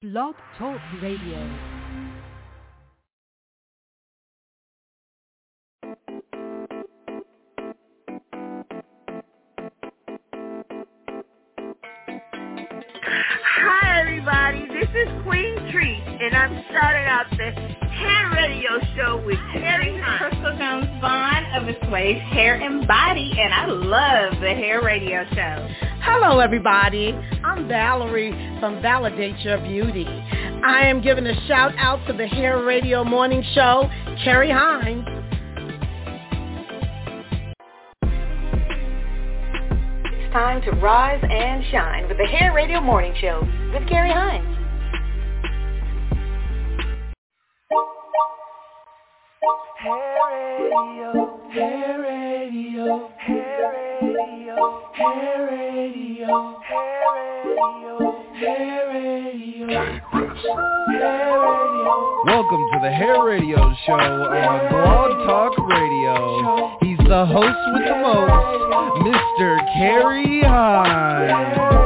Blog Talk Radio. Hi everybody, this is Queen Treat, and I'm starting out the Hair Radio Show with Carrie Crystal Jones Vaughn of Assuage Hair and Body, and I love the Hair Radio Show. Hello everybody, I'm Valerie from Validate Your Beauty. I am giving a shout out to the Hair Radio Morning Show, Carrie Hines. Time to rise and shine with the Hair Radio Morning Show with Carrie Hines. Hair Radio, Hair Radio, Hair Radio, Hair Radio, Hair Radio, Hair Radio, Hair Radio. Welcome to the Hair Radio Show on Blog Talk Radio. He's the host with the most, Mr. Carrie Hines.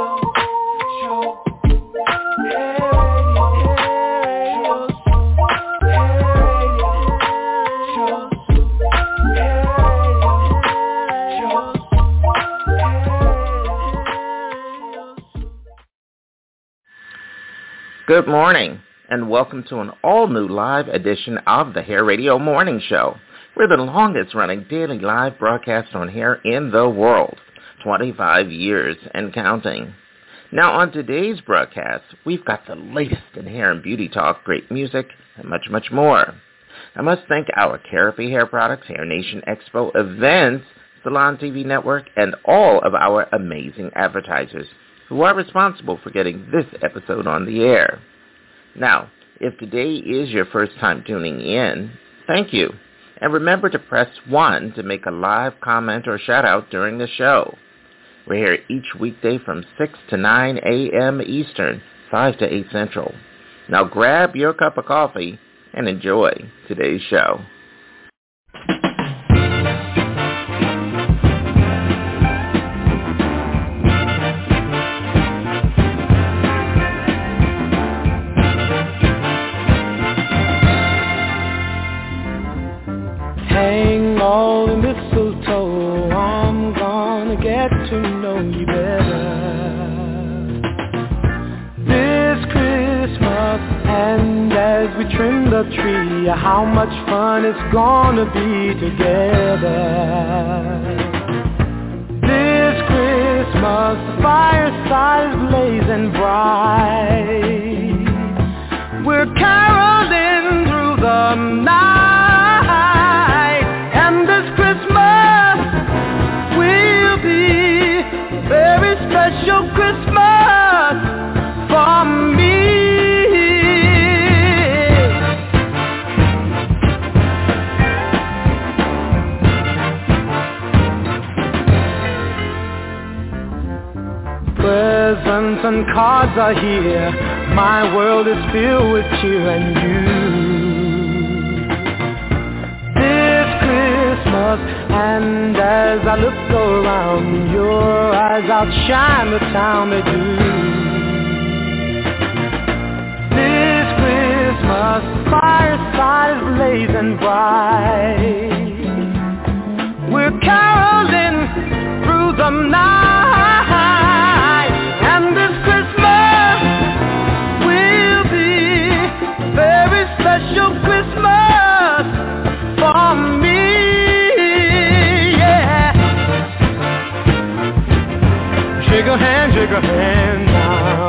Good morning, and welcome to an all-new live edition of the Hair Radio Morning Show. We're the longest-running daily live broadcast on hair in the world, 25 years and counting. Now, on today's broadcast, we've got the latest in hair and beauty talk, great music, and much, much more. I must thank our Therapy Hair Products, Hair Nation Expo events, Salon TV Network, and all of our amazing advertisers who are responsible for getting this episode on the air. Now, if today is your first time tuning in, thank you. And remember to press 1 to make a live comment or shout out during the show. We're here each weekday from 6 to 9 a.m. Eastern, 5 to 8 Central. Now grab your cup of coffee and enjoy today's show. Hang all the mistletoe, I'm gonna get to know you better this Christmas. And as we trim the tree, how much fun it's gonna be together this Christmas. The fireside is blazing bright, we're caroling through the night. Special Christmas for me. Presents and cards are here, my world is filled with cheer and you this Christmas. And as I look around, your eyes outshine the town they do this Christmas. Fireside is blazing bright, we're caroling through the night. And this Christmas will be a very special Christmas for me. Shake a hand now.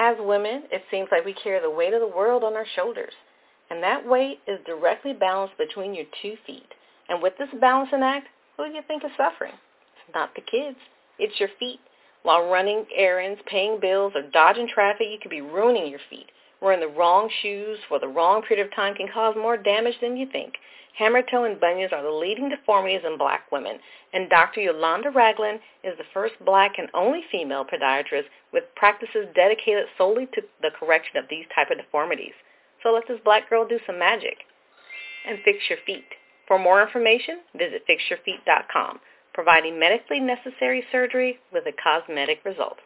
As women, it seems like we carry the weight of the world on our shoulders, and that weight is directly balanced between your 2 feet. And with this balancing act, who do you think is suffering? It's not the kids. It's your feet. While running errands, paying bills, or dodging traffic, you could be ruining your feet. Wearing the wrong shoes for the wrong period of time can cause more damage than you think. Hammer toe and bunions are the leading deformities in black women, and Dr. Yolanda Ragland is the first black and only female podiatrist with practices dedicated solely to the correction of these type of deformities. So let this black girl do some magic and fix your feet. For more information, visit fixyourfeet.com, providing medically necessary surgery with a cosmetic result.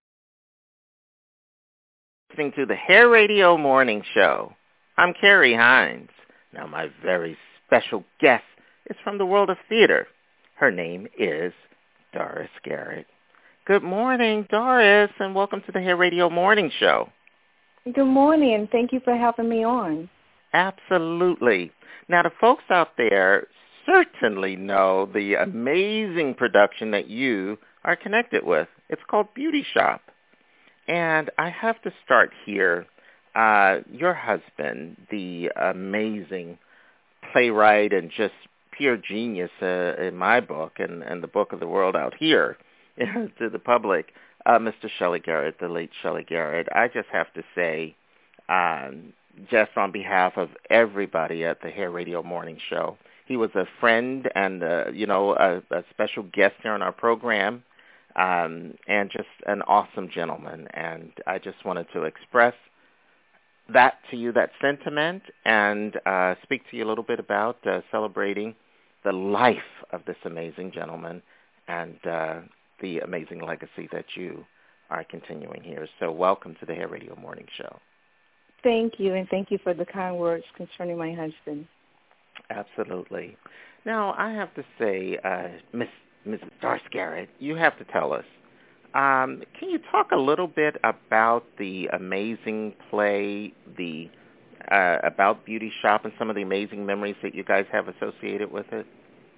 Listening to the Hair Radio Morning Show. I'm Carrie Hines. Now, my very special guest is from the world of theater. Her name is Doris Garrett. Good morning, Doris, and welcome to the Hair Radio Morning Show. Good morning, and thank you for having me on. Absolutely. Now, the folks out there certainly know the amazing production that you are connected with. It's called Beauty Shop. And I have to start here. Your husband, the amazing playwright and just pure genius in my book and the book of the world out here to the public, Mr. Shelley Garrett, the late Shelley Garrett. I just have to say, just on behalf of everybody at the Hair Radio Morning Show, he was a friend and, a special guest here on our program. And just an awesome gentleman. And I just wanted to express that to you, that sentiment, and speak to you a little bit about celebrating the life of this amazing gentleman and the amazing legacy that you are continuing here. So welcome to the Hair Radio Morning Show. Thank you, and thank you for the kind words concerning my husband. Absolutely. Now, I have to say, Mrs. Doris Garrett, you have to tell us, can you talk a little bit about the amazing play, about Beauty Shop, and some of the amazing memories that you guys have associated with it?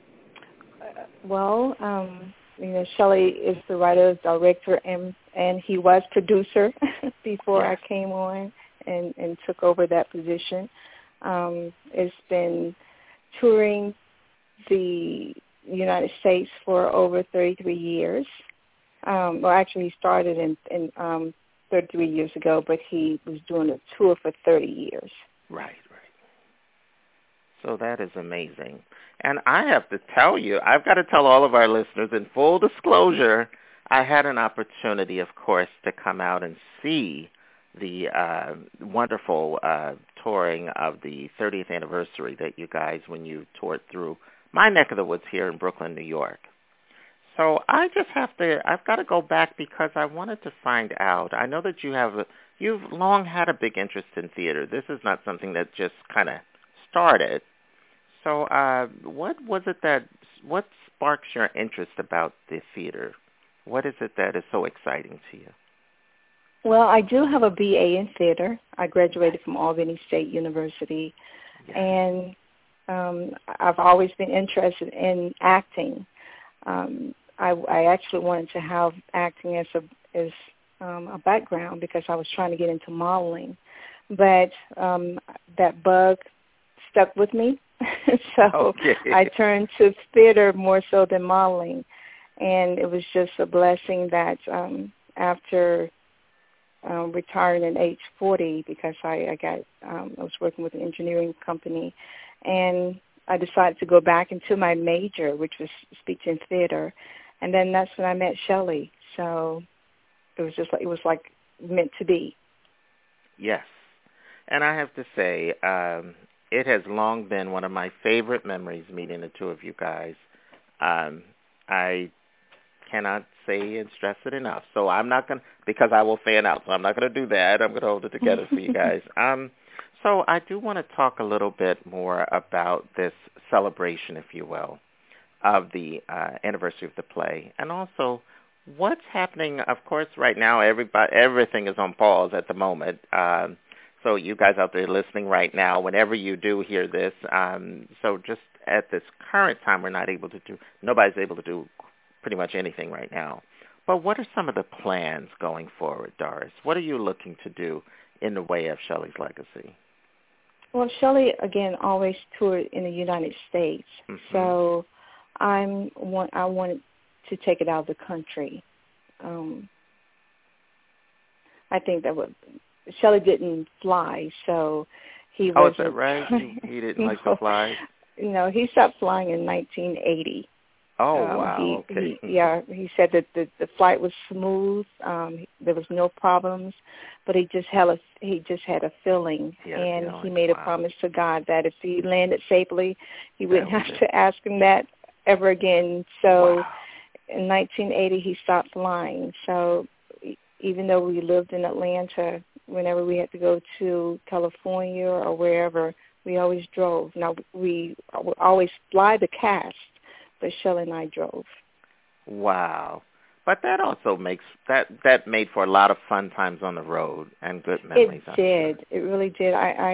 Shelley is the writer, director, and he was producer before I came on and took over that position. It's been touring the United States for over 33 years. Actually, he started in 33 years ago, but he was doing a tour for 30 years. Right. So that is amazing. And I have to tell you, I've got to tell all of our listeners, in full disclosure, I had an opportunity, of course, to come out and see the wonderful touring of the 30th anniversary that you guys, when you toured through my neck of the woods here in Brooklyn, New York. So I've got to go back because I wanted to find out. I know that you've long had a big interest in theater. This is not something that just kind of started. So what sparks your interest about the theater? What is it that is so exciting to you? Well, I do have a BA in theater. I graduated from Albany State University, and I've always been interested in acting. I actually wanted to have acting as a background because I was trying to get into modeling, but that bug stuck with me, so I turned to theater more so than modeling, and it was just a blessing that after retiring at age 40, because I was working with an engineering company, and I decided to go back into my major, which was speech and theater, and then that's when I met Shelley. So it was like meant to be. Yes, and I have to say, it has long been one of my favorite memories meeting the two of you guys. I cannot say and stress it enough. So I'm not going to, because I will fan out, so I'm not going to do that. I'm going to hold it together for you guys. So I do want to talk a little bit more about this celebration, if you will, of the anniversary of the play, and also what's happening. Of course, right now, everything is on pause at the moment. So you guys out there listening right now, whenever you do hear this, so just at this current time, nobody's able to do pretty much anything right now. But what are some of the plans going forward, Doris? What are you looking to do in the way of Shelly's legacy? Well, Shelly, again, always toured in the United States. Mm-hmm. So I wanted to take it out of the country. I think that Shelly didn't fly, so he wasn't. Oh, is that right? He didn't like to fly? No, he stopped flying in 1980. Oh, wow. Okay. He said that the flight was smooth. There was no problems, but he just had a feeling, and he made a promise to God that if he landed safely, he wouldn't have to ask him that ever again. So in 1980, he stopped flying. So even though we lived in Atlanta, whenever we had to go to California or wherever, we always drove. Now, we would always fly the cast, but Shelly and I drove. Wow. But that also makes, that made for a lot of fun times on the road and good memories. It did. Sure. It really did.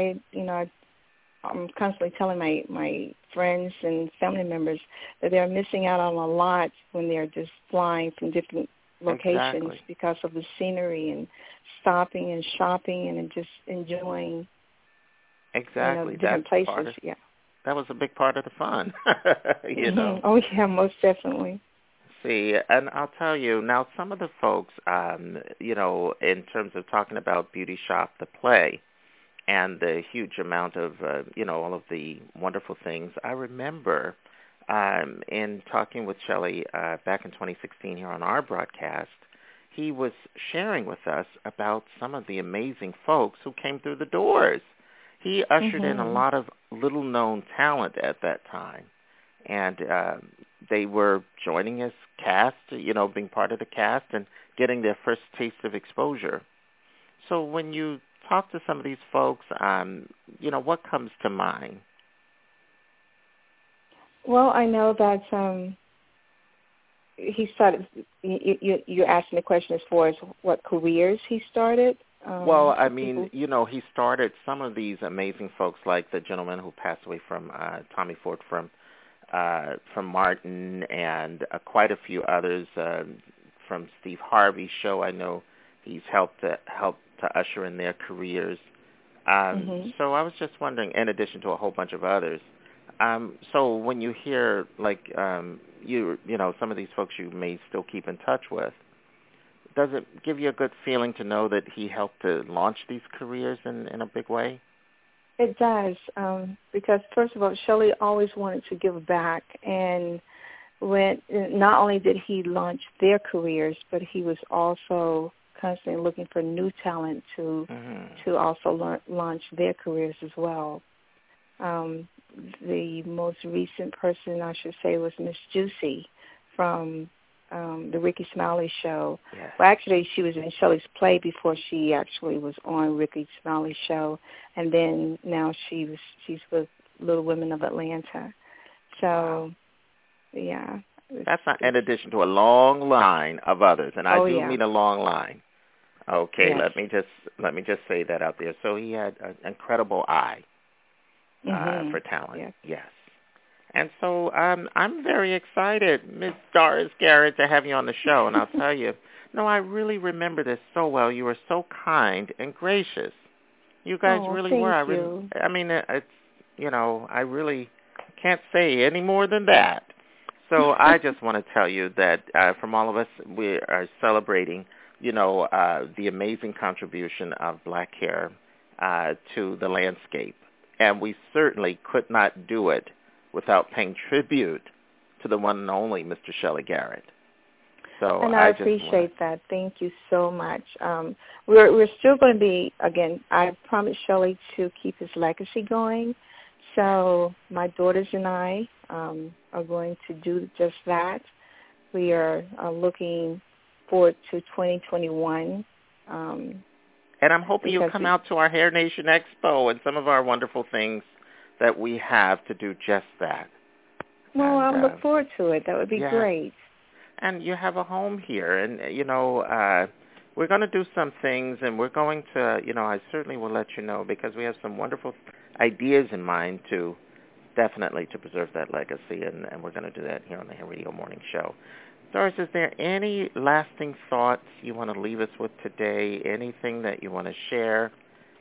I'm constantly telling my friends and family members that they're missing out on a lot when they're just flying from different locations because of the scenery and stopping and shopping and just enjoying different places. That was a big part of the fun, you know. Oh, yeah, most definitely. See, and I'll tell you, now some of the folks, in terms of talking about Beauty Shop, the play, and the huge amount of, all of the wonderful things, I remember in talking with Shelly back in 2016 here on our broadcast, he was sharing with us about some of the amazing folks who came through the doors. He ushered in a lot of little-known talent at that time, and they were joining his cast, being part of the cast and getting their first taste of exposure. So when you talk to some of these folks, what comes to mind? Well, I know that he started, you're asking the question as far as what careers he started? Well, I mean, he started some of these amazing folks like the gentleman who passed away from Tommy Ford from Martin and quite a few others from Steve Harvey's show. I know he's helped to usher in their careers. So I was just wondering, in addition to a whole bunch of others, so when you hear some of these folks you may still keep in touch with, does it give you a good feeling to know that he helped to launch these careers in a big way? It does, because first of all, Shelly always wanted to give back, and not only did he launch their careers, but he was also constantly looking for new talent to also launch their careers as well. The most recent person, I should say, was Miss Juicy from the Ricky Smiley show. Yes. Well, actually, she was in Shelly's play before she actually was on Ricky Smiley's show, and then now she's with Little Women of Atlanta. So, yeah. That's not in addition to a long line of others, and I do mean a long line. Okay, yes. let me just say that out there. So he had an incredible eye for talent. Yes. And so I'm very excited, Ms. Doris Garrett, to have you on the show. And I'll tell you, I really remember this so well. You were so kind and gracious. You guys really were. Thank you. I mean, it's, I really can't say any more than that. So I just want to tell you that from all of us, we are celebrating, the amazing contribution of black hair to the landscape. And we certainly could not do it without paying tribute to the one and only Mr. Shelly Garrett. So and I appreciate that. Thank you so much. We're still going to be, again, I promised Shelly to keep his legacy going. So my daughters and I are going to do just that. We are looking forward to 2021. And I'm hoping you'll come out to our Hair Nation Expo and some of our wonderful things that we have to do just that. Well, I look forward to it. That would be great. And you have a home here, and, we're going to do some things, and we're going to, I certainly will let you know, because we have some wonderful ideas in mind to preserve that legacy, and we're going to do that here on the Hair Radio Morning Show. Doris, is there any lasting thoughts you want to leave us with today? Anything that you want to share?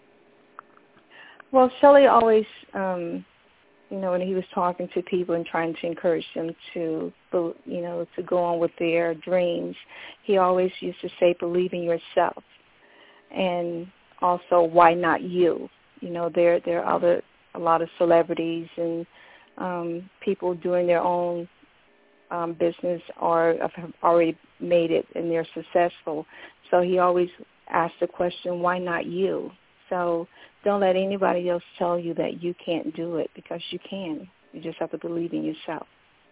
Well, Shelley always, when he was talking to people and trying to encourage them to, to go on with their dreams, he always used to say, believe in yourself. And also, why not you? There are a lot of celebrities and people doing their own business or have already made it and they're successful. So he always asked the question, why not you? So don't let anybody else tell you that you can't do it, because you can. You just have to believe in yourself.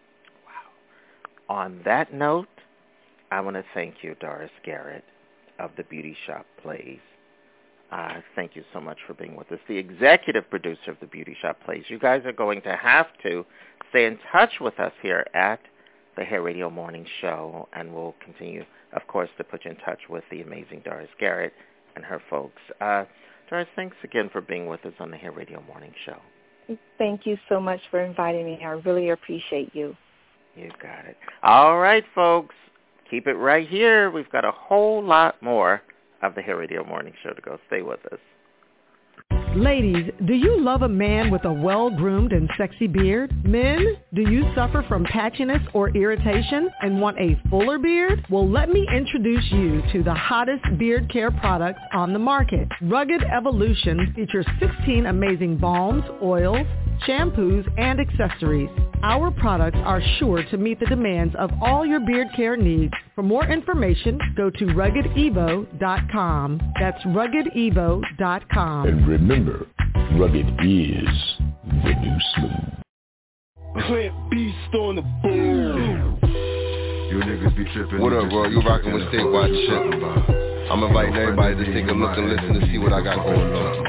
Wow. On that note, I want to thank you, Doris Garrett of the Beauty Shop Plays. Thank you so much for being with us, the executive producer of the Beauty Shop Plays. You guys are going to have to stay in touch with us here at the Hair Radio Morning Show, and we'll continue, of course, to put you in touch with the amazing Doris Garrett and her folks. Doris, thanks again for being with us on the Hair Radio Morning Show. Thank you so much for inviting me. I really appreciate you. You got it. All right, folks, keep it right here. We've got a whole lot more of the Hair Radio Morning Show to go. Stay with us. Ladies, do you love a man with a well-groomed and sexy beard? Men, do you suffer from patchiness or irritation and want a fuller beard? Well, let me introduce you to the hottest beard care products on the market. Rugged Evolution features 16 amazing balms, oils, shampoos, and accessories. Our products are sure to meet the demands of all your beard care needs. For more information, go to RuggedEvo.com. That's RuggedEvo.com. And remember, rugged is the new smooth. Clamp beast on the boom. You niggas be tripping. What up, bro? You rocking with Statewide Chip. I'm inviting everybody to take a look and listen to see what I got going on.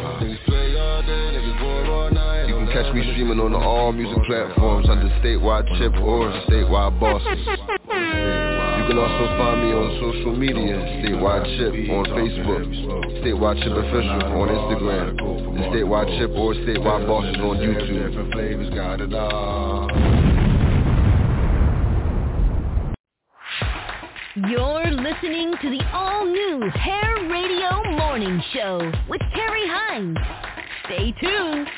You can catch me streaming on all music platforms under Statewide Chip or Statewide Bosses. You can also find me on social media, Statewide Chip on Facebook, Statewide Chip Official on Instagram, and Statewide Chip or Statewide Bosses on YouTube. Different flavors, got it all. You're listening to the all-new Hair Radio Morning Show with Terry Hines. Stay tuned.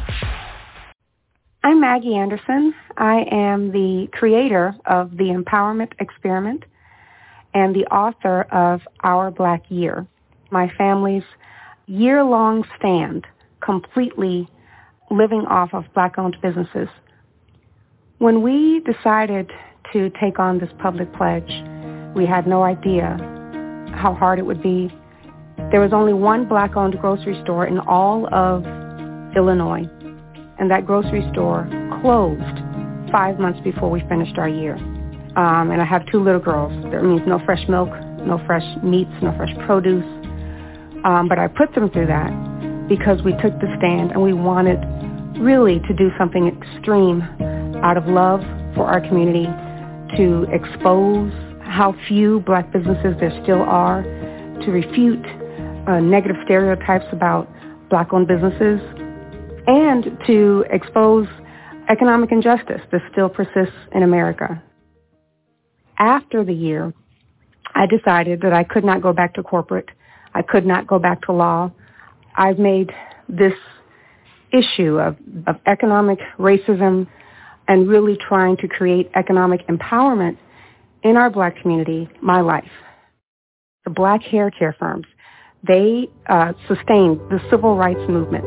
I'm Maggie Anderson. I am the creator of the Empowerment Experiment and the author of Our Black Year, my family's year-long stand completely living off of Black-owned businesses. When we decided to take on this public pledge, we had no idea how hard it would be. There was only one Black-owned grocery store in all of Illinois, and that grocery store closed 5 months before we finished our year. And I have 2 little girls. That means no fresh milk, no fresh meats, no fresh produce. But I put them through that because we took the stand and we wanted really to do something extreme out of love for our community, to expose how few Black businesses there still are, to refute negative stereotypes about Black-owned businesses, and to expose economic injustice that still persists in America. After the year, I decided that I could not go back to corporate. I could not go back to law. I've made this issue of economic racism and really trying to create economic empowerment in our Black community my life. The Black hair care firms, they sustained the civil rights movement.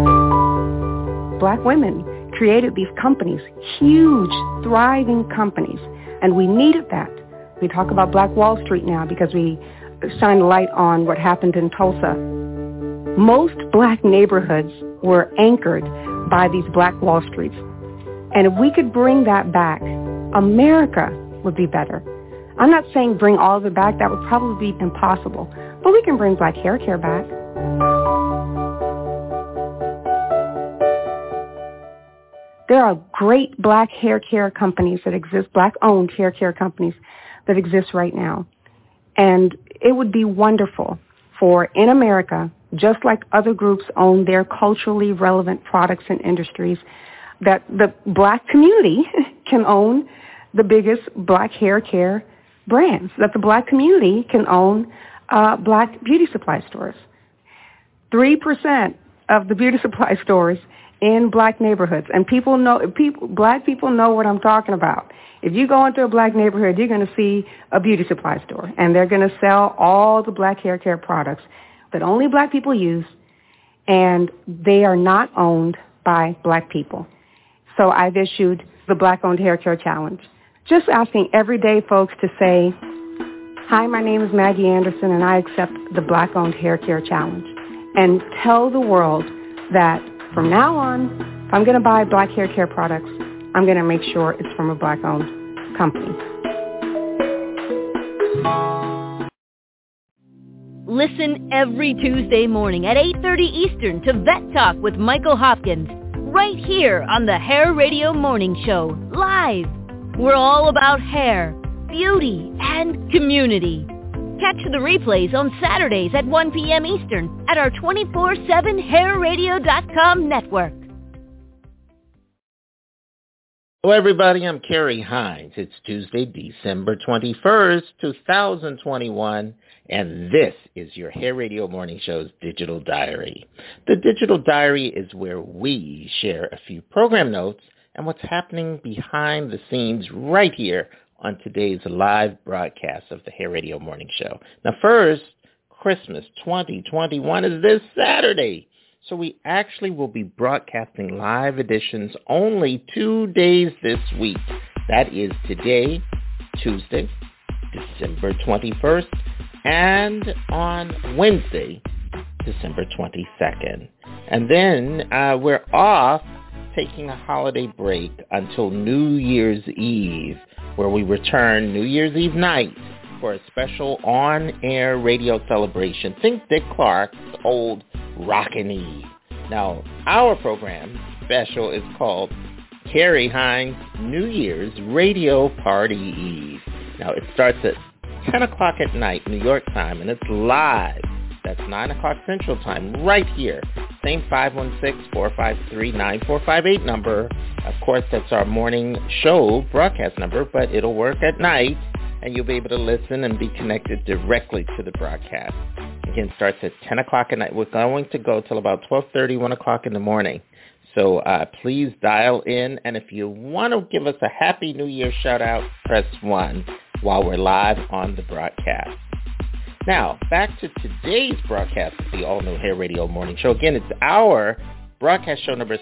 Black women created these companies, huge, thriving companies, and we needed that. We talk about Black Wall Street now because we shine a light on what happened in Tulsa. Most Black neighborhoods were anchored by these Black Wall Streets. And if we could bring that back, America would be better. I'm not saying bring all of it back. That would probably be impossible. But we can bring Black hair care back. There are great Black hair care companies that exist, Black-owned hair care companies that exist right now. And it would be wonderful for, in America, just like other groups own their culturally relevant products and industries, that the Black community can own the biggest Black hair care brands, that the black community can own black beauty supply stores. 3% of the beauty supply stores in black neighborhoods, and black people know what I'm talking about. If you go into a black neighborhood, you're going to see a beauty supply store, and they're going to sell all the black hair care products that only black people use, and they are not owned by black people. So I've issued the Black-Owned Hair Care Challenge, just asking everyday folks to say, "Hi, my name is Maggie Anderson, and I accept the Black-Owned Hair Care Challenge," and tell the world that from now on, if I'm going to buy black hair care products, I'm going to make sure it's from a black-owned company. Listen every Tuesday morning at 8:30 Eastern to Vet Talk with Michael Hopkins, right here on the Hair Radio Morning Show, live. We're all about hair, beauty, and community. Catch the replays on Saturdays at 1 p.m. Eastern at our 24/7hairradio.com network. Hello, everybody. I'm Kerry Hines. It's Tuesday, December 21st, 2021, and this is your Hair Radio Morning Show's Digital Diary. The Digital Diary is where we share a few program notes and what's happening behind the scenes right here on today's live broadcast of the Hair Radio Morning Show. Now, first, Christmas 2021 is this Saturday. So we actually will be broadcasting live editions only 2 days this week. That is today, Tuesday, December 21st, and on Wednesday, December 22nd. And then we're off taking a holiday break until New Year's Eve, where we return New Year's Eve night for a special on-air radio celebration. Think Dick Clark's old Rockin' Eve. Now, our program special is called Kerry Hines New Year's Radio Party Eve. Now, it starts at 10 o'clock at night, New York time, and it's live. That's 9 o'clock Central Time, right here. Same 516-453-9458 number. Of course, that's our morning show broadcast number, but it'll work at night, and you'll be able to listen and be connected directly to the broadcast. Again, it starts at 10 o'clock at night. We're going to go till about 12:30, 1 o'clock in the morning. So please dial in, and if you want to give us a Happy New Year shout-out, press 1 while we're live on the broadcast. Now, back to today's broadcast of the all-new Hair Radio Morning Show. Again, it's our broadcast show number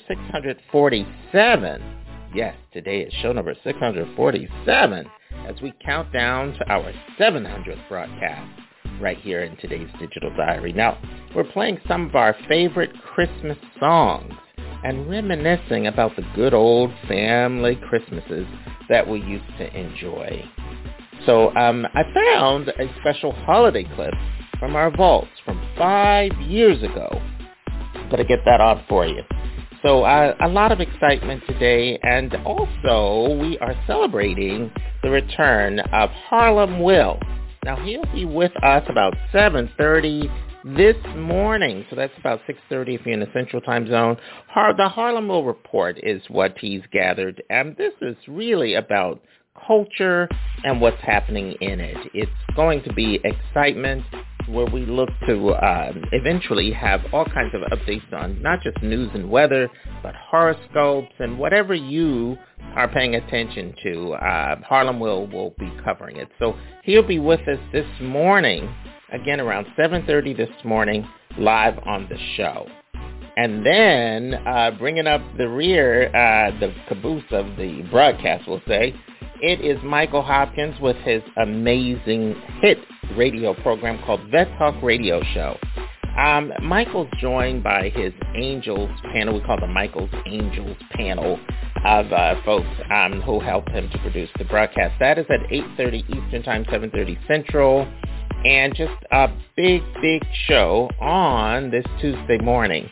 647. Yes, today is show number 647 as we count down to our 700th broadcast right here in today's Digital Diary. Now, we're playing some of our favorite Christmas songs and reminiscing about the good old family Christmases that we used to enjoy. So I found a special holiday clip from our vaults from 5 years ago. I'm going to get that on for you. So a lot of excitement today, and also we are celebrating the return of Harlem Will. Now, he'll be with us about 7:30 this morning, so that's about 6:30 if you're in the Central Time Zone. The Harlem Will Report is what he's gathered, and this is really about culture and what's happening in it. It's going to be excitement where we look to eventually have all kinds of updates on not just news and weather, but horoscopes and whatever you are paying attention to. Harlem will be covering it. So he'll be with us this morning, again around 7:30 this morning, live on the show. And then bringing up the rear, the caboose of the broadcast, we'll say, it is Michael Hopkins with his amazing hit radio program called Vet Talk Radio Show. Michael's joined by his Angels panel. We call the Michael's Angels panel of folks who help him to produce the broadcast. That is at 8:30 Eastern Time, 7:30 Central. And just a big, big show on this Tuesday morning.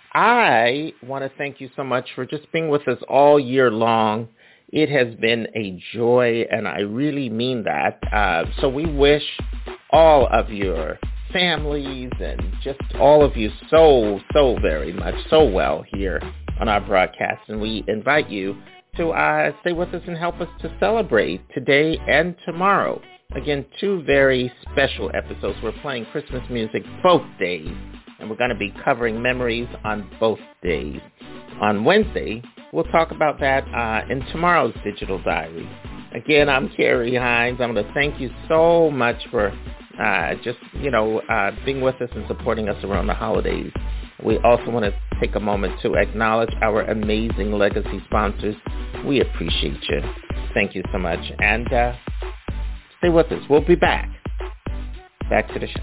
I want to thank you so much for just being with us all year long. It has been a joy, and I really mean that. So we wish all of your families and just all of you so very much, so well here on our broadcast. And we invite you to stay with us and help us to celebrate today and tomorrow Again, 2 very special episodes. We're playing Christmas music both days, and we're going to be covering memories on both days. On Wednesday, we'll talk about that in tomorrow's Digital Diary. Again, I'm Carrie Hines. I'm going to thank you so much for being with us and supporting us around the holidays. We also want to take a moment to acknowledge our amazing legacy sponsors. We appreciate you. Thank you so much. And stay with us. We'll be back. Back to the show.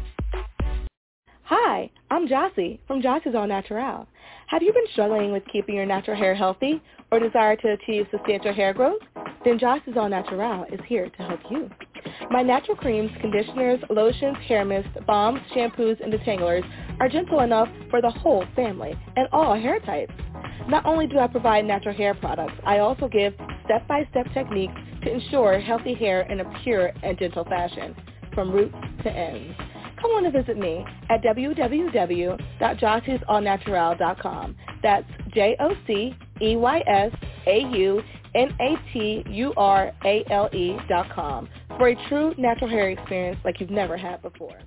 Hi, I'm Jossie from Jossie's All Natural. Have you been struggling with keeping your natural hair healthy or desire to achieve substantial hair growth? Then Jossie's All Natural is here to help you. My natural creams, conditioners, lotions, hair mist, balms, shampoos, and detanglers are gentle enough for the whole family and all hair types. Not only do I provide natural hair products, I also give step-by-step techniques to ensure healthy hair in a pure and gentle fashion, from roots to ends. Come on and visit me at www.jossiesallnatural.com. That's JOSSEYOUNATURALE.com for a true natural hair experience like you've never had before.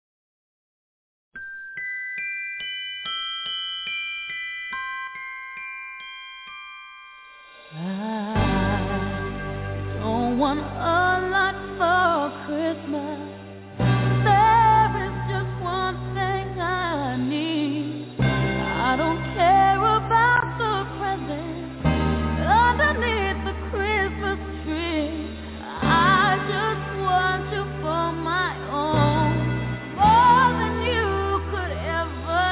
I don't want a lot for Christmas. There is just one thing I need. I don't care about the presents underneath the Christmas tree. I just want you for my own, more than you could ever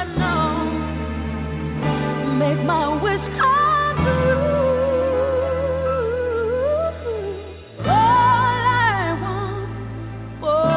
know. Make my wish come true. All I want for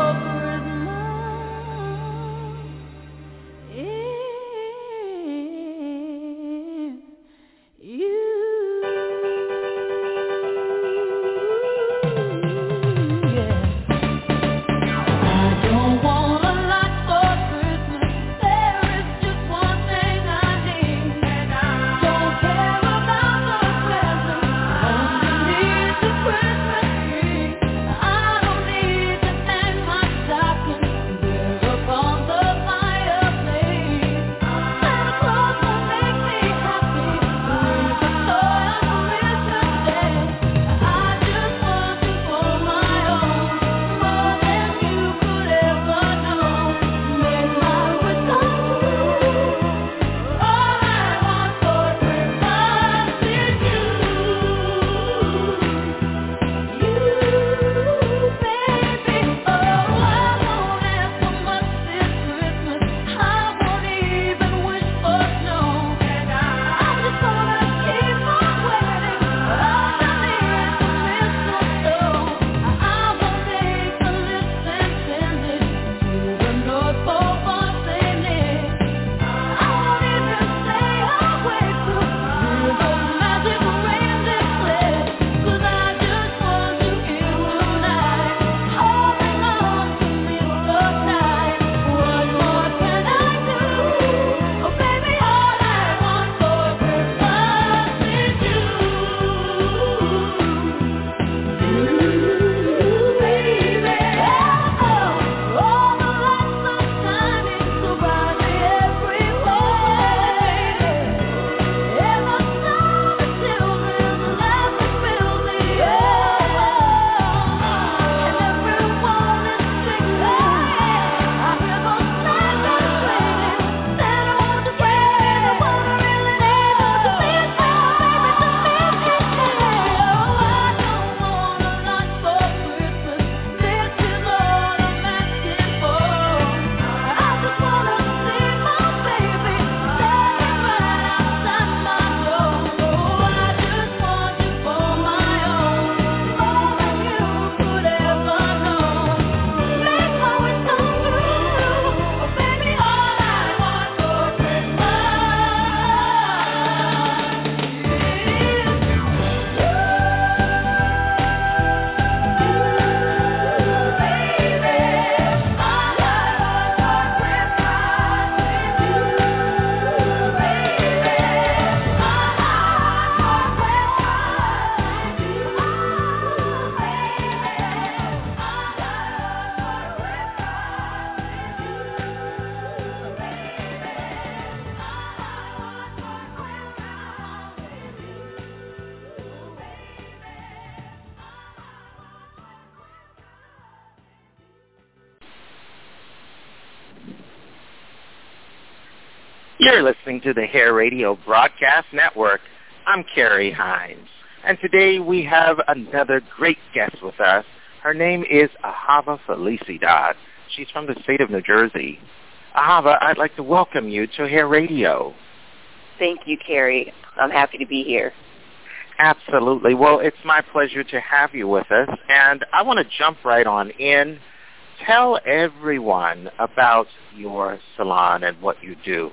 You're listening to the Hair Radio Broadcast Network. I'm Carrie Hines, and today we have another great guest with us. Her name is Ahava Felicidad. She's from the state of New Jersey. Ahava, I'd like to welcome you to Hair Radio. Thank you, Carrie. I'm happy to be here. Absolutely. Well, it's my pleasure to have you with us, and I want to jump right on in. Tell everyone about your salon and what you do.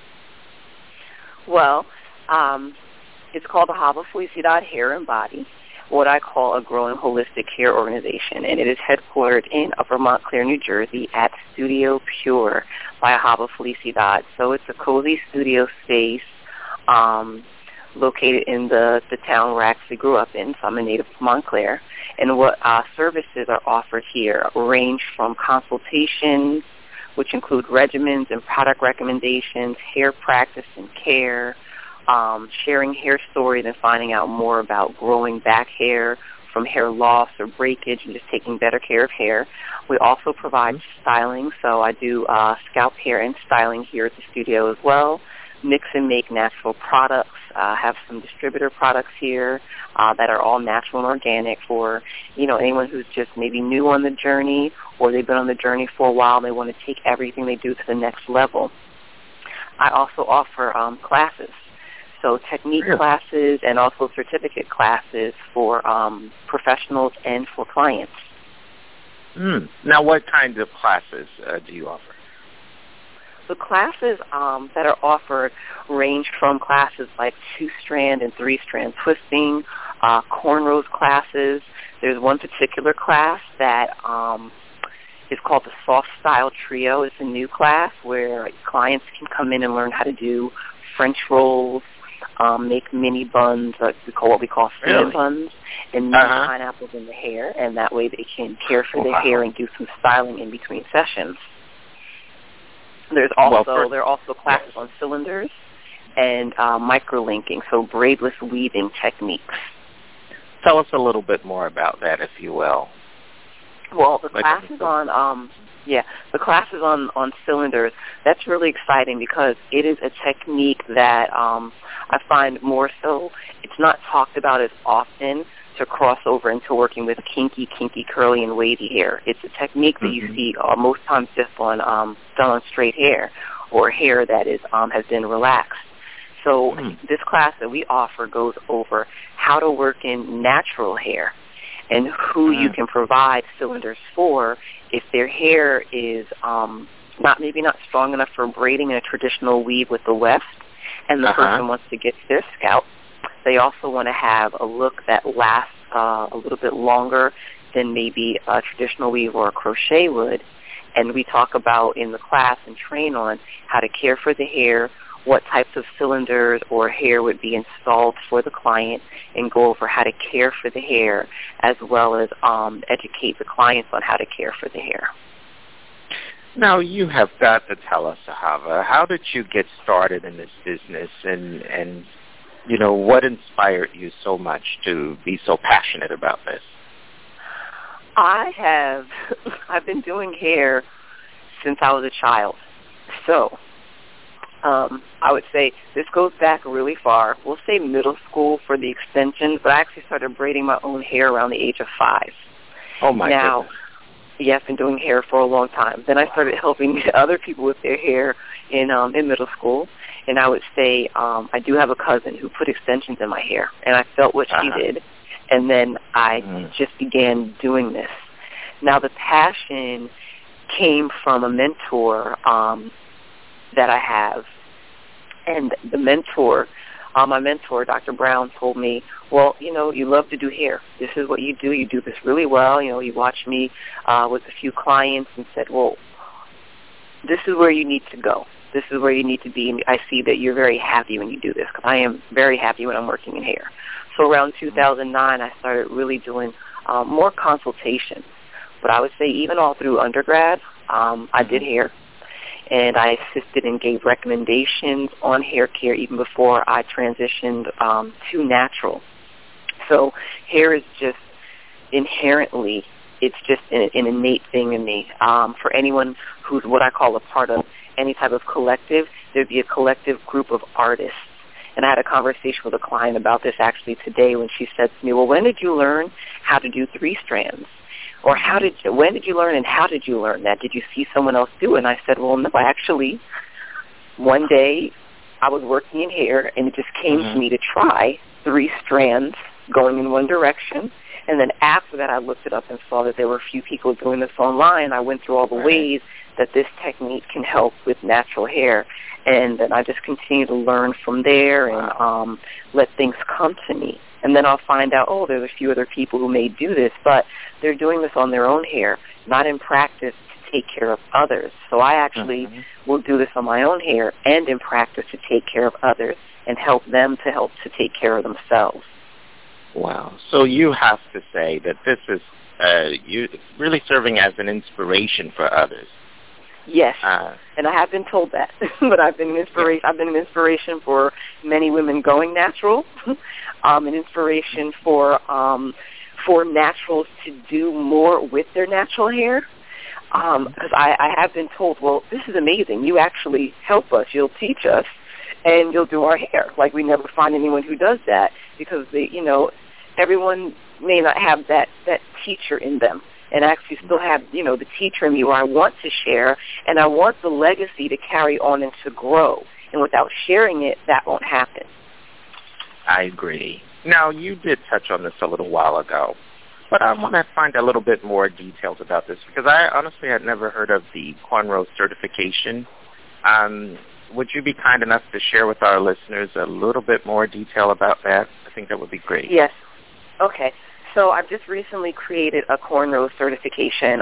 Well, it's called Ahava Felicidad Hair and Body, what I call a growing holistic hair organization, and it is headquartered in Upper Montclair, New Jersey at Studio Pure by Ahava Felicidad. So it's a cozy studio space located in the town where I actually grew up in, so I'm a native of Montclair. And what services are offered here range from consultations, which include regimens and product recommendations, hair practice and care, sharing hair stories and finding out more about growing back hair from hair loss or breakage and just taking better care of hair. We also provide styling, so I do scalp hair and styling here at the studio as well. Mix and make natural products. Have some distributor products here that are all natural and organic for, anyone who's just maybe new on the journey or they've been on the journey for a while and they want to take everything they do to the next level. I also offer classes, so technique classes and also certificate classes for professionals and for clients. Now, what kinds of classes do you offer? The classes that are offered range from classes like 2-strand and 3-strand twisting, cornrows classes. There's one particular class that is called the Soft Style Trio. It's a new class where clients can come in and learn how to do French rolls, make mini buns, what we call split buns, and make pineapples in the hair, and that way they can care for their hair and do some styling in between sessions. There are also classes on cylinders and microlinking, so braidless weaving techniques. Tell us a little bit more about that, if you will. Well, the classes on cylinders, that's really exciting because it is a technique that I find more so it's not talked about as often to cross over into working with kinky, curly, and wavy hair. It's a technique that you see most times just on done on straight hair or hair that is has been relaxed. So this class that we offer goes over how to work in natural hair and who you can provide cylinders for if their hair is not strong enough for braiding in a traditional weave with the weft, and the person wants to get to their scalp. They also want to have a look that lasts a little bit longer than maybe a traditional weave or a crochet would. And we talk about in the class and train on how to care for the hair, what types of cylinders or hair would be installed for the client, and go over how to care for the hair as well as educate the clients on how to care for the hair. Now, you have got to tell us, Ahava, how did you get started in this business and what inspired you so much to be so passionate about this? I've been doing hair since I was a child. So I would say this goes back really far. We'll say middle school for the extensions, but I actually started braiding my own hair around the age of 5. Oh, my goodness. Yeah, I've been doing hair for a long time. Then I started helping other people with their hair in middle school. And I would say I do have a cousin who put extensions in my hair, and I felt what she did. And then I just began doing this. Now, the passion came from a mentor that I have. And the mentor, my mentor, Dr. Brown, told me, well, you love to do hair. This is what you do. You do this really well. You watched me with a few clients and said, well, this is where you need to go. This is where you need to be. And I see that you're very happy when you do this, because I am very happy when I'm working in hair. So around 2009, I started really doing more consultations. But I would say even all through undergrad, I did hair. And I assisted and gave recommendations on hair care even before I transitioned to natural. So hair is just inherently, it's just an innate thing in me. For anyone who's what I call a part of any type of collective, there'd be a collective group of artists. And I had a conversation with a client about this actually today when she said to me, well, when did you learn how to do 3 strands? Or when did you learn and how did you learn that? Did you see someone else do it? And I said, well, no, actually, one day I was working in hair and it just came to me to try 3 strands going in one direction. And then after that, I looked it up and saw that there were a few people doing this online. I went through all the ways that this technique can help with natural hair. And then I just continue to learn from there and let things come to me. And then I'll find out, oh, there's a few other people who may do this, but they're doing this on their own hair, not in practice to take care of others. So I actually will do this on my own hair and in practice to take care of others and help them to take care of themselves. Wow. So you have to say that this is you really serving as an inspiration for others. Yes, and I have been told that, but I've been an inspiration. I've been an inspiration for many women going natural, an inspiration for naturals to do more with their natural hair. Because I have been told, well, this is amazing. You actually help us. You'll teach us, and you'll do our hair. Like we never find anyone who does that because everyone may not have that teacher in them. And I actually still have, the teacher in me where I want to share, and I want the legacy to carry on and to grow. And without sharing it, that won't happen. I agree. Now, you did touch on this a little while ago, but I want to find a little bit more details about this because I honestly had never heard of the cornrow certification. Would you be kind enough to share with our listeners a little bit more detail about that? I think that would be great. Yes. Okay. So I've just recently created a cornrow certification,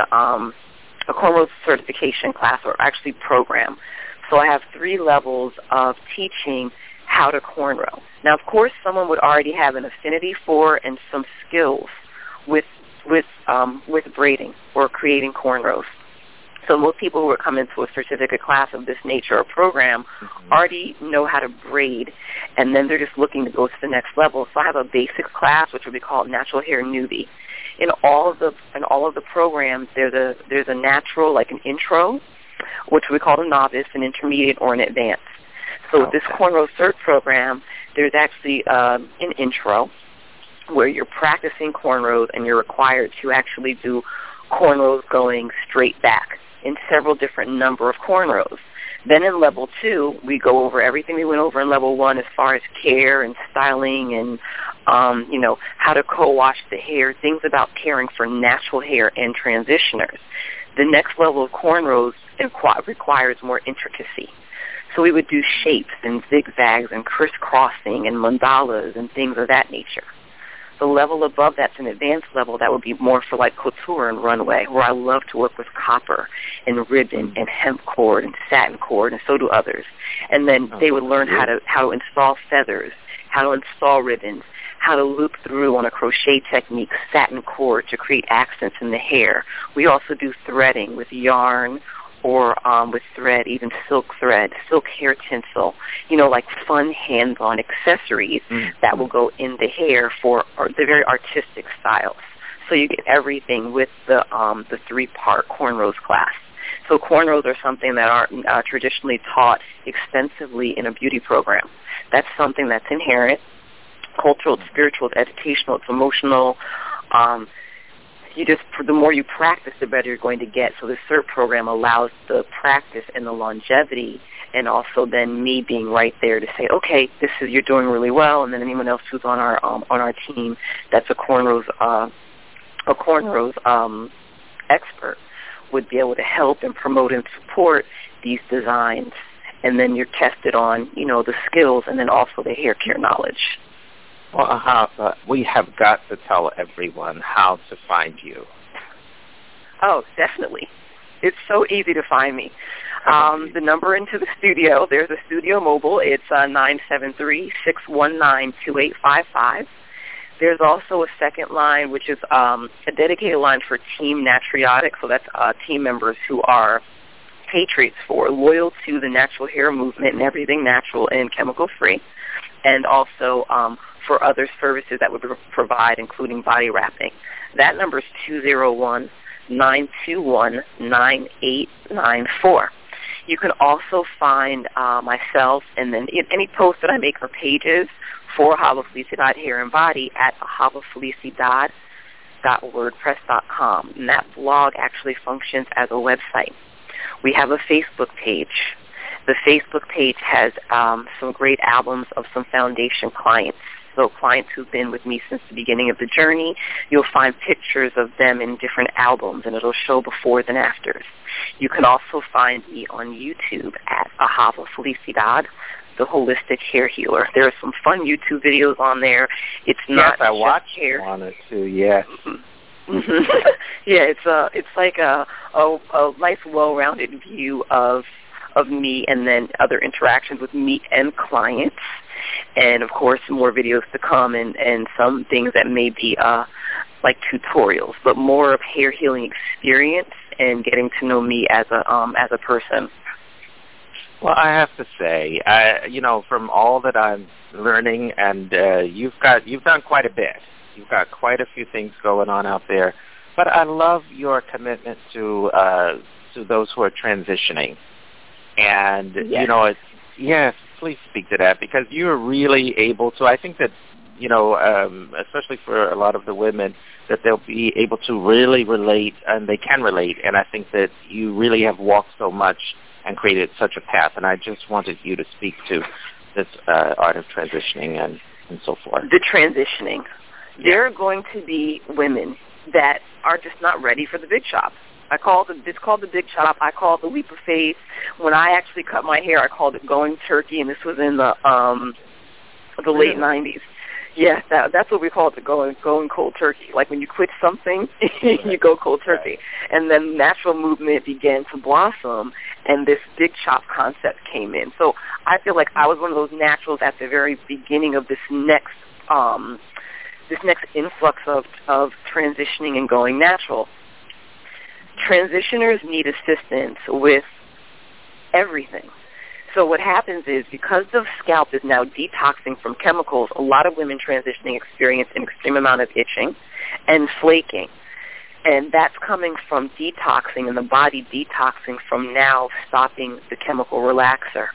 class, or actually program. So I have 3 levels of teaching how to cornrow. Now, of course, someone would already have an affinity for and some skills with braiding or creating cornrows. So most people who are coming to a certificate class of this nature or program already know how to braid, and then they're just looking to go to the next level. So I have a basic class, which would be called Natural Hair Newbie. In all of the programs, there's a natural, like an intro, which we call a novice, an intermediate, or an advanced. So with this cornrow cert program, there's actually an intro where you're practicing cornrows and you're required to actually do cornrows going straight back in several different number of cornrows. Then in level 2, we go over everything we went over in level 1 as far as care and styling and, how to co-wash the hair, things about caring for natural hair and transitioners. The next level of cornrows requires more intricacy. So we would do shapes and zigzags and crisscrossing and mandalas and things of that nature. The level above that's an advanced level that would be more for like couture and runway, where I love to work with copper and ribbon and hemp cord and satin cord, and so do others. And then they would learn how to install feathers, how to install ribbons, how to loop through on a crochet technique satin cord to create accents in the hair. We also do threading with yarn or with thread, even silk thread, silk hair tinsel, like fun hands-on accessories that will go in the hair for the very artistic styles. So you get everything with the 3-part cornrows class. So cornrows are something that aren't traditionally taught extensively in a beauty program. That's something that's inherent, cultural, it's spiritual, it's educational, it's emotional. The more you practice, the better you're going to get. So the CERT program allows the practice and the longevity, and also then me being right there to say, okay, you're doing really well, and then anyone else who's on our team that's a cornrows expert would be able to help and promote and support these designs. And then you're tested on, the skills and then also the hair care knowledge. Well, we have got to tell everyone how to find you. Oh, definitely. It's so easy to find me. The number into the studio, there's a studio mobile. It's 973-619-2855. There's also a second line, which is a dedicated line for Team Natriotic. So that's team members who are patriots loyal to the natural hair movement and everything natural and chemical-free. And also for other services that would provide, including body wrapping. That number is 201-921-9894. You can also find myself and then any posts that I make or pages for Ahava Felicidad Hair and Body at ahavafelicidad.wordpress.com. And that blog actually functions as a website. We have a Facebook page. The Facebook page has some great albums of some foundation clients. So clients who've been with me since the beginning of the journey, you'll find pictures of them in different albums, and it'll show befores and afters. You can also find me on YouTube at Ahava Felicidad, the Holistic Hair Healer. There are some fun YouTube videos on there. It's not I watched hair. On it too. Yes. Yeah, it's like a nice, well-rounded view of me, and then other interactions with me and clients, and of course more videos to come, and some things that may be like tutorials, but more of hair healing experience and getting to know me as a person. Well, I have to say, from all that I'm learning, and you've done quite a bit. You've got quite a few things going on out there, but I love your commitment to those who are transitioning. And, yes, please speak to that, because you're really able to, I think that, especially for a lot of the women, that they'll be able to really relate, and they can relate. And I think that you really have walked so much and created such a path. And I just wanted you to speak to this art of transitioning and so forth. The transitioning. There are going to be women that are just not ready for the big chop. It's called the big chop. I call it the leap of faith. When I actually cut my hair, I called it going turkey, and this was in the late 90s. Yeah, that's what we call it, the going cold turkey. Like when you quit something, you go cold turkey. And then natural movement began to blossom, and this big chop concept came in. So I feel like I was one of those naturals at the very beginning of this next influx of transitioning and going natural. Transitioners need assistance with everything. So what happens is, because the scalp is now detoxing from chemicals, a lot of women transitioning experience an extreme amount of itching and flaking. And that's coming from detoxing, and the body detoxing from now stopping the chemical relaxer.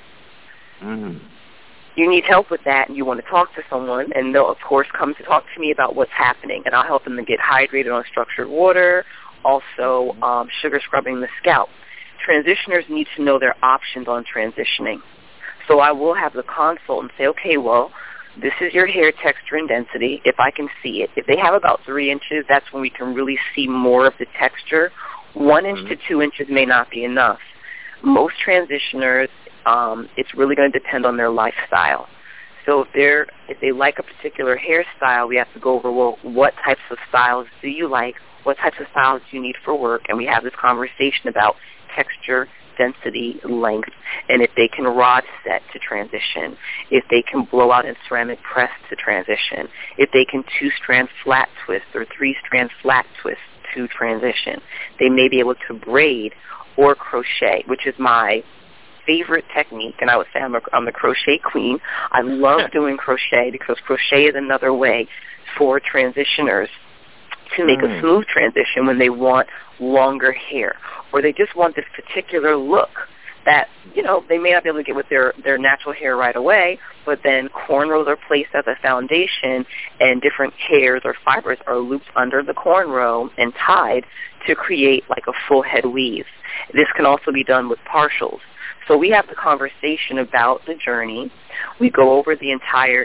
Mm. You need help with that, and you want to talk to someone, and they'll, of course, come to talk to me about what's happening, and I'll help them to get hydrated on structured water, also sugar scrubbing the scalp. Transitioners need to know their options on transitioning. So I will have the consultant say, okay, well, this is your hair texture and density, if I can see it. If they have about 3 inches, that's when we can really see more of the texture. 1 inch to 2 inches may not be enough. Most transitioners, it's really going to depend on their lifestyle. So if they like a particular hairstyle, we have to go over, well, what types of styles do you like? What types of styles do you need for work? And we have this conversation about texture, density, length, and if they can rod set to transition, if they can blow out and ceramic press to transition, if they can 2-strand flat twist or 3-strand flat twist to transition. They may be able to braid or crochet, which is my favorite technique, and I would say I'm the crochet queen. I love doing crochet because crochet is another way for transitioners to make a smooth transition when they want longer hair, or they just want this particular look that, they may not be able to get with their natural hair right away, but then cornrows are placed as a foundation, and different hairs or fibers are looped under the cornrow and tied to create like a full head weave. This can also be done with partials. So we have the conversation about the journey. We go over the entire,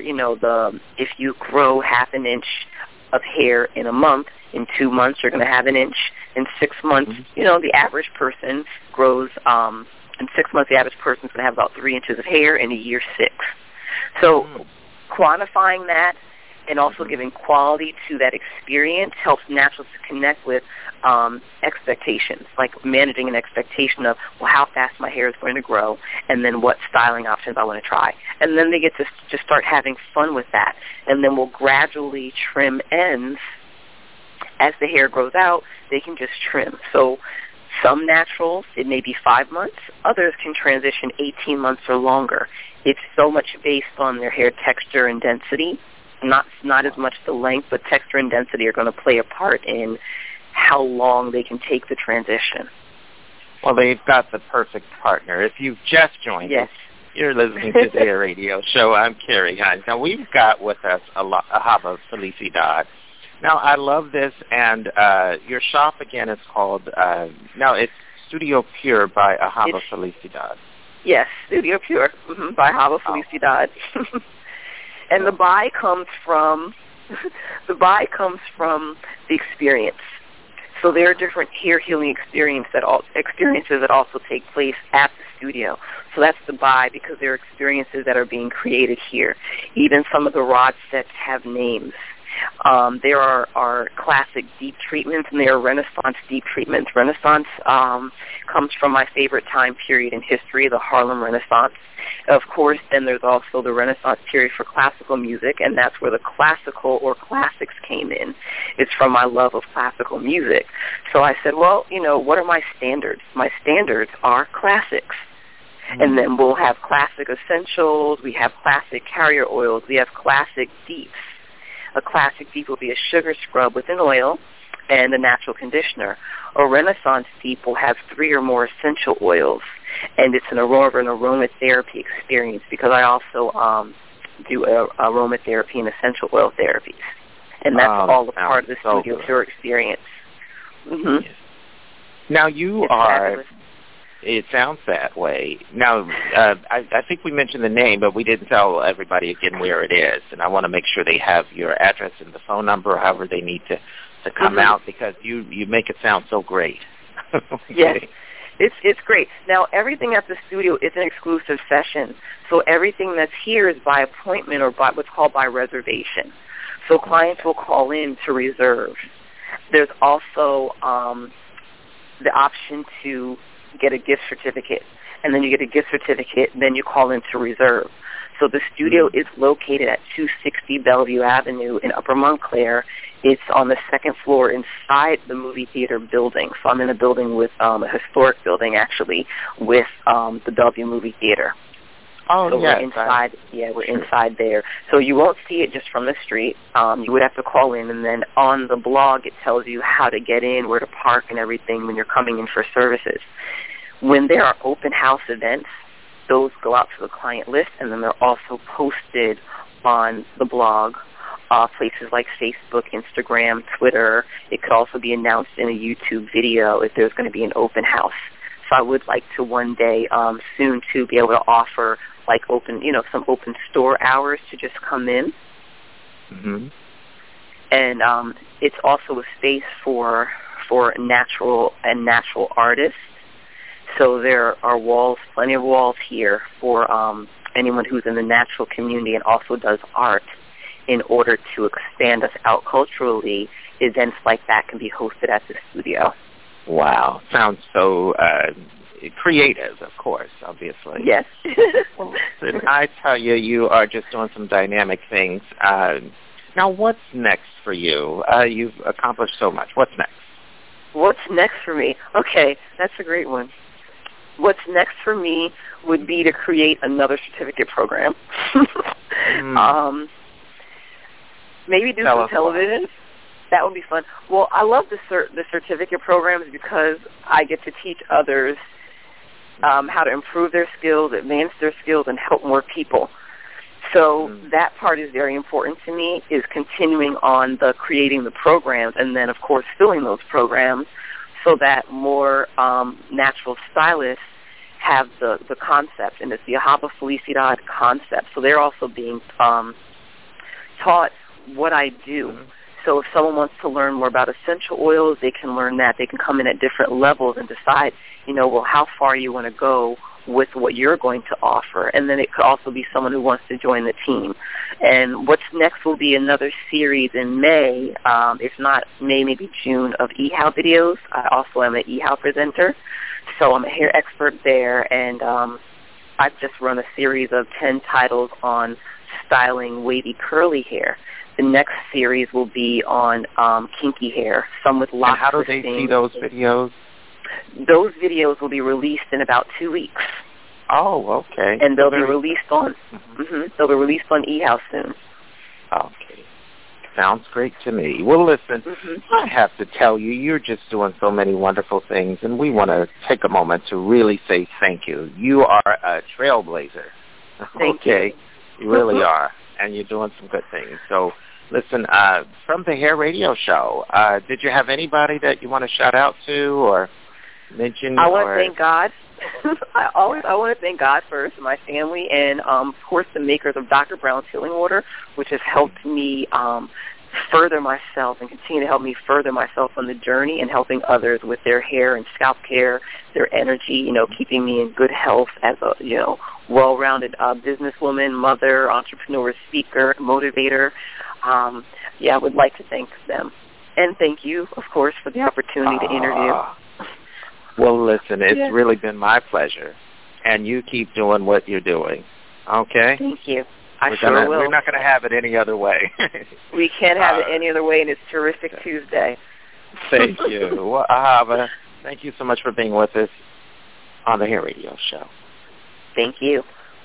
if you grow half an inch of hair in a month, in 2 months you're going to have an inch. In 6 months, the average person grows, in 6 months the average person's going to have about 3 inches of hair. In a year, 6. So quantifying that and also giving quality to that experience helps naturals to connect with expectations, like managing an expectation of, well, how fast my hair is going to grow, and then what styling options I want to try. And then they get to just start having fun with that. And then we'll gradually trim ends. As the hair grows out, they can just trim. So some naturals, it may be 5 months. Others can transition 18 months or longer. It's so much based on their hair texture and density, not as much the length, but texture and density are going to play a part in how long they can take the transition. Well, they've got the perfect partner. If you've just joined us, you're listening to the Hair Radio Show. I'm Carrie Hines. Now, we've got with us Ahaba Felicidad. Now, I love this, and your shop, again, is called, it's Studio Pure by Ahaba Felicidad. Yes, Studio Pure by Ahaba Felicidad. And the buy comes from the experience. So there are different hair healing experiences that also take place at the studio. So that's the buy, because there are experiences that are being created here. Even some of the rod sets have names. There are classic deep treatments, and there are Renaissance deep treatments. Renaissance comes from my favorite time period in history, the Harlem Renaissance. Of course, then there's also the Renaissance period for classical music, and that's where the classical or classics came in. It's from my love of classical music. So I said, well, what are my standards? My standards are classics. And then we'll have classic essentials, we have classic carrier oils, we have classic deeps. A classic deep will be a sugar scrub with an oil and a natural conditioner. A Renaissance deep will have 3 or more essential oils, and it's an aromatherapy experience, because I also do aromatherapy and essential oil therapies, and that's all a part of the Studio Pure experience. Mm-hmm. Now you are. Fabulous. It sounds that way. Now, I think we mentioned the name, but we didn't tell everybody again where it is, and I want to make sure they have your address and the phone number, however they need to come out, because you make it sound so great. Yes, it's great. Now, everything at the studio is an exclusive session, so everything that's here is by appointment or by what's called by reservation. So clients will call in to reserve. There's also the option to get a gift certificate, and then you get a gift certificate, and then you call in to reserve. So the studio is located at 260 Bellevue Avenue in Upper Montclair. It's on the second floor inside the movie theater building. So I'm in a building with a historic building, actually, with the Bellevue movie theater. Oh, so we're inside. Yeah, we're inside there. So you won't see it just from the street. You would have to call in, and then on the blog it tells you how to get in, where to park, and everything when you're coming in for services. When there are open house events, those go out to the client list, and then they're also posted on the blog, places like Facebook, Instagram, Twitter. It could also be announced in a YouTube video if there's going to be an open house. So I would like to one day soon to be able to offer like some open store hours to just come in. Mm-hmm. And it's also a space for natural artists. So there are walls, plenty of walls here for anyone who's in the natural community and also does art. In order to expand us out culturally, events like that can be hosted at the studio. Wow. Sounds so creative, of course, obviously. Yes. And I tell you, you are just doing some dynamic things. Now, what's next for you? You've accomplished so much. What's next? What's next for me? Okay, that's a great one. What's next for me would be to create another certificate program. Maybe do some television. That would be fun. Well, I love the certificate programs because I get to teach others how to improve their skills, advance their skills, and help more people. So that part is very important to me, is continuing on the creating the programs and then, of course, filling those programs so that more natural stylists have the concept, and it's the Ahaba Felicidad concept. So they're also being taught what I do. So if someone wants to learn more about essential oils, they can learn that. They can come in at different levels and decide, how far you want to go with what you're going to offer. And then it could also be someone who wants to join the team. And what's next will be another series in May, if not May, maybe June, of eHow videos. I also am an eHow presenter. So I'm a hair expert there, and I've just run a series of 10 titles on styling wavy curly hair. The next series will be on kinky hair, some with locks. And how do they see those videos? Those videos will be released in about 2 weeks. Oh, okay. And they'll be released on they'll be released on eHow soon. Okay. Sounds great to me. Well, listen, I have to tell you, you're just doing so many wonderful things, and we want to take a moment to really say thank you. You are a trailblazer. Thank you. You really are, and you're doing some good things. So, listen, from the Hair Radio Show, did you have anybody that you want to shout out to or mention? I want to thank God. I want to thank God first, my family, and of course the makers of Dr. Brown's Healing Water, which has helped me further myself and continue to help me further myself on the journey and helping others with their hair and scalp care, their energy, keeping me in good health as a, well-rounded businesswoman, mother, entrepreneur, speaker, motivator. I would like to thank them. And thank you, of course, for the opportunity to interview. Well, listen, it's really been my pleasure, and you keep doing what you're doing, okay? Thank you. We're not going to have it any other way. We can't have it any other way, and it's Terrific Tuesday. Thank you. Well, Ahava, thank you so much for being with us on the Hair Radio Show. Thank you.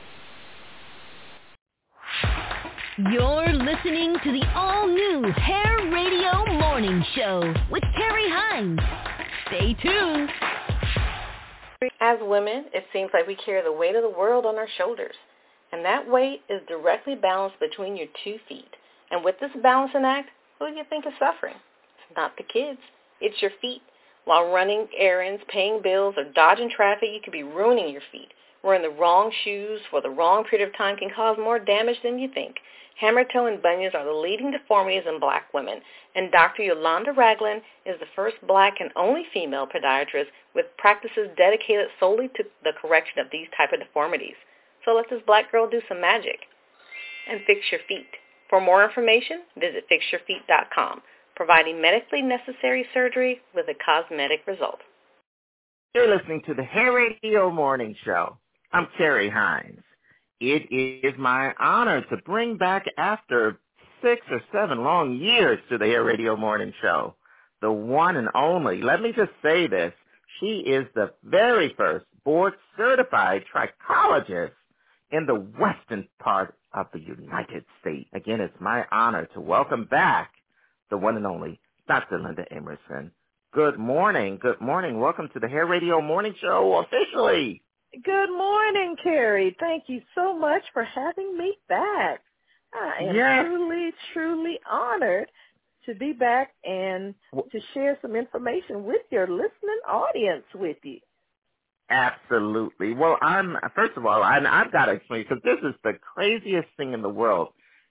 You're listening to the all-new Hair Radio Morning Show with Carrie Hines. Stay tuned. As women, it seems like we carry the weight of the world on our shoulders, and that weight is directly balanced between your 2 feet. And with this balancing act, who do you think is suffering? It's not the kids. It's your feet. While running errands, paying bills, or dodging traffic, you could be ruining your feet. Wearing the wrong shoes for the wrong period of time can cause more damage than you think. Hammer toe and bunions are the leading deformities in black women, and Dr. Yolanda Ragland is the first black and only female podiatrist with practices dedicated solely to the correction of these type of deformities. So let this black girl do some magic and fix your feet. For more information, visit fixyourfeet.com, providing medically necessary surgery with a cosmetic result. You're listening to the Hair Radio Morning Show. I'm Carrie Hines. It is my honor to bring back, after 6 or 7 long years, to the Hair Radio Morning Show, the one and only, let me just say this, she is the very first board-certified trichologist in the western part of the United States. Again, it's my honor to welcome back the one and only Dr. Linda Emerson. Good morning. Good morning. Welcome to the Hair Radio Morning Show officially. Good morning, Carrie. Thank you so much for having me back. I am truly honored to be back and to share some information with your listening audience with you. Absolutely. Well, first of all, I've got to explain, because this is the craziest thing in the world.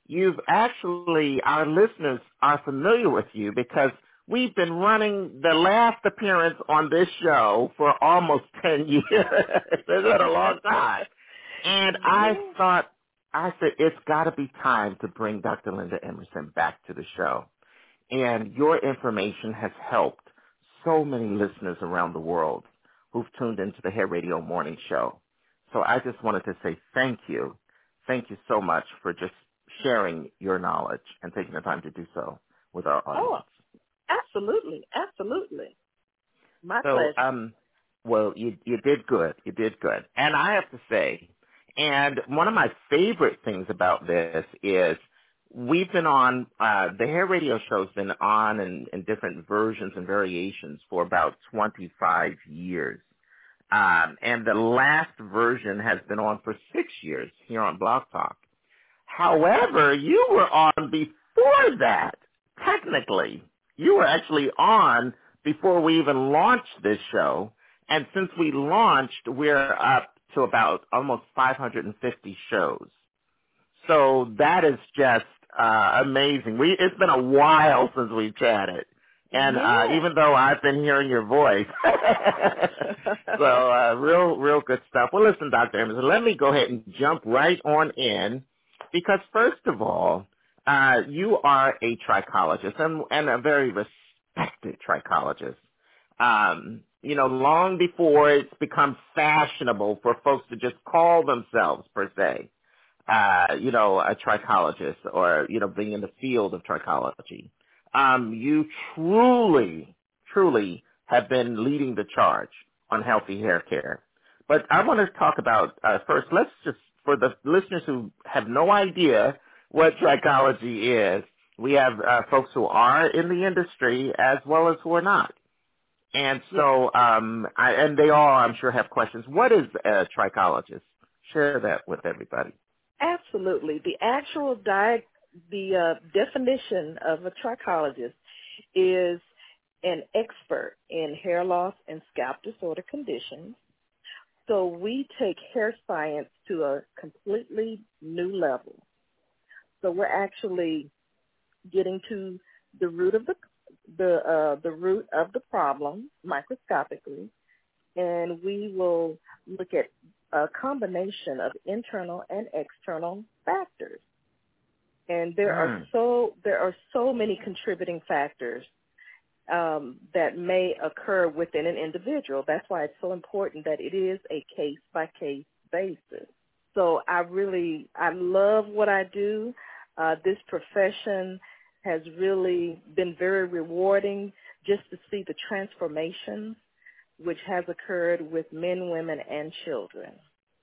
Our listeners are familiar with you because we've been running the last appearance on this show for almost 10 years. It's been a long time. And I said, it's got to be time to bring Dr. Linda Emerson back to the show. And your information has helped so many listeners around the world who've tuned into the Hair Radio Morning Show. So I just wanted to say thank you. Thank you so much for just sharing your knowledge and taking the time to do so with our audience. Absolutely. My pleasure. Well, you did good. You did good. And I have to say, and one of my favorite things about this is we've been on, the Hair Radio Show's been on in different versions and variations for about 25 years. And the last version has been on for 6 years here on Blog Talk. However, you were on before that, technically. You were actually on before we even launched this show. And since we launched, we're up to about almost 550 shows. So that is just amazing. It's been a while since we've chatted. And even though I've been hearing your voice. So real good stuff. Well, listen, Dr. Emerson, let me go ahead and jump right on in. Because first of all, you are a trichologist and a very respected trichologist. Long before it's become fashionable for folks to just call themselves, per se, a trichologist or, being in the field of trichology. You truly have been leading the charge on healthy hair care. But I want to talk about, first, for the listeners who have no idea what trichology is, We have folks who are in the industry as well as who are not. And so, and they all, I'm sure, have questions. What is a trichologist? Share that with everybody. Absolutely. The actual definition of a trichologist is an expert in hair loss and scalp disorder conditions. So we take hair science to a completely new level. So we're actually getting to the root of the root of the problem microscopically, and we will look at a combination of internal and external factors. And there are so many contributing factors that may occur within an individual. That's why it's so important that it is a case-by-case basis. So I love what I do. This profession has really been very rewarding just to see the transformation which has occurred with men, women, and children.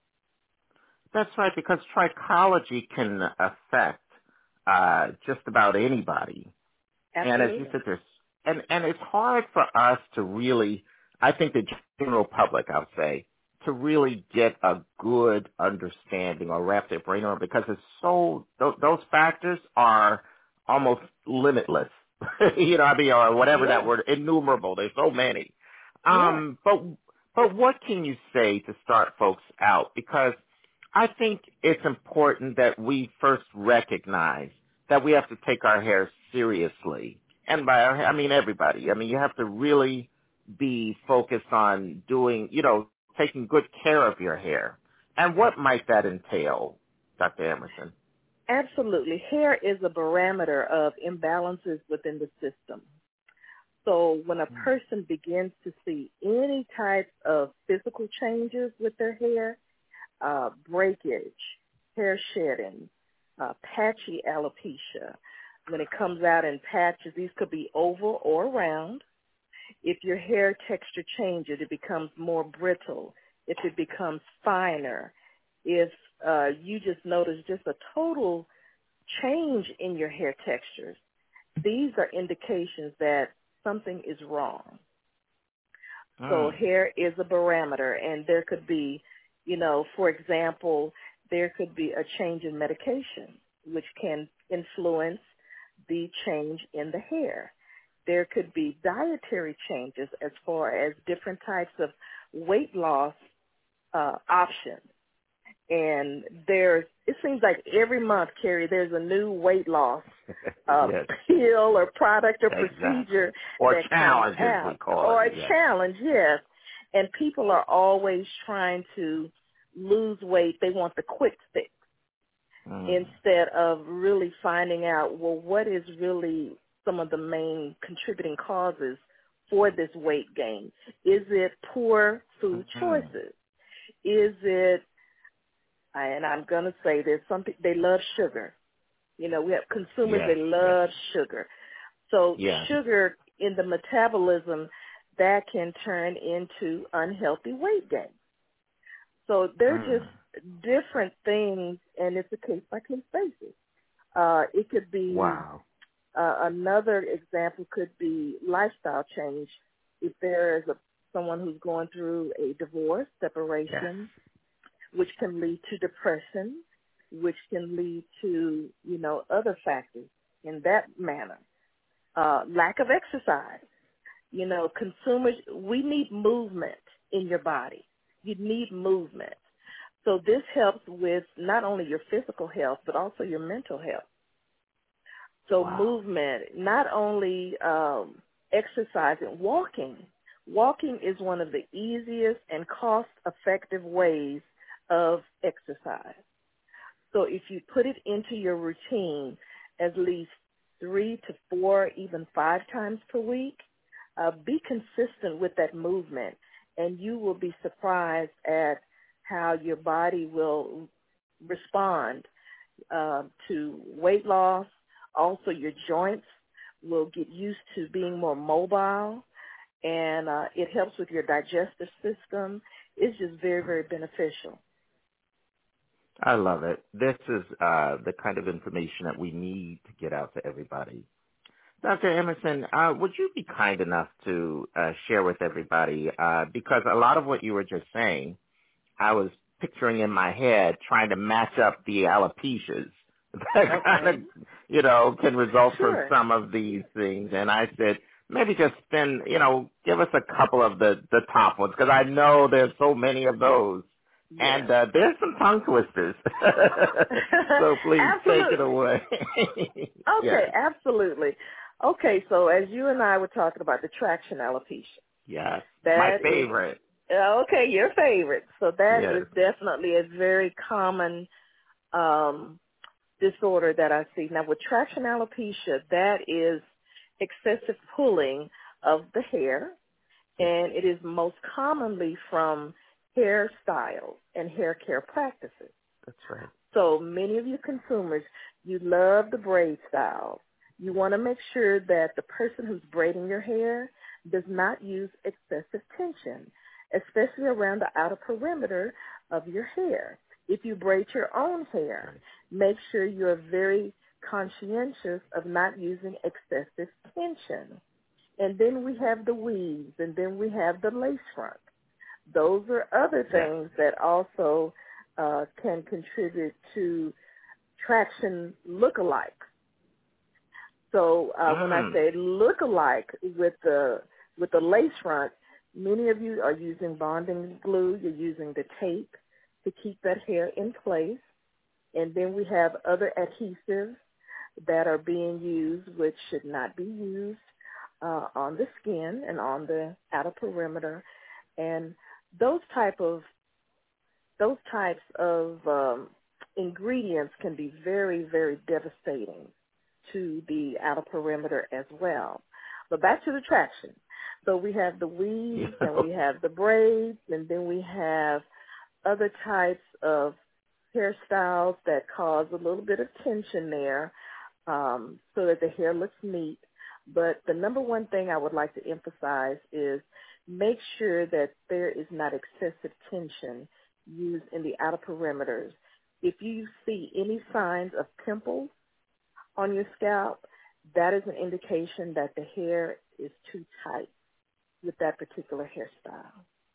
That's right, because trichology can affect just about anybody. Absolutely. And as you said, and it's hard for us to really, I think the general public, I'll say, to really get a good understanding or wrap their brain around, because it's so, those factors are almost limitless, or whatever that word, innumerable. There's so many. But what can you say to start folks out? Because I think it's important that we first recognize that we have to take our hair seriously. And by our hair, I mean everybody. I mean, you have to really be focused on doing, taking good care of your hair. And what might that entail, Dr. Emerson? Absolutely. Hair is a barometer of imbalances within the system. So when a person begins to see any type of physical changes with their hair, breakage, hair shedding, patchy alopecia, when it comes out in patches, these could be oval or round. If your hair texture changes, it becomes more brittle. If it becomes finer, if you just notice just a total change in your hair textures, these are indications that something is wrong. So hair is a barometer, and there could be, for example, there could be a change in medication, which can influence the change in the hair. There could be dietary changes as far as different types of weight loss options. And it seems like every month, Carrie, there's a new weight loss pill or product or procedure. Or challenge, as we call it. Or a challenge, yes. And people are always trying to lose weight. They want the quick fix instead of really finding out, well, what is really some of the main contributing causes for this weight gain? Is it poor food choices? Is it, and I'm going to say this, they love sugar. We have consumers, they love sugar. So sugar in the metabolism, that can turn into unhealthy weight gain. So they're just different things, and it's a case-by-case basis. It could be, another example could be lifestyle change. If there is someone who's going through a divorce, separation, which can lead to depression, which can lead to, other factors in that manner. Lack of exercise. Consumers, we need movement in your body. You need movement. So this helps with not only your physical health, but also your mental health. So movement, not only exercising, walking. Walking is one of the easiest and cost-effective ways of exercise. So if you put it into your routine at least 3 to 4, even 5 times per week, be consistent with that movement, and you will be surprised at how your body will respond to weight loss. Also, your joints will get used to being more mobile, and it helps with your digestive system. It's just very, very beneficial. I love it. This is the kind of information that we need to get out to everybody. Dr. Emerson, would you be kind enough to share with everybody, because a lot of what you were just saying, I was picturing in my head trying to match up the alopecias that kind of, can result from some of these things. And I said, maybe just give us a couple of the top ones, because I know there's so many of those. Yeah. And there's some tongue twisters. So please take it away. Okay, absolutely. Okay, so as you and I were talking about the traction alopecia. Yes, my favorite. Okay, your favorite. So that is definitely a very common disorder that I see. Now with traction alopecia, that is excessive pulling of the hair, and it is most commonly from hairstyles and hair care practices. That's right. So many of you consumers, you love the braid style. You want to make sure that the person who's braiding your hair does not use excessive tension, especially around the outer perimeter of your hair. If you braid your own hair, make sure you're very conscientious of not using excessive tension. And then we have the weaves, and then we have the lace front. Those are other things that also can contribute to traction look-alike. So when I say look-alike with the lace front, many of you are using bonding glue. You're using the tape to keep that hair in place. And then we have other adhesives that are being used, which should not be used on the skin and on the outer perimeter. And those types of ingredients can be very, very devastating to the outer perimeter as well. But back to the traction. So we have the weaves and we have the braids, and then we have other types of hairstyles that cause a little bit of tension there so that the hair looks neat. But the number one thing I would like to emphasize is make sure that there is not excessive tension used in the outer perimeters. If you see any signs of pimples on your scalp, that is an indication that the hair is too tight with that particular hairstyle.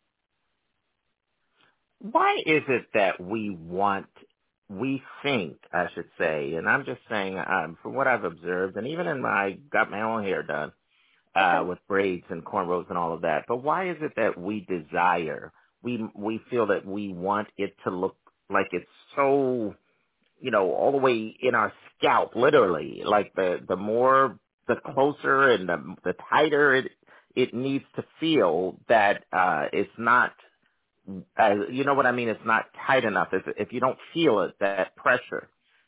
Why is it that we think, I should say, and I'm just saying from what I've observed, and even got my own hair done with braids and cornrows and all of that, but why is it that we feel that we want it to look like it's so, all the way in our scalp, literally, like the closer and the tighter it needs to feel, that it's not, you know what I mean? It's not tight enough. If you don't feel it, that pressure,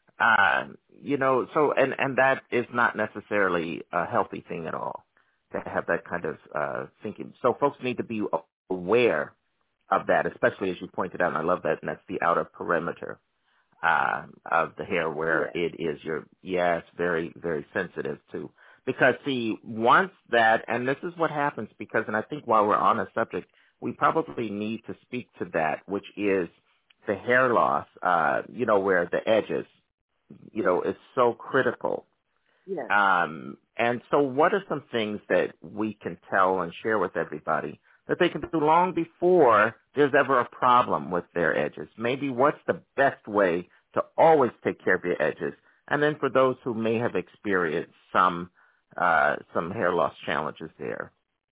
so, and that is not necessarily a healthy thing at all, to have that kind of thinking. So folks need to be aware of that, especially as you pointed out, and I love that, and that's the outer perimeter of the hair where it is very, very sensitive to. Because, see, once that, and this is what happens because, and I think while we're on the subject, we probably need to speak to that, which is the hair loss, where the edges, is so critical. Yes. And so what are some things that we can tell and share with everybody that they can do long before there's ever a problem with their edges? Maybe what's the best way to always take care of your edges? And then for those who may have experienced some hair loss challenges there.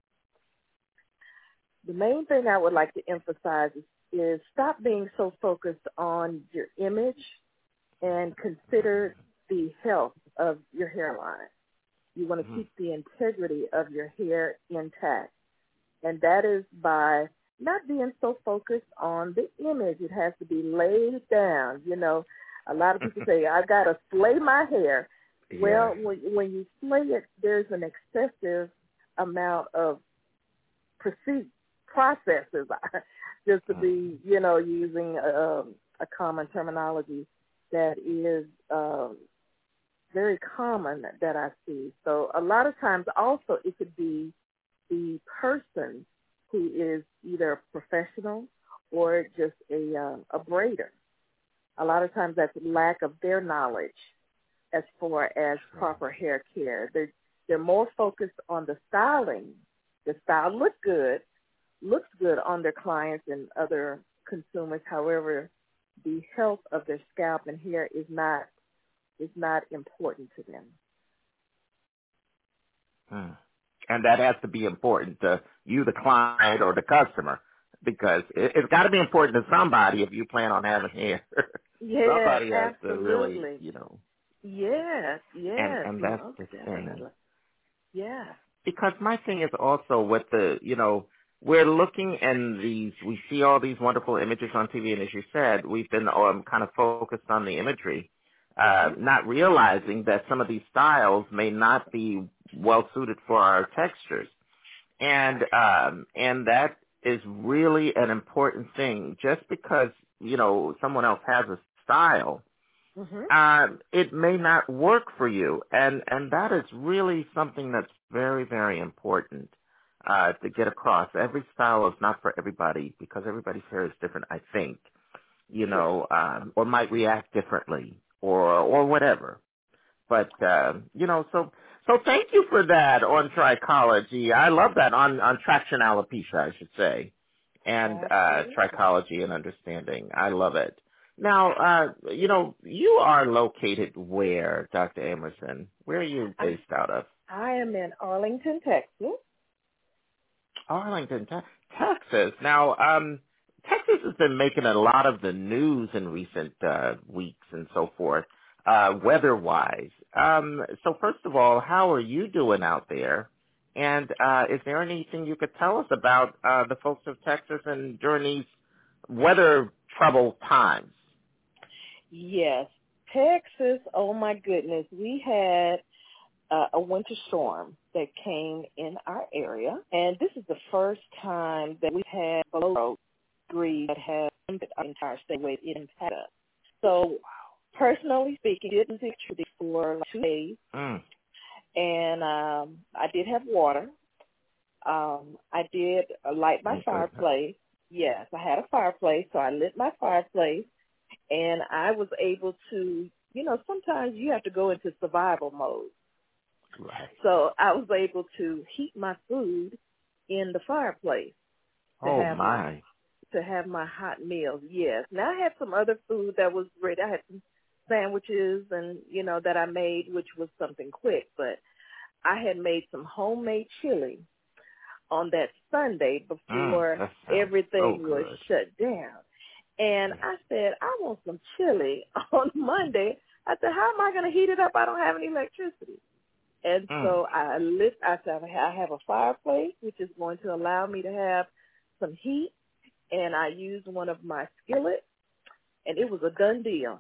The main thing I would like to emphasize is stop being so focused on your image and consider the health of your hairline. You want to keep the integrity of your hair intact. And that is by not being so focused on the image. It has to be laid down. A lot of people say, I got to slay my hair. Yeah. Well, when you slay it, there's an excessive amount of processes, just to be, using a common terminology that is very common that I see. So a lot of times also it could be the person who is either a professional or just a braider. a lot of times that's lack of their knowledge as far as proper hair care. They're more focused on the styling. The style looks good on their clients and other consumers. However, the health of their scalp and hair is not important to them. And that has to be important to you, the client or the customer, because it's got to be important to somebody if you plan on having hair. Yes, somebody has absolutely. to really, Yes. And that's the thing. Yeah. Because my thing is also with the, we're looking and we see all these wonderful images on TV, and as you said, we've been kind of focused on the imagery, not realizing that some of these styles may not be well suited for our textures. And that is really an important thing. Just because, someone else has a style, it may not work for you. And that is really something that's very, very important to get across. Every style is not for everybody because everybody's hair is different, I think, or might react differently or whatever. But, so thank you for that on trichology. I love that on traction alopecia, I should say, and trichology and understanding. I love it. Now, you are located where, Dr. Amerson? Where are you based out of? I am in Arlington, Texas. Arlington, Texas. Now, Texas has been making a lot of the news in recent weeks and so forth, weather-wise. So first of all, how are you doing out there? And is there anything you could tell us about the folks of Texas and during these weather troubled times? Yes. Texas, oh my goodness, we had a winter storm that came in our area, and this is the first time that we've had below degrees that have impacted our entire state where it impacted us. So, personally speaking, I didn't see it for 2 days, and I did have water. I did light my fireplace. Yes, I had a fireplace, so I lit my fireplace, and I was able to, sometimes you have to go into survival mode. Right. So I was able to heat my food in the fireplace to have my hot meals. Yes. Now I had some other food that was ready. I had some sandwiches and that I made, which was something quick. But I had made some homemade chili on that Sunday before everything was shut down. And I said, I want some chili on Monday. I said, how am I going to heat it up? I don't have any electricity. And so I said, I have a fireplace, which is going to allow me to have some heat. And I used one of my skillets, and it was a done deal.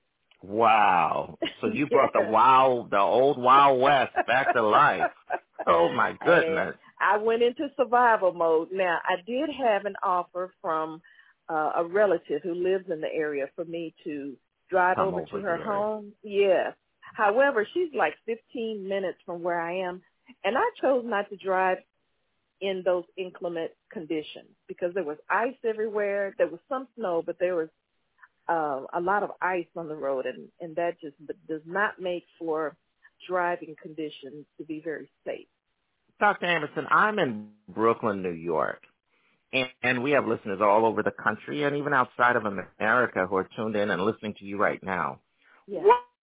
Wow. So you brought the old Wild West back to life. Oh, my goodness. And I went into survival mode. Now, I did have an offer from a relative who lives in the area for me to drive over to her home. Yes. However, she's like 15 minutes from where I am, and I chose not to drive in those inclement conditions because there was ice everywhere. There was some snow, but there was a lot of ice on the road, and that just does not make for driving conditions to be very safe. Dr. Anderson, I'm in Brooklyn, New York, and we have listeners all over the country and even outside of America who are tuned in and listening to you right now. Yeah.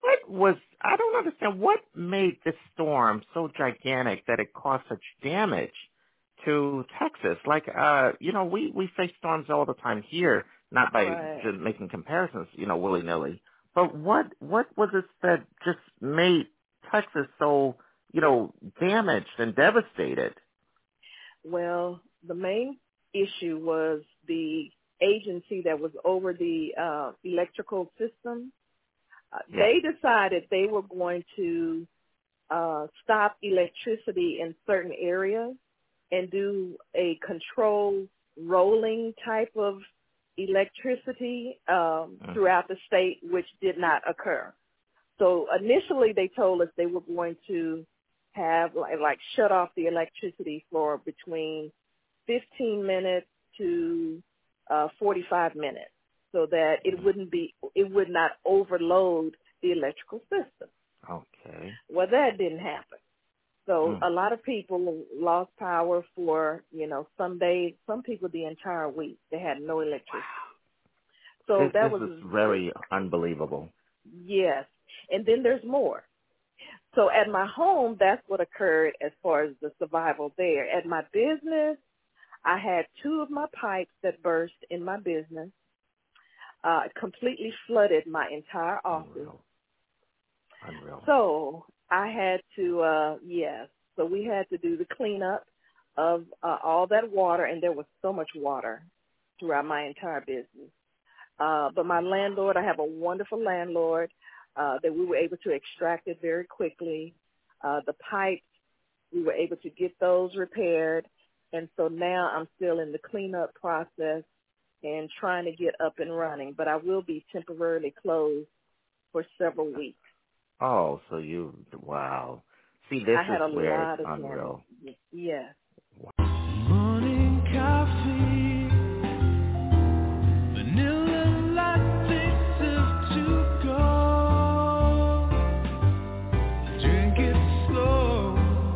I don't understand, what made this storm so gigantic that it caused such damage to Texas? Like, we face storms all the time here, not by just making comparisons, willy-nilly. But what was it that just made Texas so, damaged and devastated? Well, the main issue was the agency that was over the electrical system. They decided they were going to stop electricity in certain areas and do a controlled rolling type of electricity throughout the state, which did not occur. So initially they told us they were going to have like shut off the electricity for between 15 minutes to 45 minutes so that it it would not overload the electrical system. Okay. Well, that didn't happen. So a lot of people lost power for, some days, some people the entire week. They had no electricity. Wow. So this is very unbelievable. Yes. And then there's more. So at my home, that's what occurred as far as the survival there. At my business, I had 2 of my pipes that burst in my business, completely flooded my entire office. Unreal. So I had to, so we had to do the cleanup of all that water, and there was so much water throughout my entire business. But my landlord, I have a wonderful landlord, that we were able to extract it very quickly. The pipes, we were able to get those repaired. And so now I'm still in the cleanup process and trying to get up and running. But I will be temporarily closed for several weeks. Oh, so wow. See, this is where it's unreal. Yes. Morning coffee, vanilla latte to go. Drink it slow.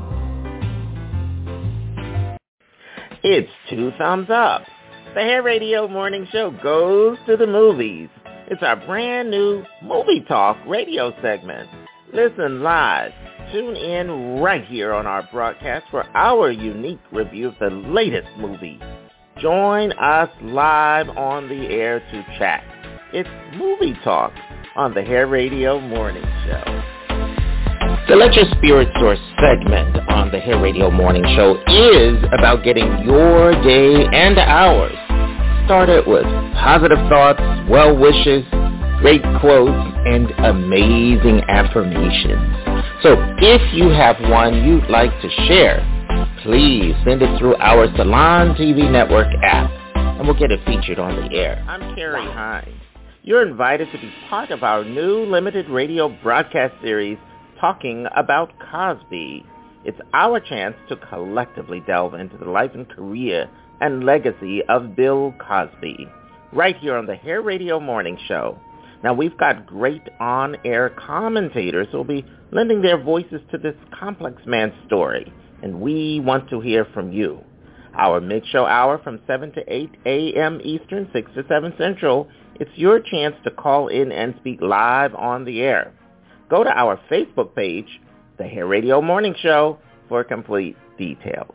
It's 2 thumbs up. The Hair Radio Morning Show goes to the movies. It's our brand new Movie Talk radio segment. Listen live. Tune in right here on our broadcast for our unique review of the latest movie. Join us live on the air to chat. It's Movie Talk on the Hair Radio Morning Show. The Let Your Spirit Source segment on the Hair Radio Morning Show is about getting your day and ours started with positive thoughts, well wishes, great quotes, and amazing affirmations. So if you have one you'd like to share, please send it through our Salon TV Network app, and we'll get it featured on the air. I'm Carrie Hines. You're invited to be part of our new limited radio broadcast series, Talking About Cosby. It's our chance to collectively delve into the life and career and legacy of Bill Cosby, right here on the Hair Radio Morning Show. Now, we've got great on-air commentators who will be lending their voices to this complex man's story, and we want to hear from you. Our mid-show hour from 7 to 8 a.m. Eastern, 6 to 7 Central, it's your chance to call in and speak live on the air. Go to our Facebook page, The Hair Radio Morning Show, for complete details.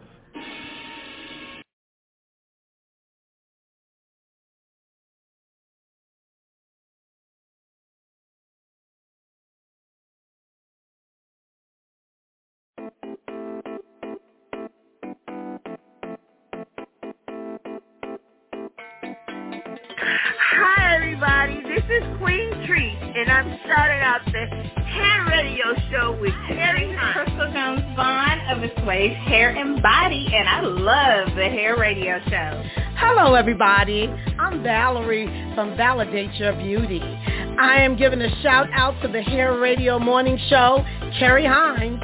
Hi, everybody. This is Queen Treat, and I'm starting out the Hair Radio Show with Terry Crystal Jones Vaughn of Miss Wave's Hair and Body, and I love the Hair Radio Show. Hello, everybody. I'm Valerie from Validate Your Beauty. I am giving a shout out to the Hair Radio Morning Show, Carrie Hines.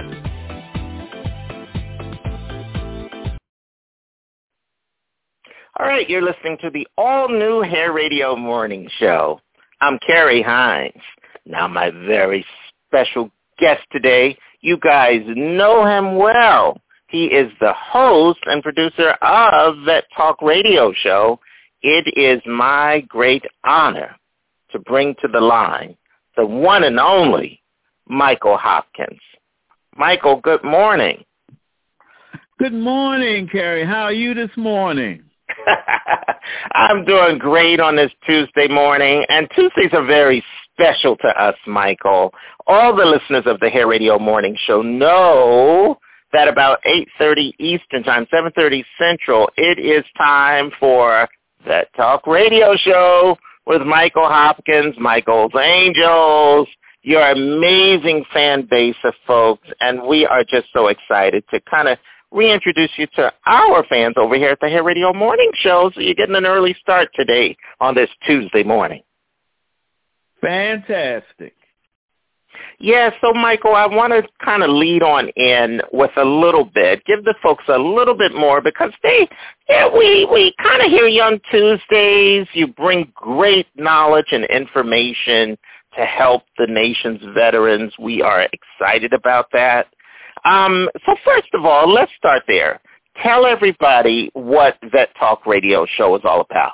All right, you're listening to the all-new Hair Radio Morning Show. I'm Carrie Hines. Now, my very special guest today, you guys know him well. He is the host and producer of Vet Talk Radio Show. It is my great honor to bring to the line the one and only Michael Hopkins. Michael, good morning. Good morning, Carrie. How are you this morning? I'm doing great on this Tuesday morning, and Tuesdays are very special to us, Michael. All the listeners of the Hair Radio Morning Show know that about 8:30 Eastern Time, 7:30 Central, it is time for Vet Talk Radio Show with Michael Hopkins, Michael's Angels, your amazing fan base of folks, and we are just so excited to kind of reintroduce you to our fans over here at the Hair Radio Morning Show, so you're getting an early start today on this Tuesday morning. Fantastic. Yeah, so Michael, I want to kind of lead on in with a little bit, give the folks a little bit more because we kind of hear Young Tuesdays. You bring great knowledge and information to help the nation's veterans. We are excited about that. So first of all, let's start there. Tell everybody what Vet Talk Radio Show is all about.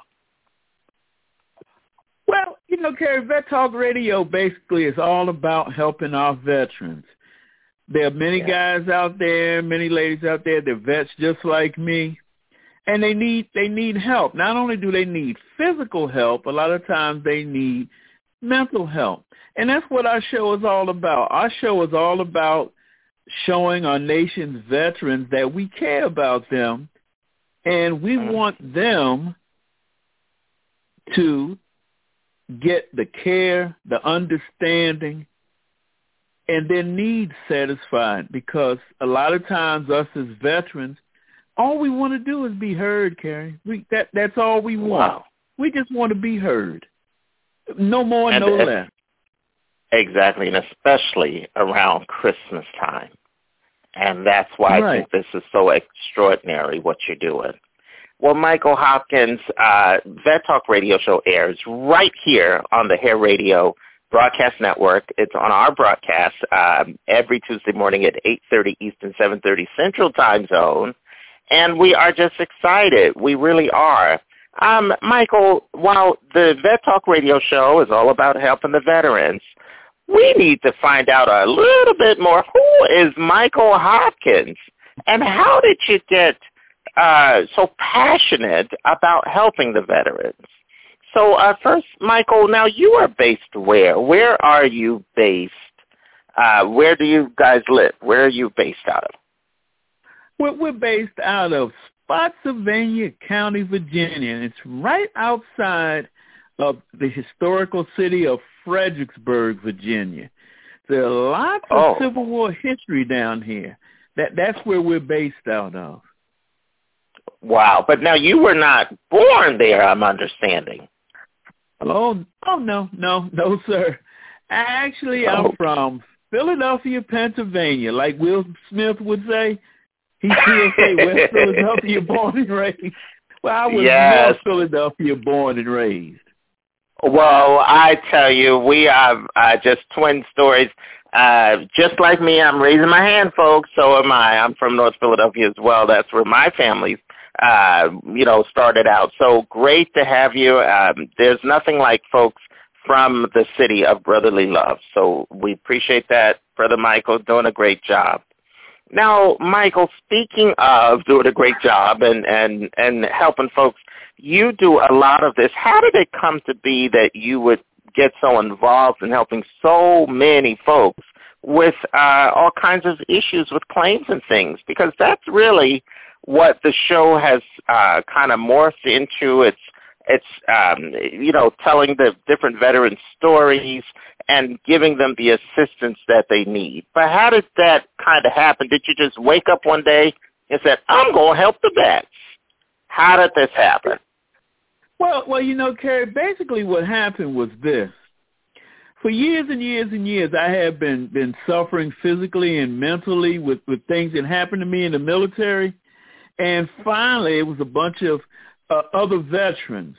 Well, Carrie, Vet Talk Radio basically is all about helping our veterans. There are many guys out there, many ladies out there, they're vets just like me, and they need help. Not only do they need physical help, a lot of times they need mental help. And that's what our show is all about. Our show is all about showing our nation's veterans that we care about them, and we want them to get the care, the understanding, and their needs satisfied, because a lot of times us as veterans, all we want to do is be heard, Carrie. That's all we want. Wow. We just want to be heard. No more, no less. Exactly, and especially around Christmas time. And that's why I think this is so extraordinary, what you're doing. Well, Michael Hopkins, Vet Talk Radio Show airs right here on the Hair Radio Broadcast Network. It's on our broadcast every Tuesday morning at 8:30 Eastern, 7:30 Central Time Zone. And we are just excited. We really are. Michael, while the Vet Talk Radio Show is all about helping the veterans, we need to find out a little bit more. Who is Michael Hopkins, and how did you get so passionate about helping the veterans? So first, Michael, now you are based where? Where are you based? Where do you guys live? Where are you based out of? We're based out of Spotsylvania County, Virginia, and it's right outside of the historical city of Fredericksburg, Virginia. There are lots of Civil War history down here. That's where we're based out of. Wow, but now you were not born there, I'm understanding. Oh no, sir. Actually, I'm from Philadelphia, Pennsylvania. Like Will Smith would say, he'll say West Philadelphia, born and raised. Well, I was North Philadelphia, born and raised. Well, I tell you, we have just twin stories. Just like me, I'm raising my hand, folks. So am I. I'm from North Philadelphia as well. That's where my family, started out. So great to have you. There's nothing like folks from the city of brotherly love. So we appreciate that. Brother Michael, doing a great job. Now, Michael, speaking of doing a great job and helping folks, you do a lot of this. How did it come to be that you would get so involved in helping so many folks with all kinds of issues with claims and things? Because that's really what the show has kind of morphed into. It's telling the different veteran stories and giving them the assistance that they need. But how did that kind of happen? Did you just wake up one day and said, I'm going to help the vets? How did this happen? Well, Carrie, basically what happened was this. For years and years and years, I have been suffering physically and mentally with things that happened to me in the military. And finally, it was a bunch of other veterans.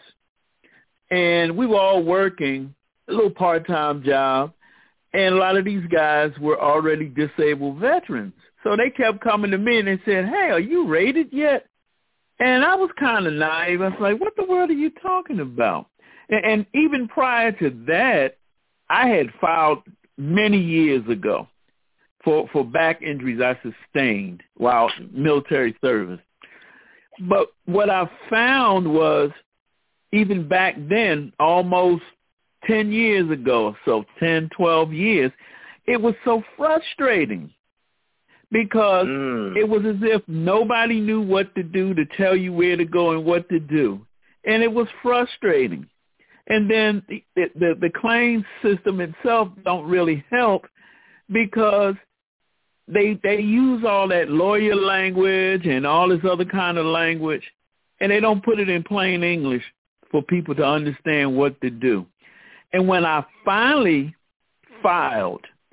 And we were all working a little part-time job. And a lot of these guys were already disabled veterans. So they kept coming to me and they said, hey, are you rated yet? And I was kind of naive. I was like, what the world are you talking about? And even prior to that, I had filed many years ago for back injuries I sustained while military service. But what I found was, even back then, almost 10 years ago, so 10, 12 years, it was so frustrating. Because it was as if nobody knew what to do to tell you where to go and what to do. And it was frustrating. And then the claims system itself don't really help because they use all that lawyer language and all this other kind of language, and they don't put it in plain English for people to understand what to do. And when I finally filed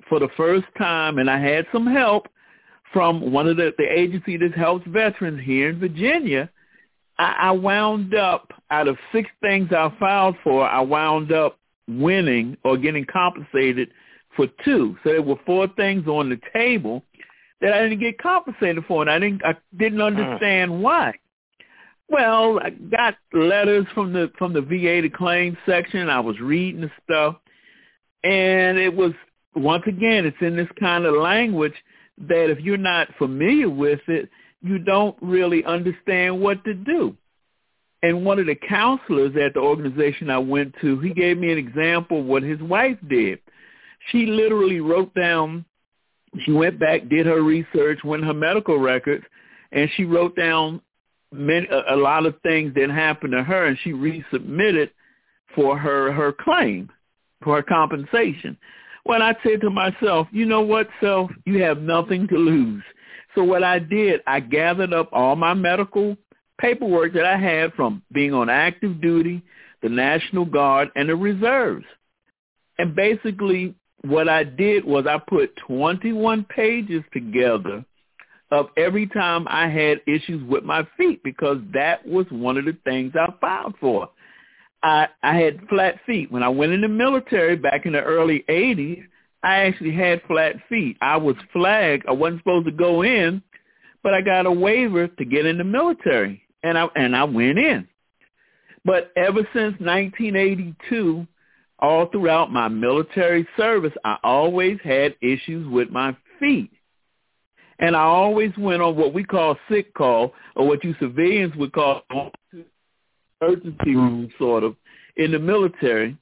for the first time, and I had some help from one of the agency that helps veterans here in Virginia, I wound up, out of 6 things I filed for, I wound up winning or getting compensated for 2. So there were 4 things on the table that I didn't get compensated for, and I didn't understand why. Well, I got letters from the VA, the claims section. I was reading the stuff, and it was, once again, it's in this kind of language that if you're not familiar with it, you don't really understand what to do. And one of the counselors at the organization I went to, he gave me an example of what his wife did. She literally wrote down, she went back, did her research, went her medical records, and she wrote down a lot of things that happened to her, and she resubmitted for her claim, for her compensation. Well, I said to myself, you know what, Self, you have nothing to lose. So what I did, I gathered up all my medical paperwork that I had from being on active duty, the National Guard, and the reserves. And basically what I did was I put 21 pages together of every time I had issues with my feet, because that was one of the things I filed for. I had flat feet. When I went in the military back in the early 80s, I actually had flat feet. I was flagged. I wasn't supposed to go in, but I got a waiver to get in the military, and I went in. But ever since 1982, all throughout my military service, I always had issues with my feet. And I always went on what we call sick call, or what you civilians would call emergency room, sort of, in the military.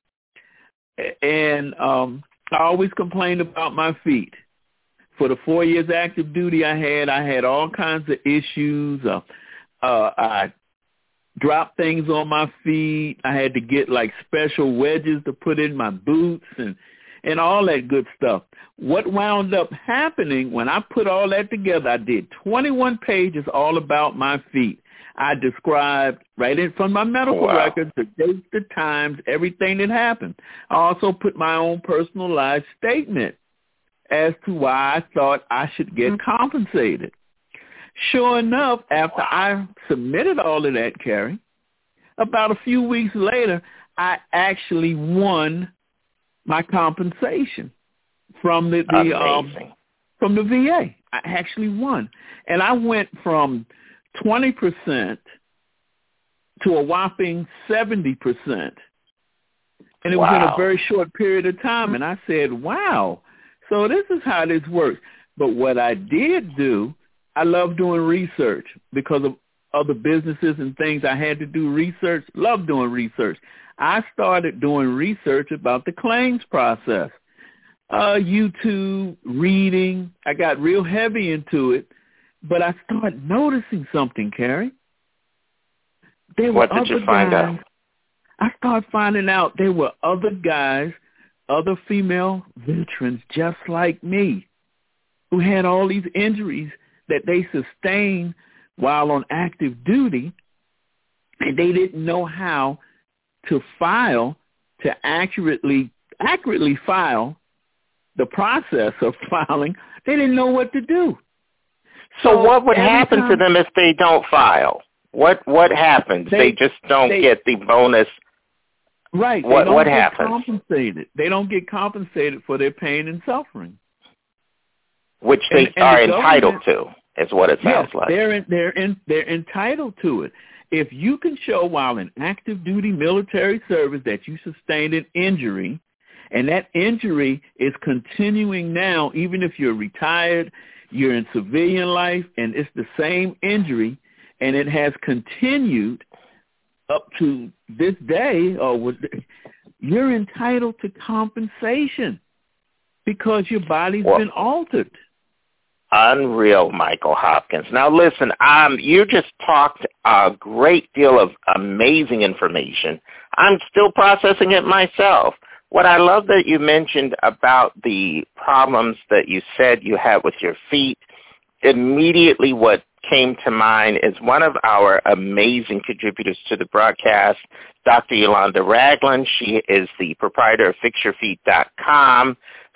And I always complained about my feet. For the 4 years active duty I had all kinds of issues. I dropped things on my feet. I had to get like special wedges to put in my boots and all that good stuff. What wound up happening when I put all that together, I did 21 pages all about my feet. I described right in from my medical records, the dates, the times, everything that happened. I also put my own personalized statement as to why I thought I should get compensated. Sure enough, after I submitted all of that, Carrie, about a few weeks later, I actually won my compensation from the VA. I actually won. And I went from 20% to a whopping 70%. And it was in a very short period of time. And I said, wow, so this is how this works. But what I did do, I love doing research because of other businesses and things. I had to do research, love doing research. I started doing research about the claims process. YouTube, reading. I got real heavy into it. But I started noticing something, Carrie. What did you find out? I started finding out there were other guys, other female veterans just like me, who had all these injuries that they sustained while on active duty, and they didn't know how to file, to accurately file the process of filing. They didn't know what to do. So what would happen to them if they don't file? What happens? They just don't get the bonus. Right. What happens? Compensated. They don't get compensated for their pain and suffering, which they are entitled to. Is what it sounds like. They're entitled to it. If you can show while in active duty military service that you sustained an injury, and that injury is continuing now, even if you're retired, you're in civilian life, and it's the same injury, and it has continued up to this day, you're entitled to compensation because your body's been altered. Unreal, Michael Hopkins. Now, listen, you just talked a great deal of amazing information. I'm still processing it myself. What I love that you mentioned about the problems that you said you had with your feet, immediately what came to mind is one of our amazing contributors to the broadcast, Dr. Yolanda Ragland. She is the proprietor of FixYourFeet.com.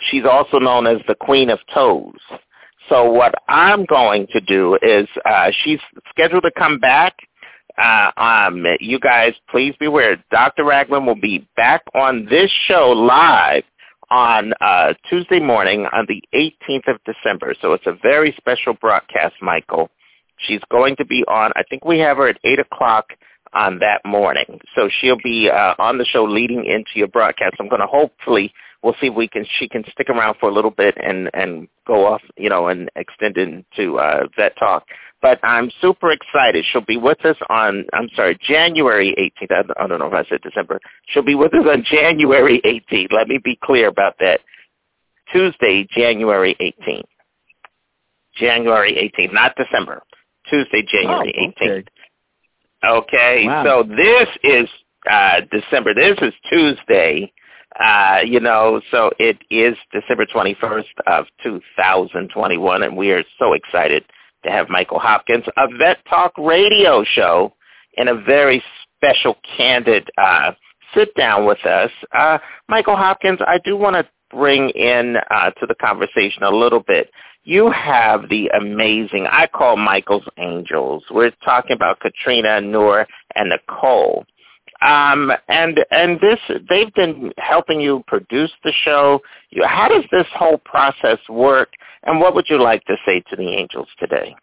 She's also known as the Queen of Toes. So what I'm going to do is she's scheduled to come back. You guys, please be aware, Dr. Ragland will be back on this show live on Tuesday morning on the 18th of December. So it's a very special broadcast, Michael. She's going to be on, I think we have her at 8 o'clock on that morning. So she'll be on the show leading into your broadcast. I'm going to hopefully, we'll see if she can stick around for a little bit and go off, and extend into Vet Talk. But I'm super excited. She'll be with us on, January 18th. I don't know if I said December. She'll be with us on January 18th. Let me be clear about that. Tuesday, January 18th. January 18th, not December. Tuesday, January 18th. Okay, wow. So this is December. This is Tuesday. So it is December 21st of 2021, and we are so excited to have Michael Hopkins, a Vet Talk radio show, in a very special, candid sit-down with us. Michael Hopkins, I do want to bring in to the conversation a little bit. You have the amazing, I call Michael's Angels. We're talking about Katrina, Noor, and Nicole. And this, they've been helping you produce the show. How does this whole process work, and what would you like to say to the Angels today?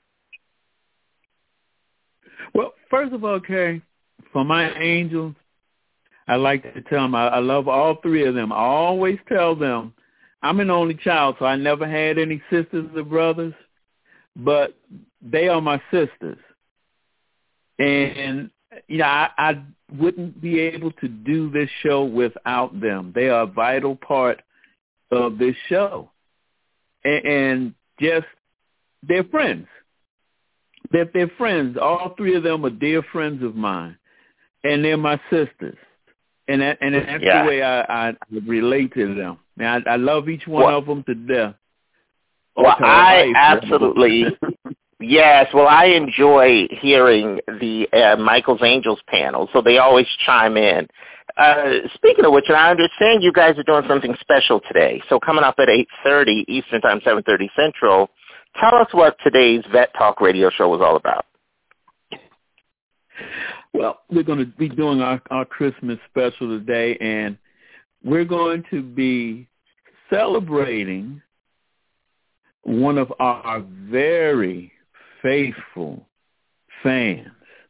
Well, first of all, Carrie, for my Angels, I like to tell them I love all three of them. I always tell them I'm an only child, so I never had any sisters or brothers, but they are my sisters. And, I wouldn't be able to do this show without them. They are a vital part of this show. And just, they're friends. They're friends. All three of them are dear friends of mine. And they're my sisters. And that's the way I relate to them. Man, I love each one of them to death. Well, I absolutely, yes. Well, I enjoy hearing the Michael's Angels panel, so they always chime in. Speaking of which, and I understand you guys are doing something special today. So coming up at 8:30 Eastern Time, 7:30 Central, tell us what today's Vet Talk radio show was all about. Well, we're going to be doing our Christmas special today, and we're going to be celebrating one of our very faithful fans.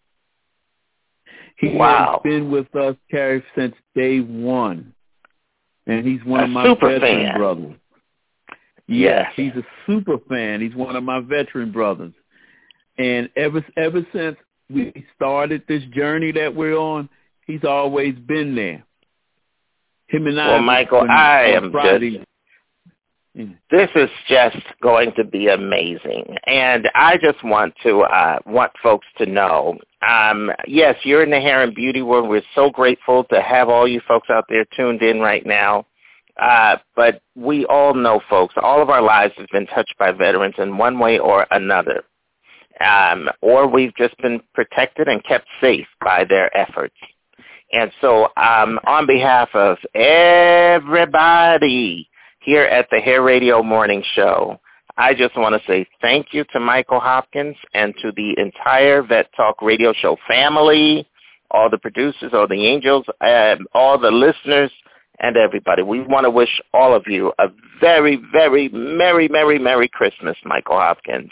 He has been with us, Carrie, since day one, and he's one of my veteran brothers. Yes, he's a super fan. He's one of my veteran brothers. And ever since we started this journey that we're on, he's always been there. Him and I. Well, Michael, I am just. This is just going to be amazing, and I just want folks to know. Yes, you're in the hair and beauty world. We're so grateful to have all you folks out there tuned in right now. But we all know, folks, all of our lives have been touched by veterans in one way or another. Or we've just been protected and kept safe by their efforts. And so on behalf of everybody here at the Hair Radio Morning Show, I just want to say thank you to Michael Hopkins and to the entire Vet Talk Radio Show family, all the producers, all the Angels, all the listeners, and everybody. We want to wish all of you a very, very merry, merry, merry Christmas, Michael Hopkins.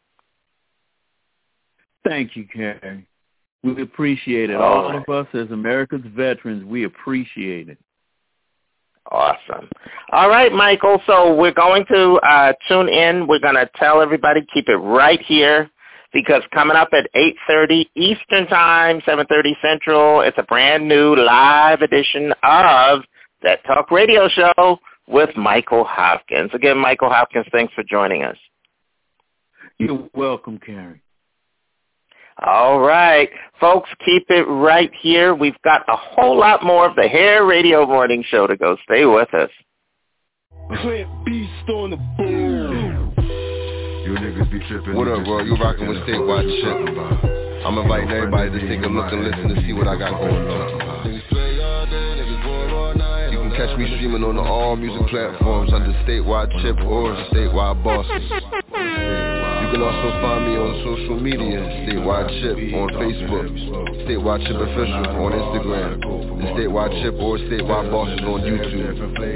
Thank you, Carrie. We appreciate it. All of us as America's veterans, we appreciate it. Awesome. All right, Michael, so we're going to tune in. We're going to tell everybody, keep it right here, because coming up at 8:30 Eastern Time, 7:30 Central, it's a brand new live edition of That Talk Radio Show with Michael Hopkins. Again, Michael Hopkins, thanks for joining us. You're welcome, Carrie. All right. Folks, keep it right here. We've got a whole lot more of the Hair Radio Morning Show to go. Stay with us. Clint Beast on the boom. You niggas be tripping. What up, bro? You rocking with Statewide Chip. I'm inviting everybody to take a look and listen to see what I got going on. You can Catch me streaming on all music platforms under Statewide Chip or Statewide Bosses. You can also find me on social media, Statewide Chip on Facebook, Statewide Chip Official on Instagram, and Statewide Chip or Statewide Bosses on YouTube.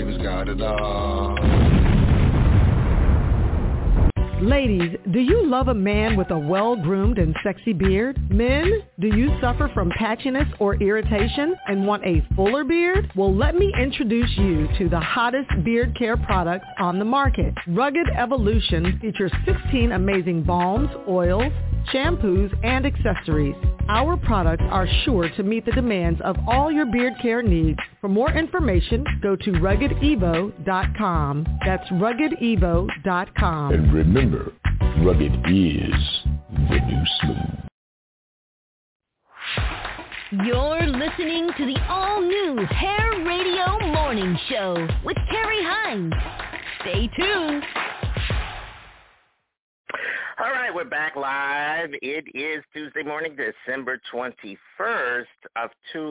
Ladies, do you love a man with a well-groomed and sexy beard? Men, do you suffer from patchiness or irritation and want a fuller beard? Well, let me introduce you to the hottest beard care products on the market. Rugged Evolution features 16 amazing balms, oils, shampoos, and accessories. Our products are sure to meet the demands of all your beard care needs. For more information, go to RuggedEvo.com. That's RuggedEvo.com. And remember, rugged is the new smooth. You're listening to the all-new Hair Radio Morning Show with Terry Hines. Stay tuned. All right, we're back live. It is Tuesday morning, December 21st of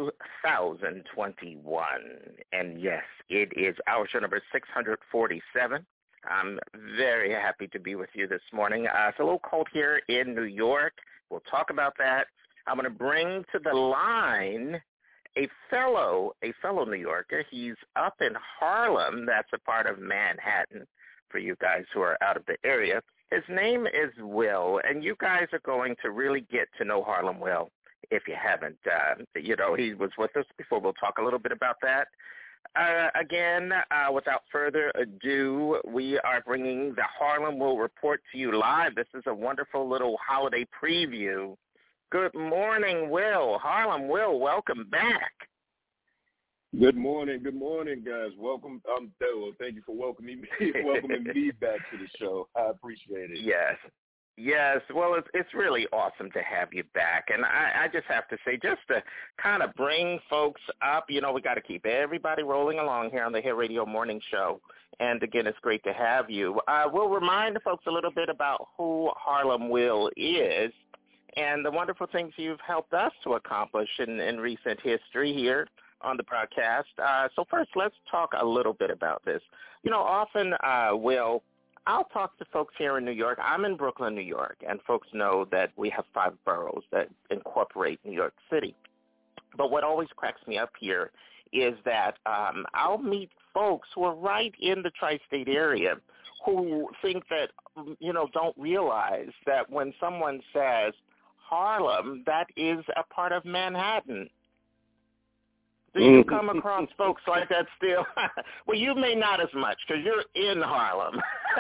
2021. And yes, it is our show number 647. I'm very happy to be with you this morning. It's a little cold here in New York. We'll talk about that. I'm going to bring to the line a fellow New Yorker. He's up in Harlem. That's a part of Manhattan for you guys who are out of the area. His name is Will, and you guys are going to really get to know Harlem Will if you haven't. He was with us before. We'll talk a little bit about that. Without further ado, we are bringing the Harlem Will Report to you live. This is a wonderful little holiday preview. Good morning, Will. Harlem Will, welcome back. Good morning, guys. Welcome. Thank you for welcoming me back to the show. I appreciate it. Yes. Well, it's really awesome to have you back. And I just have to say, just to kind of bring folks up, we got to keep everybody rolling along here on the Hair Radio Morning Show. And, again, it's great to have you. We'll remind the folks a little bit about who Harlem Will is and the wonderful things you've helped us to accomplish in recent history here on the broadcast. So first, let's talk a little bit about this. Often, Will, I'll talk to folks here in New York. I'm in Brooklyn, New York, and folks know that we have 5 boroughs that incorporate New York City. But what always cracks me up here is that I'll meet folks who are right in the tri-state area who think that, don't realize that when someone says Harlem, that is a part of Manhattan. Do you come across folks like that still? Well, you may not as much because you're in Harlem.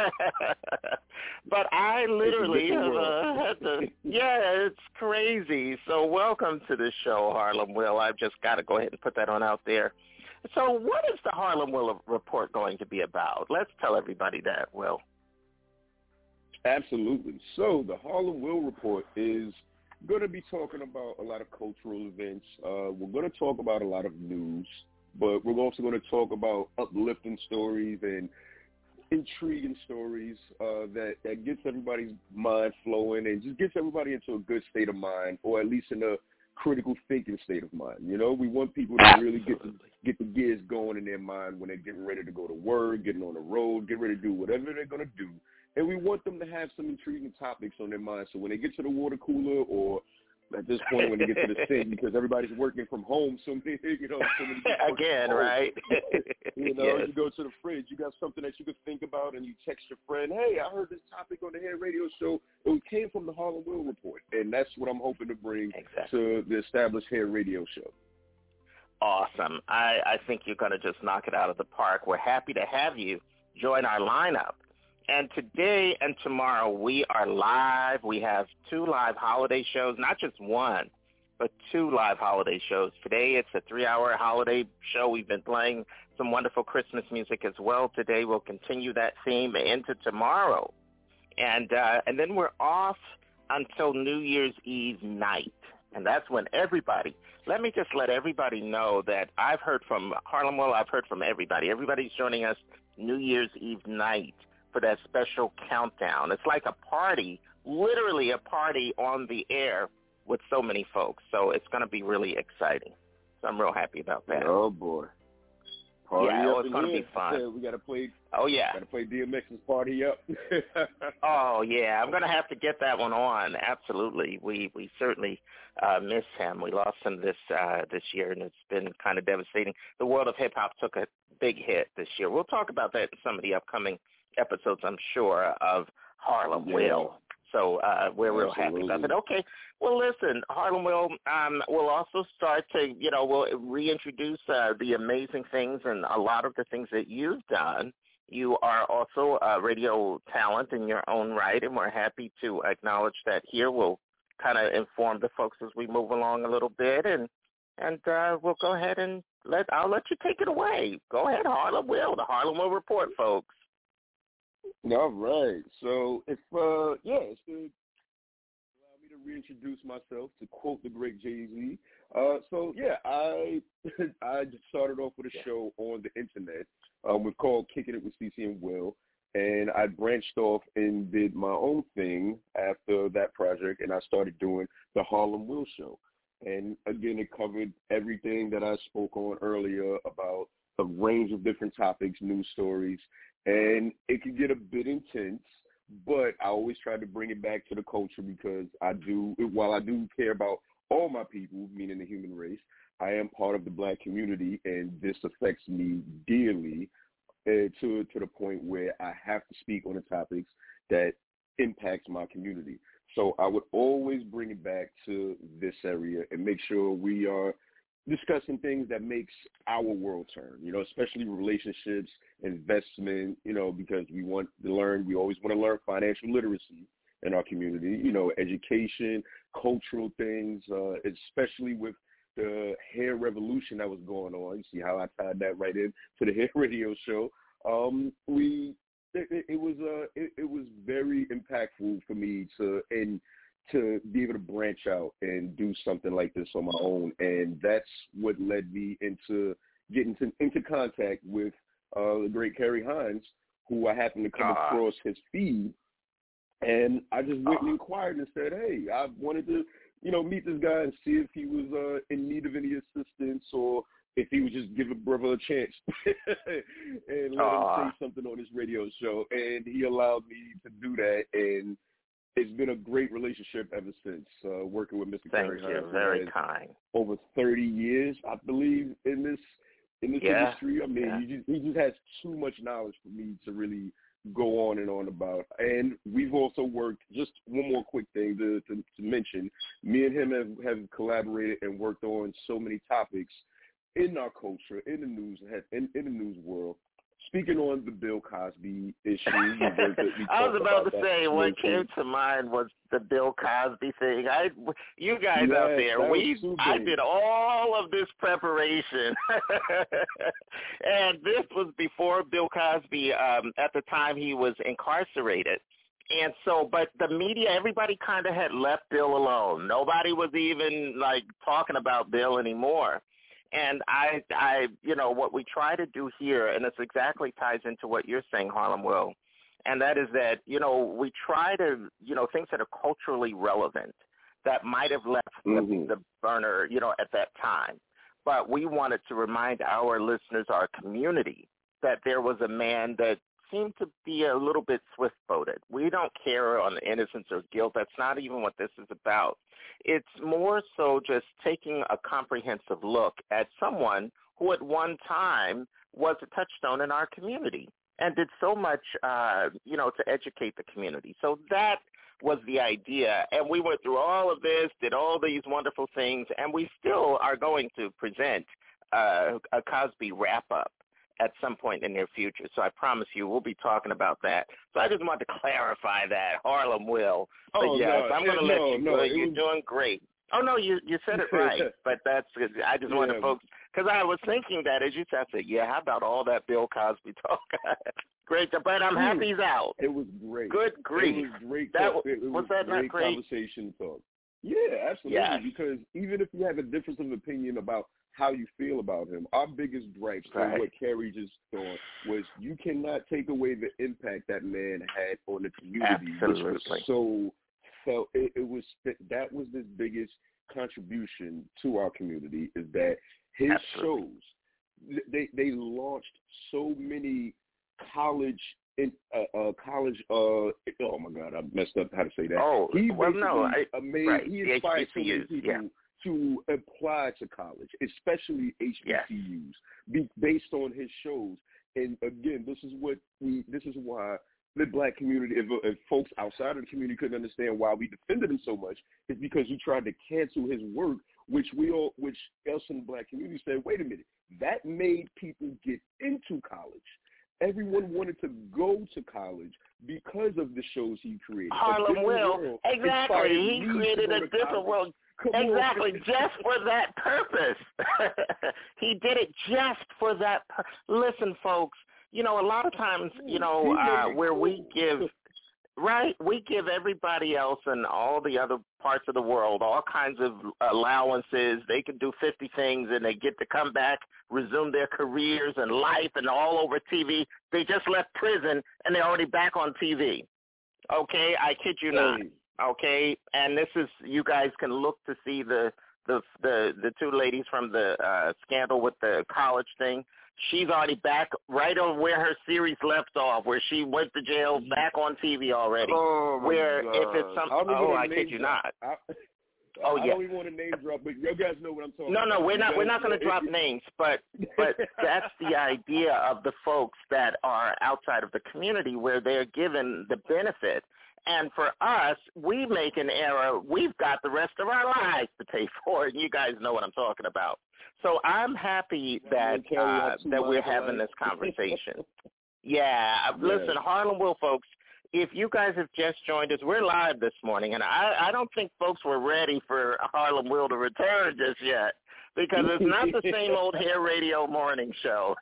But I literally have had to, it's crazy. So welcome to the show, Harlem Will. I've just got to go ahead and put that on out there. So what is the Harlem Will Report going to be about? Let's tell everybody that, Will. Absolutely. So the Harlem Will Report is going to be talking about a lot of cultural events. We're going to talk about a lot of news, but we're also going to talk about uplifting stories and intriguing stories that gets everybody's mind flowing and just gets everybody into a good state of mind, or at least in a critical thinking state of mind. We want people to really get the gears going in their mind when they're getting ready to go to work, getting on the road, get ready to do whatever they're going to do. And we want them to have some intriguing topics on their mind. So when they get to the water cooler, or at this point when they get to the sink, because everybody's working from home, so many again, right? You go to the fridge, you got something that you could think about, and you text your friend, hey, I heard this topic on the Hair Radio Show. It came from the Harlem Will Report, and that's what I'm hoping to bring to the established Hair Radio Show. Awesome. I think you're going to just knock it out of the park. We're happy to have you join our lineup. And today and tomorrow we are live. We have 2 live holiday shows, not just one, but 2 live holiday shows. Today it's a 3-hour holiday show. We've been playing some wonderful Christmas music as well. Today we'll continue that theme into tomorrow. And then we're off until New Year's Eve night. And that's when let me just let everybody know that I've heard from Harlem Will, I've heard from everybody. Everybody's joining us New Year's Eve night for that special countdown. It's like a party, literally a party on the air with so many folks. So it's going to be really exciting. So I'm real happy about that. Oh, boy. It's going to be fun. We got to play. Oh, yeah. Got to play DMX's Party Up. Oh, yeah. I'm going to have to get that one on. Absolutely. We certainly miss him. We lost him this year, and it's been kind of devastating. The world of hip-hop took a big hit this year. We'll talk about that in some of the upcoming episodes, I'm sure, of Harlem Will. So we're real happy about that. Okay. Well, listen, Harlem Will, we'll also start to, we'll reintroduce the amazing things and a lot of the things that you've done. You are also a radio talent in your own right, and we're happy to acknowledge that here. We'll kind of inform the folks as we move along a little bit, and we'll go ahead and I'll let you take it away. Go ahead, Harlem Will, the Harlem Will Report, folks. All right. So it's to allow me to reintroduce myself, to quote the great Jay-Z. I just started off with a show on the internet. We're called Kicking It with CeCe and Will, and I branched off and did my own thing after that project, and I started doing the Harlem Will Show. And again, it covered everything that I spoke on earlier about a range of different topics, news stories, and it could get a bit intense, but I always try to bring it back to the culture because while I do care about all my people, meaning the human race, I am part of the Black community, and this affects me dearly to the point where I have to speak on the topics that impacts my community. So I would always bring it back to this area and make sure we are discussing things that makes our world turn, especially relationships, investment, because we want to learn, we always want to learn financial literacy in our community, education, cultural things, especially with the hair revolution that was going on. You see how I tied that right in to the hair radio show. It was very impactful for me to be able to branch out and do something like this on my own. And that's what led me into getting into contact with the great Kerry Hines, who I happened to come across his feed. And I just went and inquired and said, hey, I wanted to, meet this guy and see if he was in need of any assistance or if he would just give a brother a chance and let him say something on his radio show. And he allowed me to do that. And it's been a great relationship ever since, working with Mr. Kerry Hines. Thank you. Very kind. Over 30 years, I believe, in this industry. I mean, he just has too much knowledge for me to really go on and on about. And we've also worked, just one more quick thing to mention, me and him have collaborated and worked on so many topics in our culture, in the news, in the news world. Speaking on the Bill Cosby issue, I was about to say what came to mind was the Bill Cosby thing. You guys out there, I did all of this preparation, and this was before Bill Cosby. At the time, he was incarcerated. And so, but the media, everybody kind of had left Bill alone. Nobody was even talking about Bill anymore. And I, what we try to do here, and this exactly ties into what you're saying, Harlem Will, and that is that, we try to, things that are culturally relevant that might have left the burner, at that time. But we wanted to remind our listeners, our community, that there was a man that seemed to be a little bit swift-boated. We don't care on the innocence or guilt. That's not even what this is about. It's more so just taking a comprehensive look at someone who at one time was a touchstone in our community and did so much, to educate the community. So that was the idea. And we went through all of this, did all these wonderful things, and we still are going to present a Cosby wrap-up at some point in the near future. So I promise you we'll be talking about that. So I just wanted to clarify that. Harlem Will. But yes, I'm going to let you go. You're doing great. Oh, no, you said it right. But that's good. I just wanted folks, because I was thinking that as you said, I said, how about all that Bill Cosby talk? Great. But I'm happy he's out. It was great. Good grief. It was great. Was that not great? Conversation talk. Yeah, absolutely. Yes. Because even if you have a difference of opinion about how you feel about him, our biggest gripes and what Kerry just thought was you cannot take away the impact that man had on the community, absolutely. Which was so felt. That was his biggest contribution to our community, is that his shows they launched so many college. Oh my God, I messed up how to say that. Oh, he well, no, right. He inspired so many people yeah. to apply to college, especially HBCUs, based on his shows. And again, this is why the black community, if folks outside of the community couldn't understand why we defended him so much, is because he tried to cancel his work, which us in the black community said, wait a minute, that made people get into college. Everyone wanted to go to college because of the shows he created. Harlem Will, exactly. He created a different world. Exactly, just for that purpose. He did it just for that. Listen, folks, a lot of times, where we give, we give everybody else and all the other parts of the world all kinds of allowances. They can do 50 things and they get to come back, resume their careers and life and all over TV. They just left prison and they're already back on TV. Okay, I kid you not. Okay, and this is, you guys can look to see the two ladies from the scandal with the college thing. She's already back right on where her series left off, where she went to jail, back on TV already. Oh, my God. If it's something, I kid you not. I don't even want to name drop, but you guys know what I'm talking about. No, we're not going to drop names, but that's the idea of the folks that are outside of the community where they're given the benefit. And for us, we make an error. We've got the rest of our lives to pay for it. You guys know what I'm talking about. So I'm happy that we're having this conversation. Listen, Harlem Will, folks, if you guys have just joined us, we're live this morning, and I don't think folks were ready for Harlem Will to return just yet, because it's not the same old Hair Radio morning show.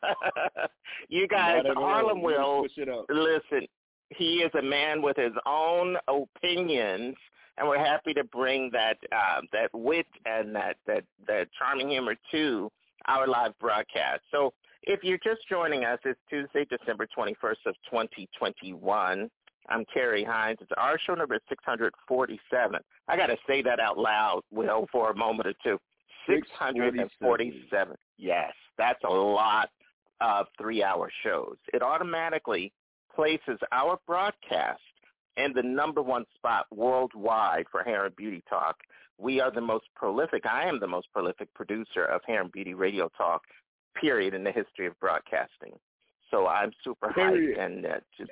You guys, Harlem Will, listen, he is a man with his own opinions, and we're happy to bring that wit and that charming humor to our live broadcast. So if you're just joining us, it's Tuesday, December 21st of 2021. I'm Carrie Hines. It's our show number 647. I got to say that out loud, Will, for a moment or two. 647. Yes, that's a lot of 3-hour shows. It automatically places our broadcast in the number one spot worldwide for hair and beauty talk. We are the most prolific. I am the most prolific producer of hair and beauty radio talk, period, in the history of broadcasting. So I'm super hyped, and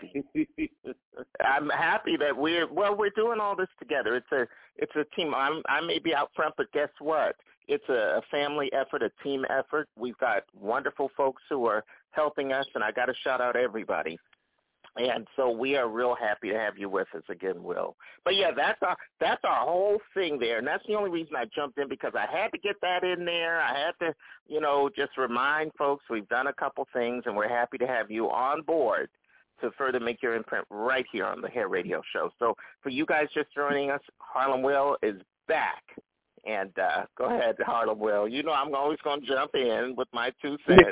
I'm happy that we're doing all this together. It's a team. I may be out front, but guess what? It's a family effort, a team effort. We've got wonderful folks who are helping us, and I got to shout out everybody. And so we are real happy to have you with us again, Will. But, yeah, that's our whole thing there, and that's the only reason I jumped in, because I had to get that in there. I had to, just remind folks we've done a couple things, and we're happy to have you on board to further make your imprint right here on the Hair Radio Show. So for you guys just joining us, Harlem Will is back. And go ahead, Harlem Will. I'm always going to jump in with my 2 cents.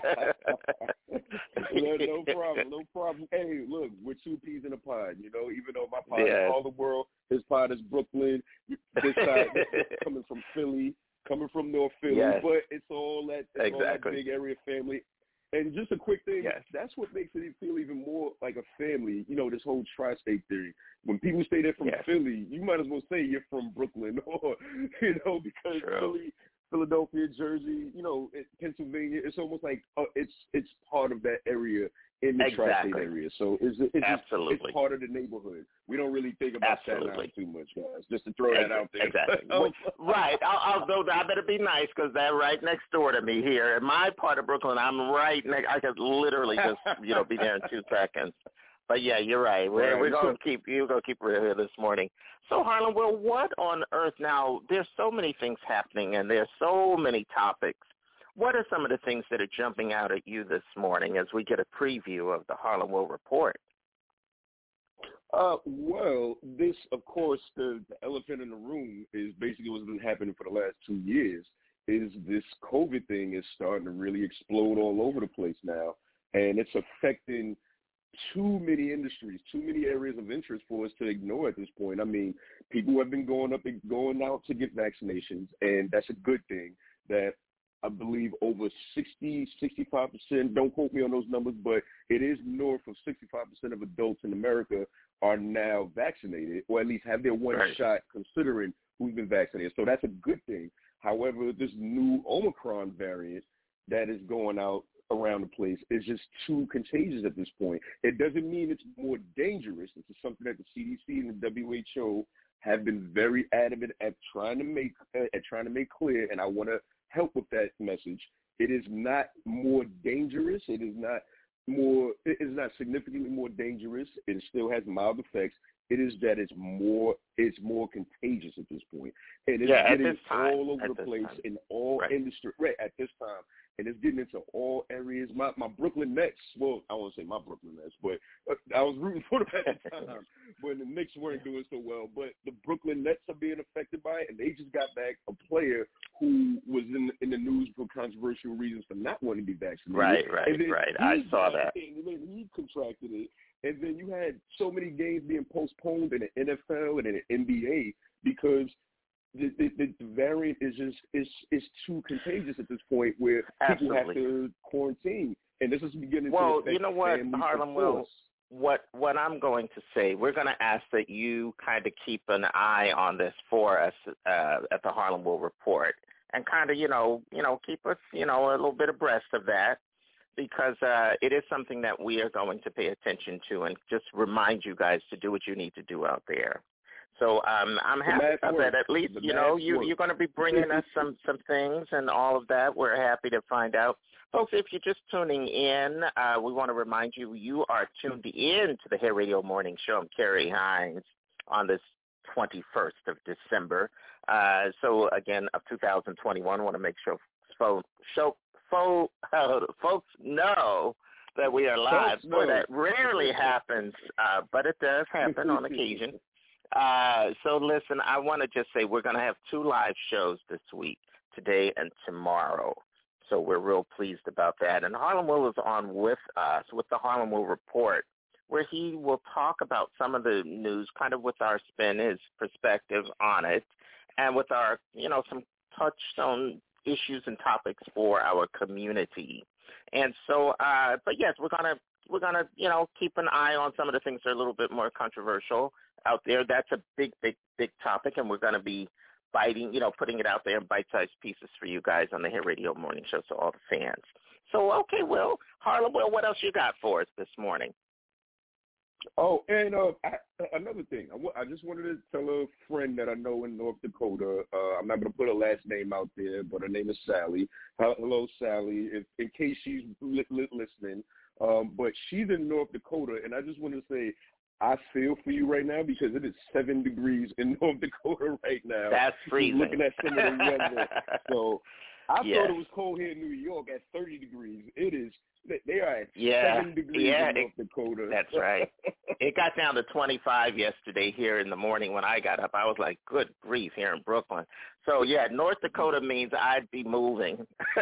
No problem. Hey, look, we're 2 peas in a pod, even though my pod is all the world, his pod is Brooklyn, this side coming from Philly, coming from North Philly, but it's all that big area family. And just a quick thing, that's what makes it feel even more like a family, this whole tri-state theory. When people say they're from Philly, you might as well say you're from Brooklyn or, because Philly, Philadelphia, Jersey, Pennsylvania, it's almost like it's part of that area in the tri-state area. So it's it's part of the neighborhood. We don't really think about that too much, guys, just to throw that out there. Exactly. Right. Although I better be nice, because they're right next door to me here. In my part of Brooklyn, I'm right next. I could literally just, be there in 2 seconds. But, yeah, you're right. We're going to keep real here this morning. So, Harlem, well, what on earth now? There's so many things happening, and there's so many topics. What are some of the things that are jumping out at you this morning as we get a preview of the Harlem Will Report? Well, this, of course, the elephant in the room is basically what's been happening for the last 2 years, is this COVID thing is starting to really explode all over the place now, and it's affecting too many industries, too many areas of interest for us to ignore at this point. I mean, people have been going out to get vaccinations, and that's a good thing that I believe over 65%, don't quote me on those numbers, but it is north of 65% of adults in America are now vaccinated, or at least have their one shot considering who's been vaccinated. So that's a good thing. However, this new Omicron variant that is going out around the place is just too contagious at this point. It doesn't mean it's more dangerous. This is something that the CDC and the WHO have been very adamant at trying to make clear, and I want to help with that message. It is not more dangerous. It is not significantly more dangerous. It still has mild effects. It is that it's more contagious at this point. And it's getting all over the place in all industry at this time. And it's getting into all areas. My Brooklyn Nets, well, I won't say my Brooklyn Nets, but I was rooting for them at the time when the Knicks weren't doing so well. But the Brooklyn Nets are being affected by it, and they just got back a player who was in the news for controversial reasons for not wanting to be vaccinated. Right. I saw that. And then he contracted it. And then you had so many games being postponed in the NFL and in the NBA because the variant is too contagious at this point where people have to quarantine, and this is beginning to affect you know what, Harlem? Well, what I'm going to say, we're going to ask that you kind of keep an eye on this for us at the Harlem Will Report, and kind of keep us a little bit abreast of that, because it is something that we are going to pay attention to, and just remind you guys to do what you need to do out there. So I'm happy that at least, you're going to be bringing us some things and all of that. We're happy to find out. Folks, if you're just tuning in, we want to remind you, you are tuned in to the Hair Radio Morning Show. I'm Carrie Hines on this 21st of December. So, again, of 2021, I want to make sure folks know that we are live. Boy, that rarely happens, but it does happen on occasion. So listen, I want to just say we're going to have 2 live shows this week, today and tomorrow. So we're real pleased about that. And Harlem Will is on with us with the Harlem Will Report, where he will talk about some of the news, kind of with our spin, his perspective on it, and with our, some touchstone issues and topics for our community. And so, but yes, we're gonna keep an eye on some of the things that are a little bit more controversial out there. That's a big topic, and we're going to be putting it out there in bite-sized pieces for you guys on the Hair Radio Morning Show, so all the fans. So, okay, Will, Harlem, what else you got for us this morning? Oh, and another thing, I just wanted to tell a friend that I know in North Dakota. I'm not going to put her last name out there, but her name is Sally. Hello, Sally, in case she's listening. But she's in North Dakota, and I just want to say I feel for you right now because it is 7 degrees in North Dakota right now. That's freezing. Looking at some of the weather. So I thought it was cold here in New York at 30 degrees. It is. They are at 7 degrees in North Dakota. That's right. It got down to 25 yesterday here in the morning when I got up. I was like, good grief, here in Brooklyn. So, North Dakota means I'd be moving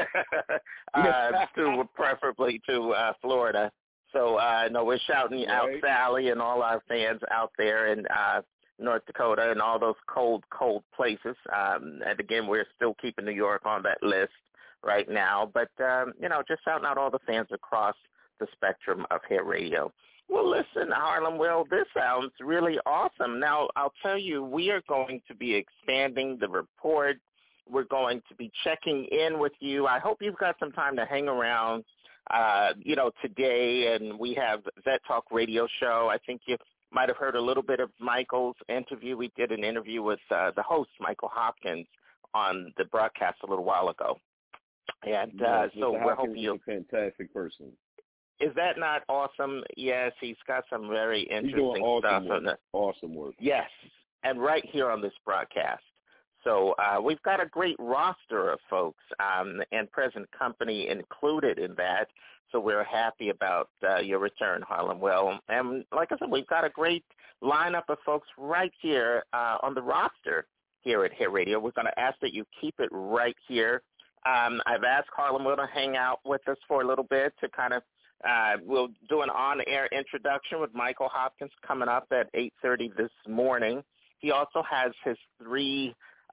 preferably to Florida. So, no, we're shouting out Sally and all our fans out there in North Dakota and all those cold places. And, again, we're still keeping New York on that list right now. But, just shouting out all the fans across the spectrum of Hair Radio. Well, listen, Harlem, this sounds really awesome. Now, I'll tell you, we are going to be expanding the report. We're going to be checking in with you. I hope you've got some time to hang around, today. And we have Vet Talk Radio Show. I think you might have heard a little bit of Michael's interview. We did an interview with the host, Michael Hopkins, on the broadcast a little while ago. And so we're hoping you're a fantastic person. Is that not awesome? Yes, he's got some very interesting stuff. Awesome work. Yes, and right here on this broadcast. So we've got a great roster of folks and present company included in that. So we're happy about your return, Harlem. Well, and like I said, we've got a great lineup of folks right here on the roster here at Hair Radio. We're going to ask that you keep it right here. I've asked Harlem Will to hang out with us for a little bit to kind of we'll do an on-air introduction with Michael Hopkins coming up at 8:30 this morning. He also has his 3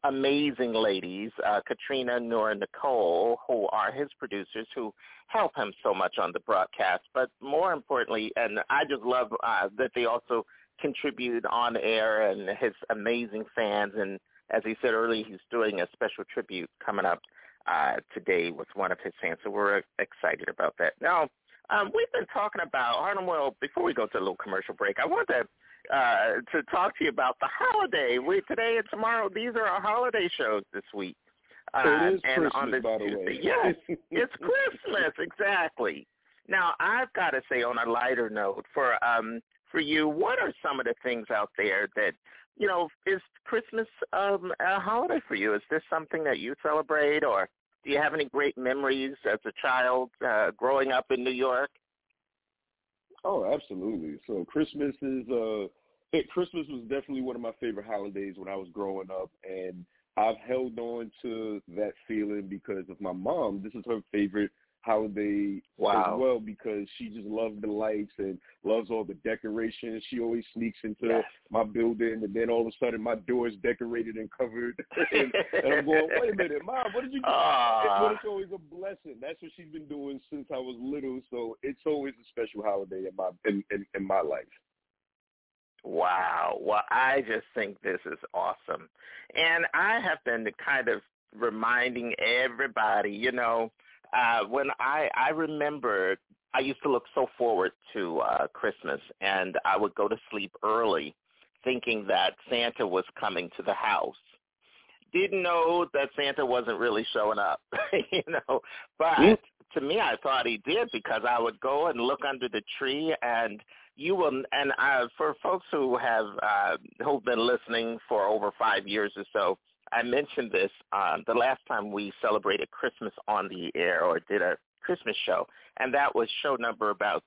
amazing ladies, Katrina, Nora, Nicole, who are his producers, who help him so much on the broadcast. But more importantly, and I just love that they also contribute on air and his amazing fans. And as he said earlier, he's doing a special tribute coming up today with one of his fans. So we're excited about that. Now, we've been talking about, Harlem World, before we go to a little commercial break, I want to talk to you about the holiday. Today and tomorrow, these are our holiday shows this week. It is and Christmas, on this by the Tuesday. way. Yes, it's Christmas, exactly. Now, I've got to say on a lighter note, for you, what are some of the things out there that, you know, is Christmas a holiday for you? Is this something that you celebrate, or do you have any great memories as a child growing up in New York? Oh, absolutely. So Christmas Christmas was definitely one of my favorite holidays when I was growing up, and I've held on to that feeling because of my mom. This is her favorite holiday as well, because she just loves the lights and loves all the decorations. She always sneaks into my building, and then all of a sudden my door is decorated and covered. and I'm going, wait a minute, Mom, what did you do? But it's always a blessing. That's what she's been doing since I was little, so it's always a special holiday in my life. Wow. Well, I just think this is awesome. And I have been kind of reminding everybody, you know, when I remember I used to look so forward to Christmas, and I would go to sleep early thinking that Santa was coming to the house. Didn't know that Santa wasn't really showing up, you know, but to me I thought he did, because I would go and look under the tree, and you will, and for folks who have who've been listening for over 5 years or so, I mentioned this the last time we celebrated Christmas on the air or did a Christmas show, and that was show number about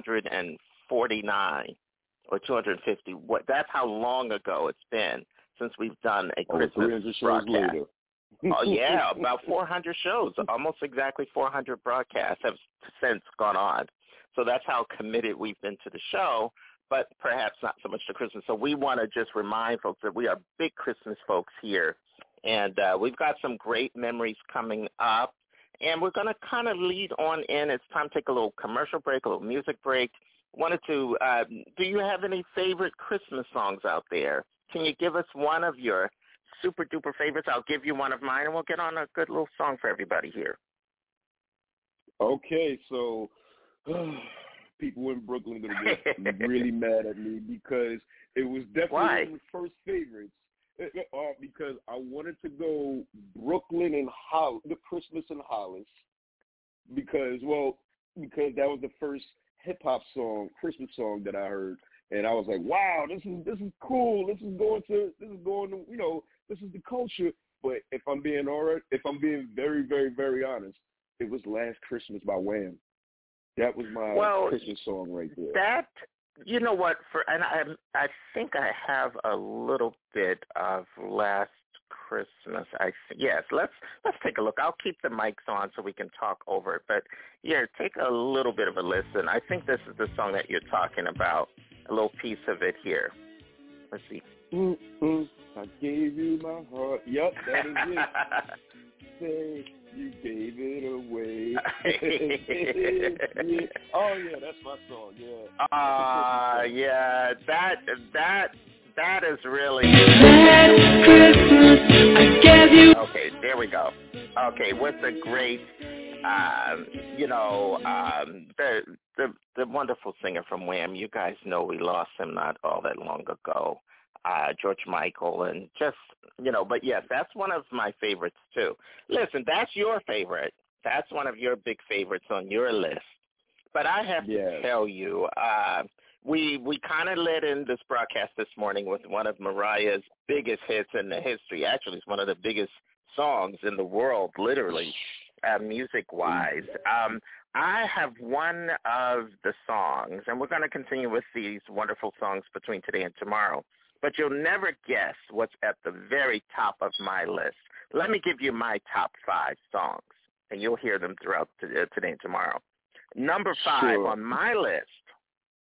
249 or 250. That's how long ago it's been since we've done a Christmas broadcast. Later. Oh, yeah, about 400 shows, almost exactly 400 broadcasts have since gone on. So that's how committed we've been to the show, but perhaps not so much to Christmas. So we want to just remind folks that we are big Christmas folks here, and we've got some great memories coming up, and we're going to kind of lead on in. It's time to take a little commercial break, a little music break. Wanted to, do you have any favorite Christmas songs out there? Can you give us one of your super-duper favorites? I'll give you one of mine, and we'll get on a good little song for everybody here. Okay, so people in Brooklyn are going to get really mad at me, because it was definitely one of the first favorites. Because I wanted to go Brooklyn and the Christmas in Hollis, because that was the first hip-hop song, Christmas song that I heard. And I was like, wow, this is cool. This is going to, you know, this is the culture. But if I'm being very, very, very honest, it was Last Christmas by Wham. That was my Christmas song right there. That, you know what, and I think I have a little bit of Last Christmas. Yes, let's take a look. I'll keep the mics on so we can talk over it. But yeah, take a little bit of a listen. I think this is the song that you're talking about. A little piece of it here. Let's see. I gave you my heart. Yep, that is it. Say you gave it away. Oh yeah, that's my song. Yeah. Yeah. That is really. Last Christmas I gave you. Okay, there we go. Okay, with the great, the wonderful singer from Wham. You guys know we lost him not all that long ago. George Michael, and just, you know, but yes, that's one of my favorites too. Listen, that's your favorite. That's one of your big favorites on your list. But I have to tell you, we kind of led in this broadcast this morning with one of Mariah's biggest hits in the history. Actually, it's one of the biggest songs in the world, literally, music-wise. I have one of the songs, and we're going to continue with these wonderful songs between today and tomorrow, but you'll never guess what's at the very top of my list. Let me give you my top 5 songs, and you'll hear them throughout today and tomorrow. Number 5 on my list,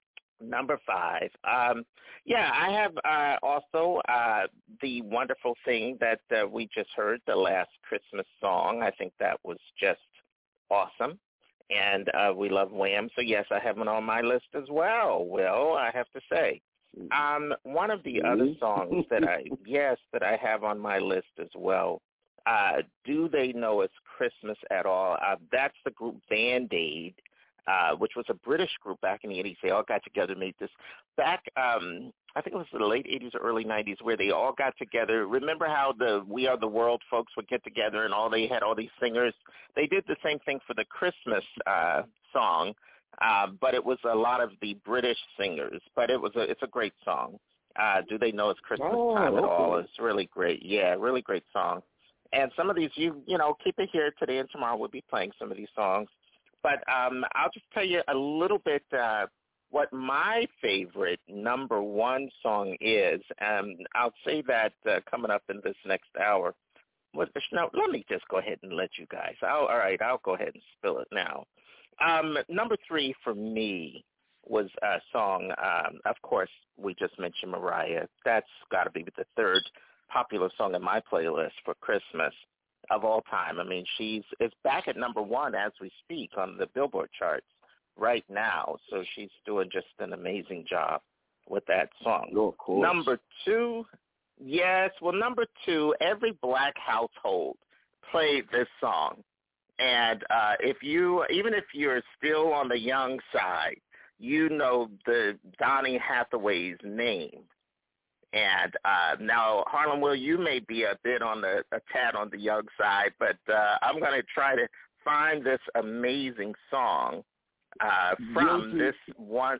Number 5. Yeah, I have also the wonderful thing that we just heard, the last Christmas song. I think that was just awesome. And we love Wham. So, yes, I have it on my list as well, Will, I have to say. One of the other songs that I have on my list as well, Do They Know It's Christmas at All? That's the group Band-Aid, which was a British group back in the 80s. They all got together and made this back, I think it was the late 80s or early 90s, where they all got together. Remember how the We Are the World folks would get together and they had all these singers? They did the same thing for the Christmas song, but it was a lot of the British singers. But it's a great song. Do They Know It's Christmas Time at All? It's really great. Yeah, really great song. And some of these, you know, keep it here today and tomorrow. We'll be playing some of these songs. But I'll just tell you a little bit what my favorite number 1 song is. I'll say that coming up in this next hour. No, let me just go ahead and let you guys. All right, I'll go ahead and spill it now. Number 3 for me was a song, of course, we just mentioned Mariah. That's got to be the 3rd popular song in my playlist for Christmas of all time. I mean, it's back at number 1 as we speak on the Billboard charts right now. So she's doing just an amazing job with that song. Oh, of course. Number 2, number 2, every black household played this song. And even if you're still on the young side, you know the Donny Hathaway's name. And now, Harlem, Will, you may be a bit a tad on the young side, but I'm going to try to find this amazing song from this one.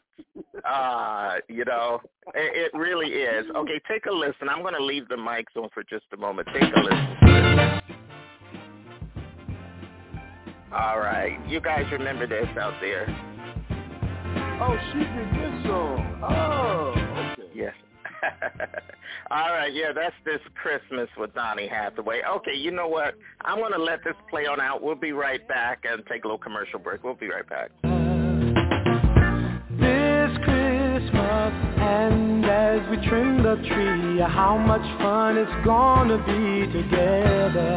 It really is. Okay, take a listen. I'm going to leave the mics on for just a moment. Take a listen. All right. You guys remember this out there? Oh, she did this song. Oh, okay. Yes. All right, yeah, that's This Christmas with Donny Hathaway. Okay, you know what? I'm going to let this play on out. We'll be right back and take a little commercial break. We'll be right back. This Christmas, and as we trim the tree, how much fun it's going to be together.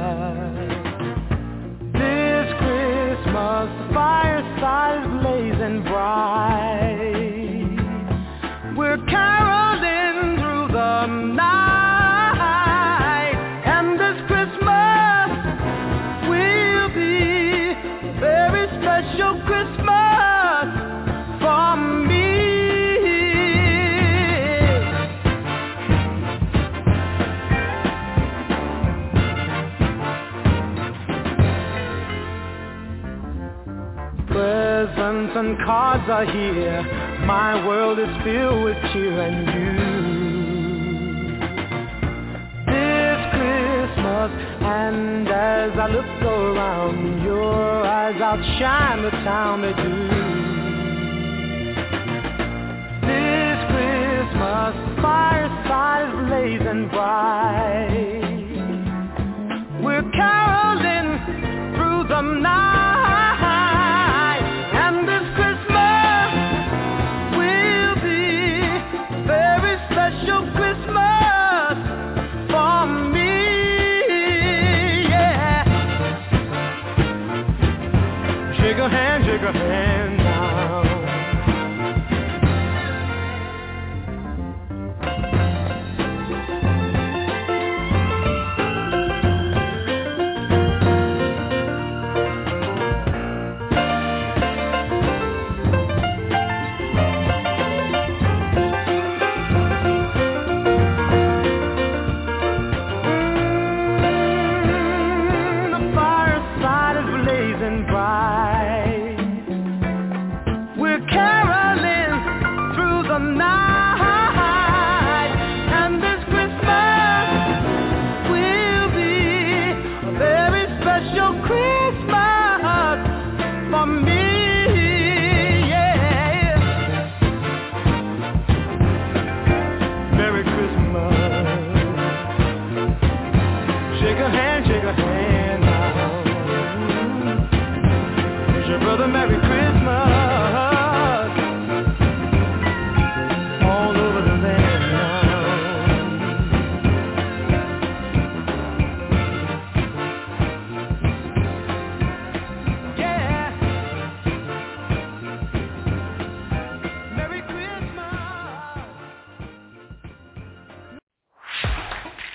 This Christmas, the fireside is blazing bright. We're caroling through the night, and this Christmas will be a very special Christmas for me. Presents and cards are here. My world is filled with cheer and you. This Christmas, and as I look around, your eyes outshine the town they do. This Christmas, fireside is blazing bright. We're caroling through the night. Shake a hand,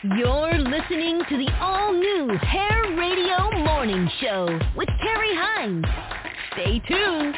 You're listening to the all-new Hair Radio Morning Show with Carrie Hines. Stay tuned.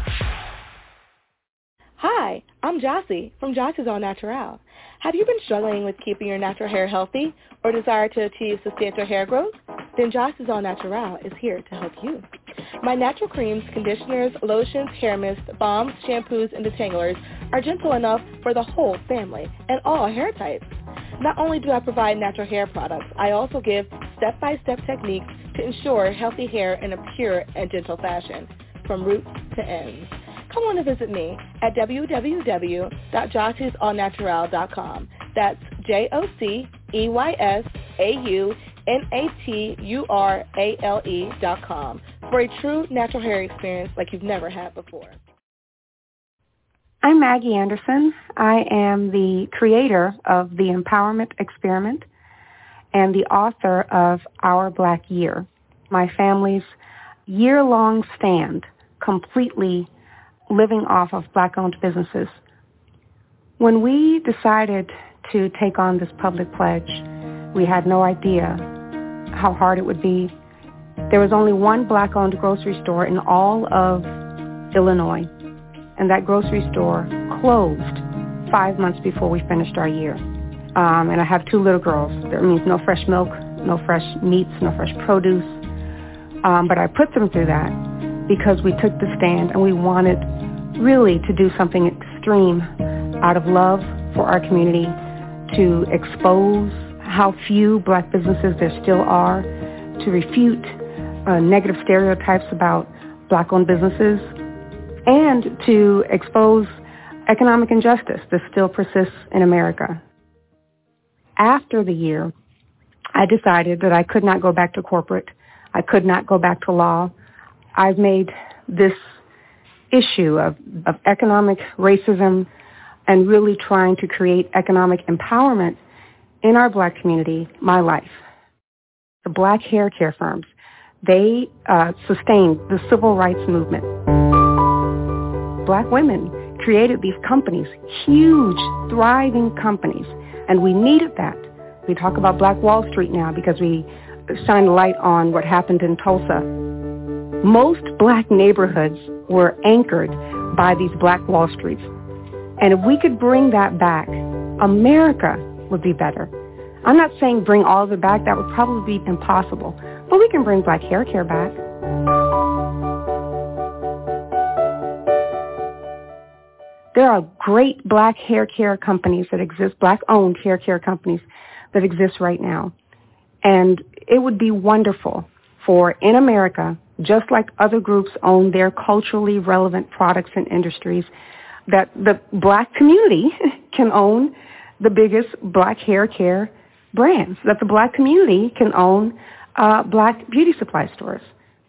Hi, I'm Jossie from Jossie's All Natural. Have you been struggling with keeping your natural hair healthy or desire to achieve substantial hair growth? Then Jossie's All Natural is here to help you. My natural creams, conditioners, lotions, hair mist, balms, shampoos, and detanglers are gentle enough for the whole family and all hair types. Not only do I provide natural hair products, I also give step-by-step techniques to ensure healthy hair in a pure and gentle fashion, from roots to ends. Come on and visit me at www.jossiesallnatural.com. That's JOSSEYOUNATURALE.com for a true natural hair experience like you've never had before. I'm Maggie Anderson. I am the creator of the Empowerment Experiment and the author of Our Black Year, my family's year-long stand completely living off of Black-owned businesses. When we decided to take on this public pledge, we had no idea how hard it would be. There was only one Black-owned grocery store in all of Illinois, and that grocery store closed 5 months before we finished our year. And I have 2 little girls. That means no fresh milk, no fresh meats, no fresh produce. But I put them through that because we took the stand and we wanted really to do something extreme out of love for our community, to expose how few Black businesses there still are, to refute negative stereotypes about Black-owned businesses, and to expose economic injustice that still persists in America. After the year, I decided that I could not go back to corporate. I could not go back to law. I've made this issue of economic racism and really trying to create economic empowerment in our Black community my life. The Black hair care firms, they sustained the civil rights movement. Black women created these companies, huge, thriving companies, and we needed that. We talk about Black Wall Street now because we shine a light on what happened in Tulsa. Most Black neighborhoods were anchored by these Black Wall Streets. And if we could bring that back, America would be better. I'm not saying bring all of it back. That would probably be impossible. But we can bring Black hair care back. There are great Black hair care companies that exist, Black-owned hair care companies that exist right now. And it would be wonderful for, in America, just like other groups own their culturally relevant products and industries, that the Black community can own the biggest Black hair care brands, that the Black community can own Black beauty supply stores.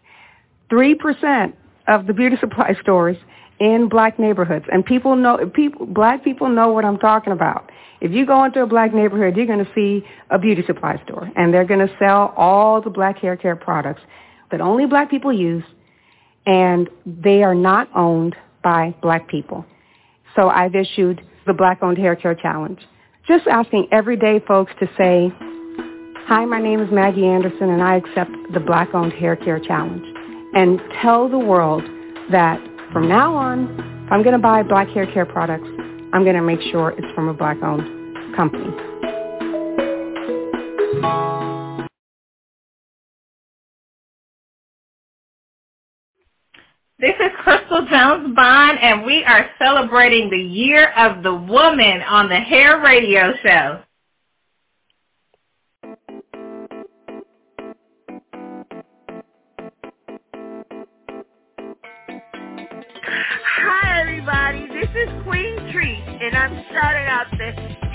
3% of the beauty supply stores in Black neighborhoods, and Black people know what I'm talking about. If you go into a Black neighborhood, you're going to see a beauty supply store, and they're going to sell all the Black hair care products that only Black people use, and they are not owned by Black people. So I've issued the Black-owned hair care challenge, just asking everyday folks to say, hi, my name is Maggie Anderson, and I accept the Black-owned hair care challenge, and tell the world that from now on, if I'm going to buy Black hair care products, I'm going to make sure it's from a Black-owned company. This is Crystal Jones-Bond, and we are celebrating the Year of the Woman on the Hair Radio Show. Hi, everybody. This is Queen Treat, and I'm starting out the...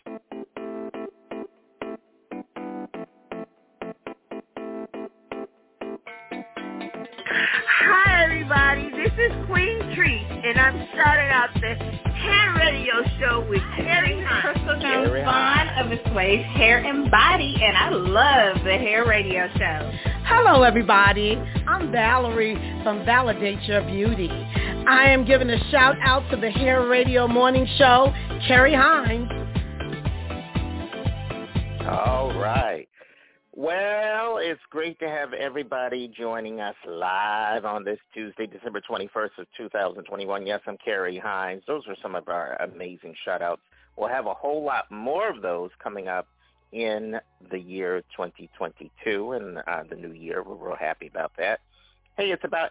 Hi, everybody. This is Queen Treat, and I'm starting out the Hair Radio Show with Carrie Hines. Crystal Jones-Bond of Assuage Hair and Body, and I love the Hair Radio Show. Hello, everybody. I'm Valerie from Validate Your Beauty. I am giving a shout out to the Hair Radio Morning Show, Carrie Hines. All right. Well, it's great to have everybody joining us live on this Tuesday, December 21st of 2021. Yes, I'm Carrie Hines. Those were some of our amazing shout-outs. We'll have a whole lot more of those coming up in the year 2022 and the new year. We're real happy about that. Hey, it's about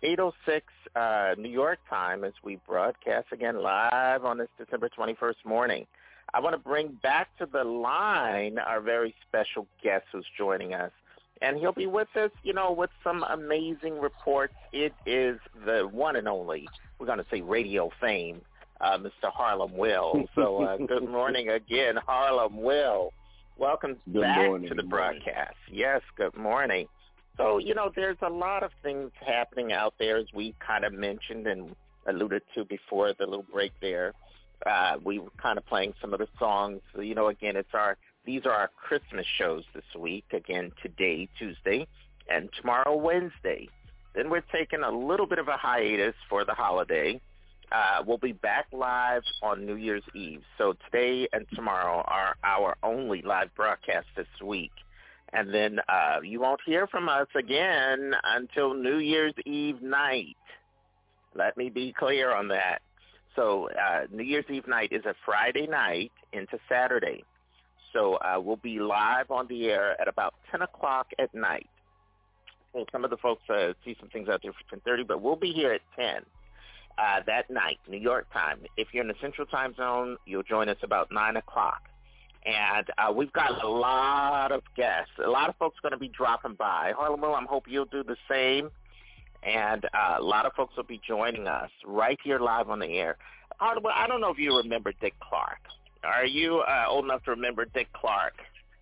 8:06 New York time as we broadcast again live on this December 21st morning. I want to bring back to the line our very special guest who's joining us. And he'll be with us, with some amazing reports. It is the one and only, we're going to say radio fame, Mr. Harlem Will. So good morning again, Harlem Will. Welcome back to the broadcast. Yes, good morning. So, there's a lot of things happening out there, as we kind of mentioned and alluded to before the little break there. We were kind of playing some of the songs. Again, these are our Christmas shows this week. Again, today, Tuesday, and tomorrow, Wednesday. Then we're taking a little bit of a hiatus for the holiday. We'll be back live on New Year's Eve. So today and tomorrow are our only live broadcast this week. And then you won't hear from us again until New Year's Eve night. Let me be clear on that. So New Year's Eve night is a Friday night into Saturday. So we'll be live on the air at about 10 o'clock at night. Well, some of the folks see some things out there for 10:30, but we'll be here at 10 that night, New York time. If you're in the Central Time Zone, you'll join us about 9 o'clock. And we've got a lot of guests. A lot of folks are going to be dropping by. Harlem Will, I hope you'll do the same. And a lot of folks will be joining us right here live on the air. Harlem Will, I don't know if you remember Dick Clark. Are you old enough to remember Dick Clark?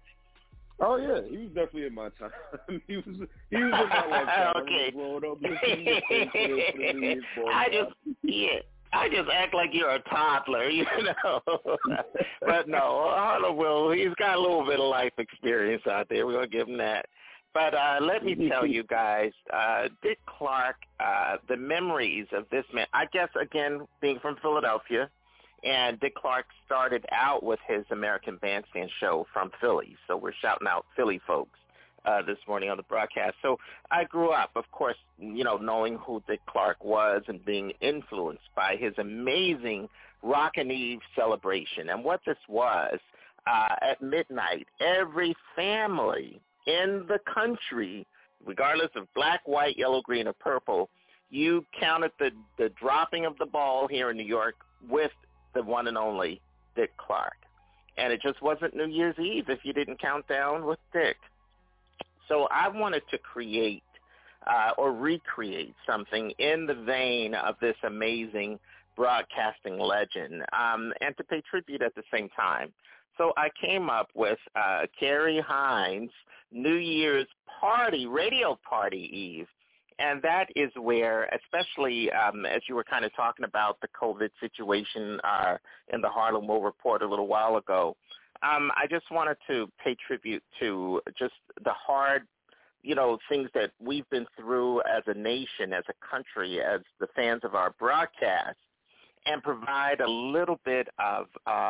Oh, yeah. He was definitely in my time. he was in my lifetime. Okay. I just act like you're a toddler, But no, Harlem Will, he's got a little bit of life experience out there. We're going to give him that. But let me tell you guys, Dick Clark, the memories of this man, I guess, again, being from Philadelphia, and Dick Clark started out with his American Bandstand show from Philly. So we're shouting out Philly folks this morning on the broadcast. So I grew up, of course, knowing who Dick Clark was and being influenced by his amazing Rockin' Eve celebration. And what this was, at midnight, every family in the country, regardless of black, white, yellow, green, or purple, you counted the dropping of the ball here in New York with the one and only Dick Clark. And it just wasn't New Year's Eve if you didn't count down with Dick. So I wanted to create or recreate something in the vein of this amazing broadcasting legend and to pay tribute at the same time. So I came up with Carrie Hines' New Year's party, radio party eve. And that is where, especially as you were kind of talking about the COVID situation in the Harlem Will Report a little while ago, I just wanted to pay tribute to just the hard, things that we've been through as a nation, as a country, as the fans of our broadcast, and provide a little bit of,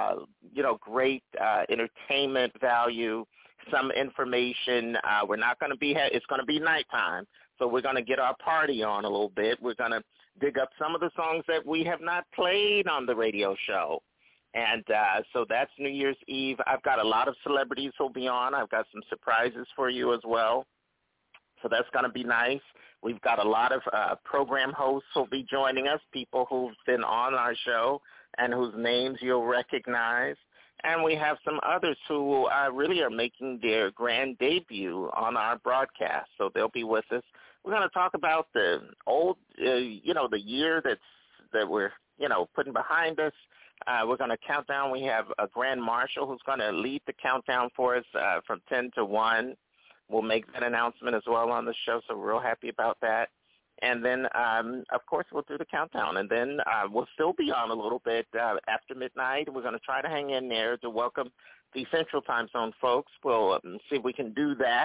great entertainment value, some information. We're not going to be, it's going to be nighttime, so we're going to get our party on a little bit. We're going to dig up some of the songs that we have not played on the radio show. And so that's New Year's Eve. I've got a lot of celebrities who'll be on. I've got some surprises for you as well. So that's going to be nice. We've got a lot of program hosts who'll be joining us, people who've been on our show and whose names you'll recognize. And we have some others who really are making their grand debut on our broadcast. So they'll be with us. We're going to talk about the old, the year that we're, putting behind us. We're going to count down. We have a grand marshal who's going to lead the countdown for us from 10 to 1. We'll make that announcement as well on the show, so we're real happy about that. And then, of course, we'll do the countdown. And then we'll still be on a little bit after midnight. We're going to try to hang in there to welcome the Central Time Zone folks. We'll see if we can do that.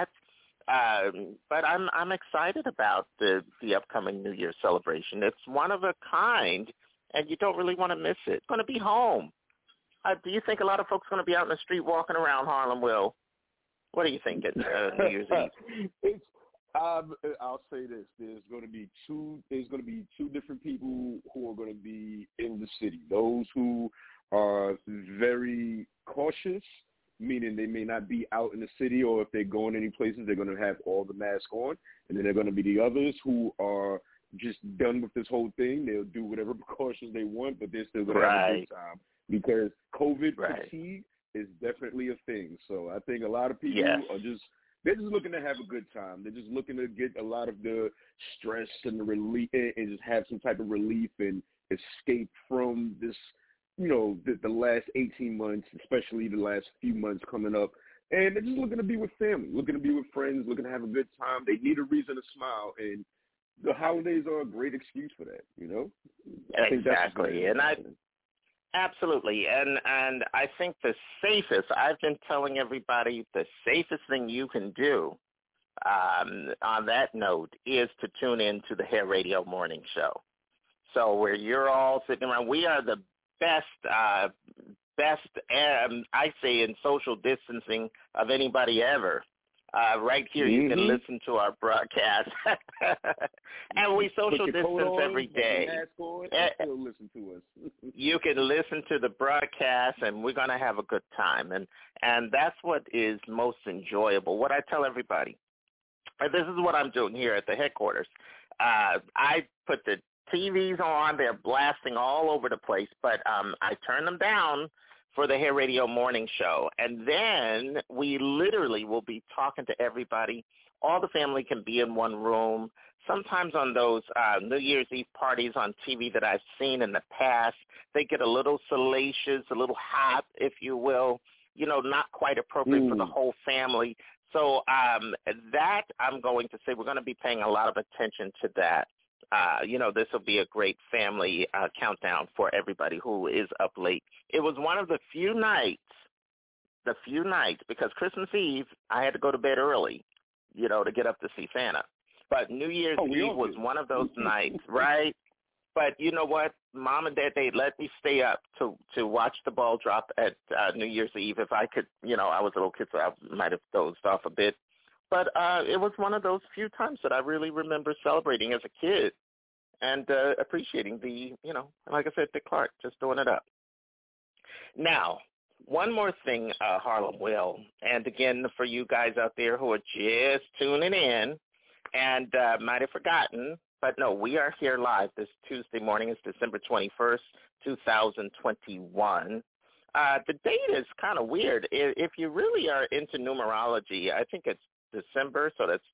But I'm excited about the upcoming New Year's celebration. It's one of a kind, and you don't really want to miss it. It's going to be home. Do you think a lot of folks are going to be out in the street walking around Harlem, Will? What do you think at New Year's Eve? I'll say this: there's going to be two different people who are going to be in the city. Those who are very cautious, meaning they may not be out in the city, or if they're going any places, they're going to have all the masks on. And then there are going to be the others who are just done with this whole thing. They'll do whatever precautions they want, but they're still going to have a good time, because COVID fatigue is definitely a thing. So I think a lot of people are just looking to have a good time. They're just looking to get a lot of the stress and the relief, and just have some type of relief and escape from this, the last 18 months, especially the last few months coming up. And they're just looking to be with family, looking to be with friends, looking to have a good time. They need a reason to smile, and the holidays are a great excuse for that, I think exactly. Absolutely. And I think the safest, I've been telling everybody, the safest thing you can do on that note is to tune in to the Hair Radio Morning Show. So where you're all sitting around, we are the best, I say, in social distancing of anybody ever. Right here, you can listen to our broadcast. And we social distance every day. Still listen to us. You can listen to the broadcast, and we're going to have a good time. And that's what is most enjoyable. What I tell everybody, this is what I'm doing here at the headquarters. I put the TVs on. They're blasting all over the place, but I turn them down for the Hair Radio Morning Show. And then we literally will be talking to everybody. All the family can be in one room. Sometimes on those New Year's Eve parties on TV that I've seen in the past, they get a little salacious, a little hot, if you will, not quite appropriate for the whole family. So that I'm going to say we're going to be paying a lot of attention to that. This will be a great family countdown for everybody who is up late. It was one of the few nights, because Christmas Eve, I had to go to bed early, to get up to see Santa. But New Year's Eve was one of those nights, right? But you know what? Mom and Dad, they let me stay up to watch the ball drop at New Year's Eve. If I could, I was a little kid, so I might have dozed off a bit. But it was one of those few times that I really remember celebrating as a kid and appreciating the, like I said, Dick Clark, just doing it up. Now, one more thing, Harlem Will, and again, for you guys out there who are just tuning in and might have forgotten, but no, we are here live this Tuesday morning. It's December 21st, 2021. The date is kind of weird. If you really are into numerology, I think it's December, so that's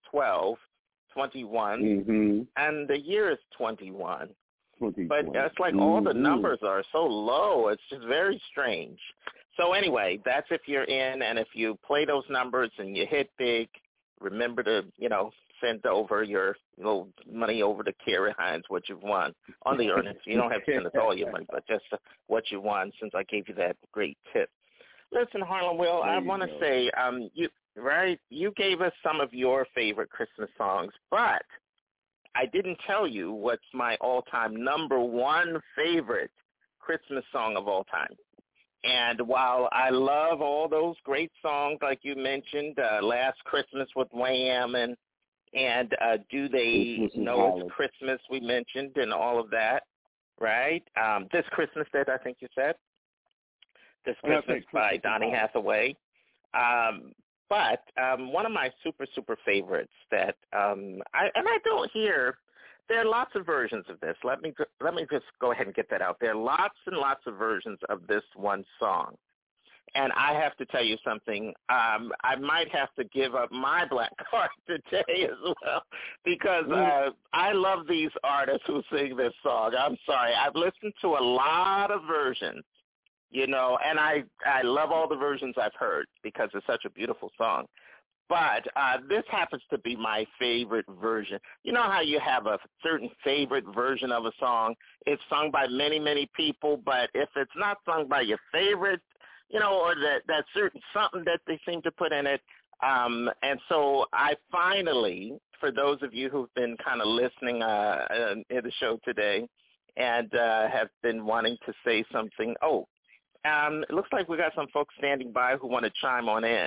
12/21, and the year is 21. But it's like all the numbers are so low. It's just very strange. So anyway, that's if you're in, and if you play those numbers and you hit big, remember to, send over your little money over to Carrie Hines, what you've won on the earnings. You don't have to send us all your money, but just what you won, since I gave you that great tip. Listen, Harlem Will, I want to say, you gave us some of your favorite Christmas songs, but I didn't tell you what's my all-time number one favorite Christmas song of all time. And while I love all those great songs, like you mentioned, Last Christmas with Wham and Do They Know It's Christmas, we mentioned, and all of that, right? This Christmas that I think you said. This Christmas by Donny Hathaway. But one of my super, super favorites that I don't hear, there are lots of versions of this. Let me just go ahead and get that out. There are lots and lots of versions of this one song. And I have to tell you something. I might have to give up my black card today as well, because I love these artists who sing this song. I'm sorry. I've listened to a lot of versions. And I love all the versions I've heard because it's such a beautiful song. But this happens to be my favorite version. You know how you have a certain favorite version of a song? It's sung by many, many people, but if it's not sung by your favorite, or that certain something that they seem to put in it. And so I finally, for those of you who've been kind of listening in the show today and have been wanting to say something, it looks like we got some folks standing by who want to chime on in.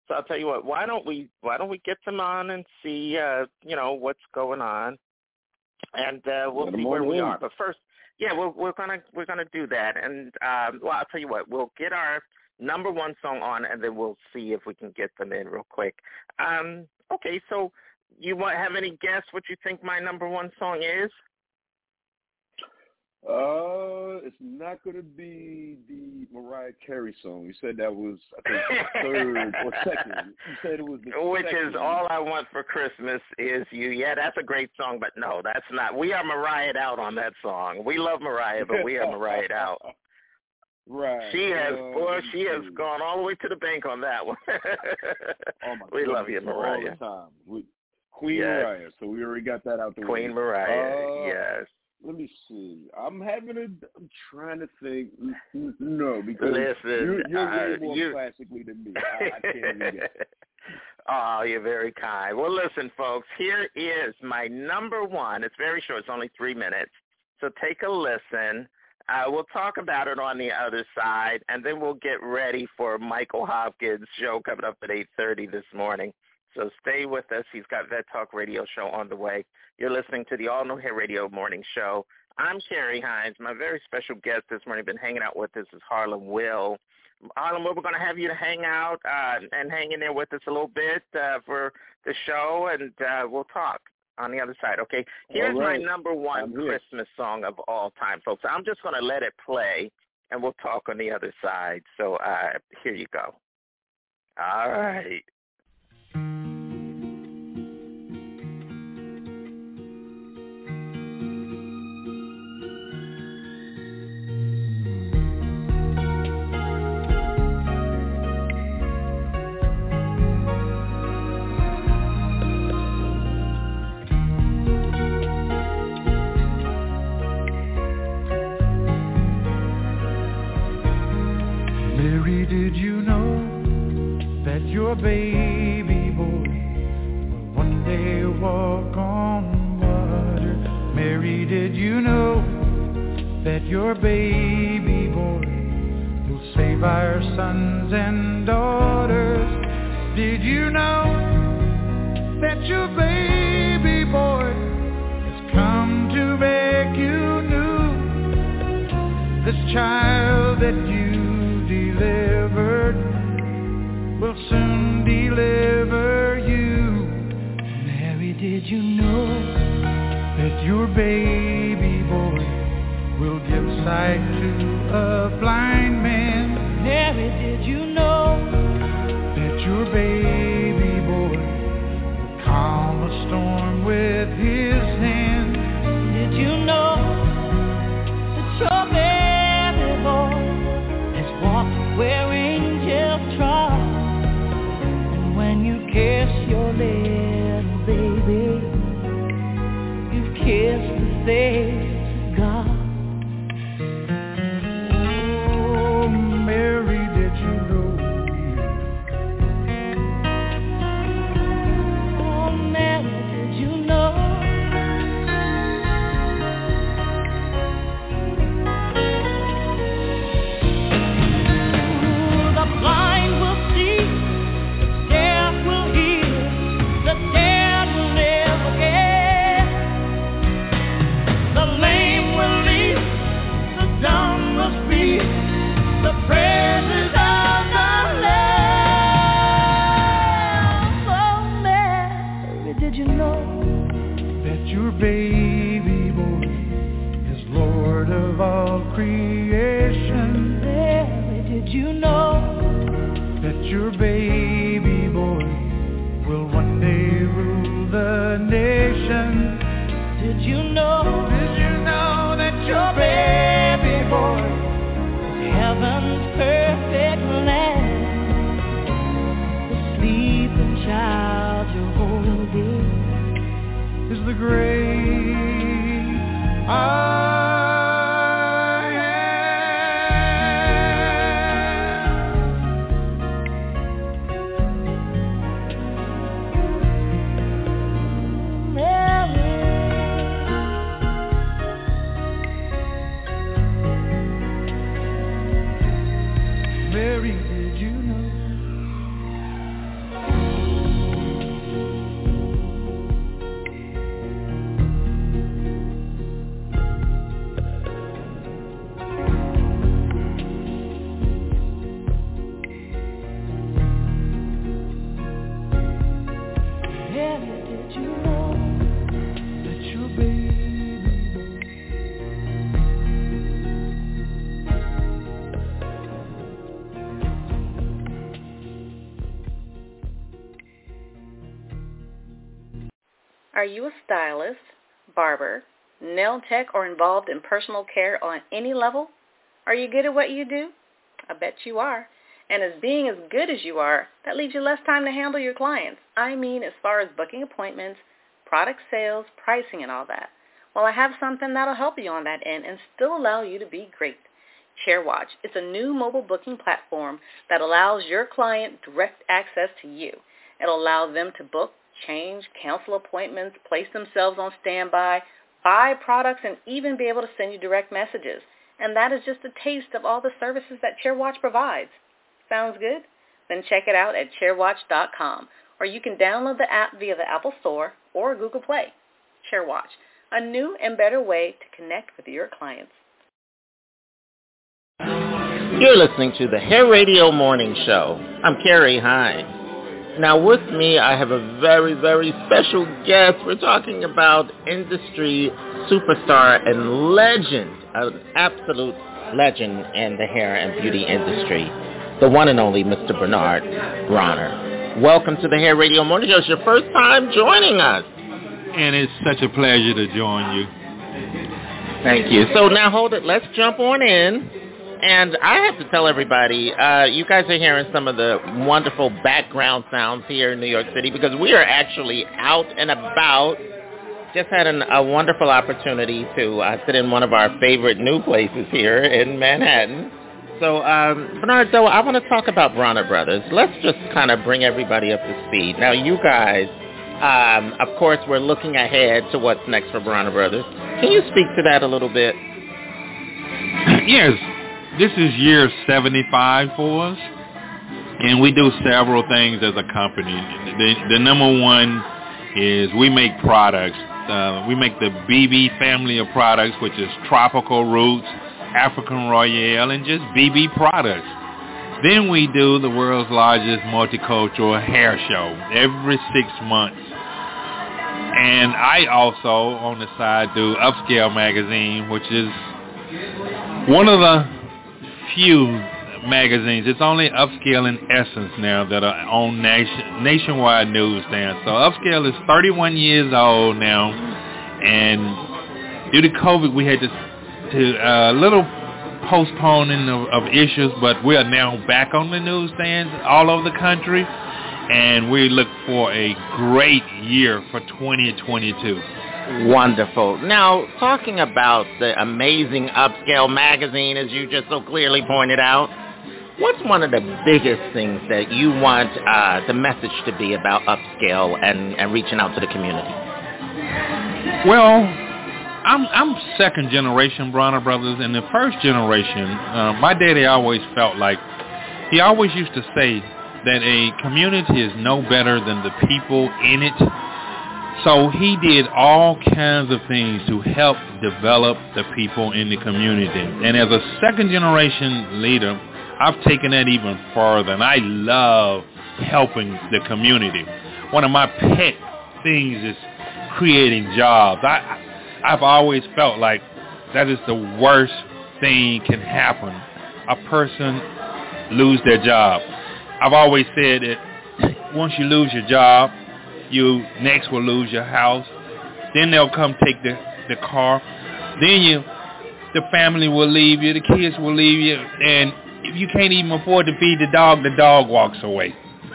So I'll tell you what. Why don't we get them on and see what's going on, and we'll see where we are. But first, we're gonna do that. And I'll tell you what. We'll get our number one song on, and then we'll see if we can get them in real quick. Okay, so you have any guess what you think my number one song is? It's not going to be the Mariah Carey song. You said that was, I think, third or second. You said it was the Which second. is All I Want for Christmas Is You. Yeah, that's a great song, but no, that's not. We are Mariah'd out on that song. We love Mariah, but we are Mariah'd out. Right. She has gone all the way to the bank on that one. Oh my we goodness, love you, Mariah. All the time. Queen Mariah. So we already got that out the way. Queen Mariah, yes. Let me see. I'm trying to think. No, because listen, you're way more classically than me. I can't even get it. Oh, you're very kind. Well, listen, folks, here is my number one. It's very short. It's only 3 minutes. So take a listen. We'll talk about it on the other side, and then we'll get ready for Michael Hopkins' show coming up at 8:30 this morning. So stay with us. He's got Vet Talk Radio show on the way. You're listening to the All New Hair Radio Morning Show. I'm Carrie Hines. My very special guest this morning, been hanging out with us, is Harlem Will. Harlem Will, we're going to have you to hang out and hang in there with us a little bit for the show, and we'll talk on the other side. Okay, here's my number one Christmas song of all time, folks. I'm just going to let it play, and we'll talk on the other side. So here you go. All right. Did you know that your baby boy will one day walk on water? Mary, did you know that your baby boy will save our sons and daughters? Did you know that your baby boy has come to make you new? This child that you delivered will soon deliver you. Mary, did you know that your baby boy will give sight to a blind man? Mary, did you know that your baby boy will calm a storm with his hand? Did you know that your baby boy walk where angels trod, and when you kiss your little baby, you've kissed the face of God. Oh, Mary, did you know? Oh, Mary, did you know? Baby boy is Lord of all creation. Mary, did you know that your baby boy will one day rule the nation? Did you know that your baby boy is heaven's perfect land? The sleeping child you're holding is the great I am. Mary, did you know Are you a stylist, barber, nail tech, or involved in personal care on any level? Are you good at what you do? I bet you are. And as being as good as you are, that leaves you less time to handle your clients. I mean, as far as booking appointments, product sales, pricing, and all that. Well, I have something that'll help you on that end and still allow you to be great. ChairWatch. It's a new mobile booking platform that allows your client direct access to you. It'll allow them to book, change, cancel appointments, place themselves on standby, buy products, and even be able to send you direct messages. And that is just a taste of all the services that ChairWatch provides. Sounds good? Then check it out at chairwatch.com, or you can download the app via the Apple Store or Google Play. ChairWatch, a new and better way to connect with your clients. You're listening to the Hair Radio Morning Show. I'm Carrie Hines. Now with me, I have a very, very special guest. We're talking about industry superstar and legend, an absolute legend in the hair and beauty industry, the one and only Mr. Bernard Bronner. Welcome to the Hair Radio Morning Show. It's your first time joining us. And it's such a pleasure to join you. Thank you. So now hold it. Let's jump on in. And I have to tell everybody, you guys are hearing some of the wonderful background sounds here in New York City because we are actually out and about. Just had a wonderful opportunity to sit in one of our favorite new places here in Manhattan. So, Bernard, though, I want to talk about Bronner Brothers. Let's just kind of bring everybody up to speed. Now, you guys, of course, we're looking ahead to what's next for Bronner Brothers. Can you speak to that a little bit? Yes. This is year 75 for us, and we do several things as a company. The number one is we make products. We make the BB family of products, which is Tropical Roots, African Royale, and just BB products. Then we do the world's largest multicultural hair show every 6 months. And I also, on the side, do Upscale Magazine, which is one of the few magazines. It's only Upscale and Essence now that are on nationwide newsstands. So Upscale is 31 years old now, and due to COVID, we had to little postponing of issues, but we are now back on the newsstands all over the country, and we look for a great year for 2022. Wonderful. Now, talking about the amazing Upscale magazine, as you just so clearly pointed out, what's one of the biggest things that you want the message to be about Upscale and reaching out to the community? Well, I'm second generation Bronner Brothers. In the first generation, my daddy always felt like, he always used to say that a community is no better than the people in it. So he did all kinds of things to help develop the people in the community. And as a second-generation leader, I've taken that even further, and I love helping the community. One of my pet things is creating jobs. I've always felt like that is the worst thing can happen. A person lose their job. I've always said that once you lose your job, you next will lose your house. Then they'll come take the car. Then the family will leave you. The kids will leave you. And if you can't even afford to feed the dog walks away.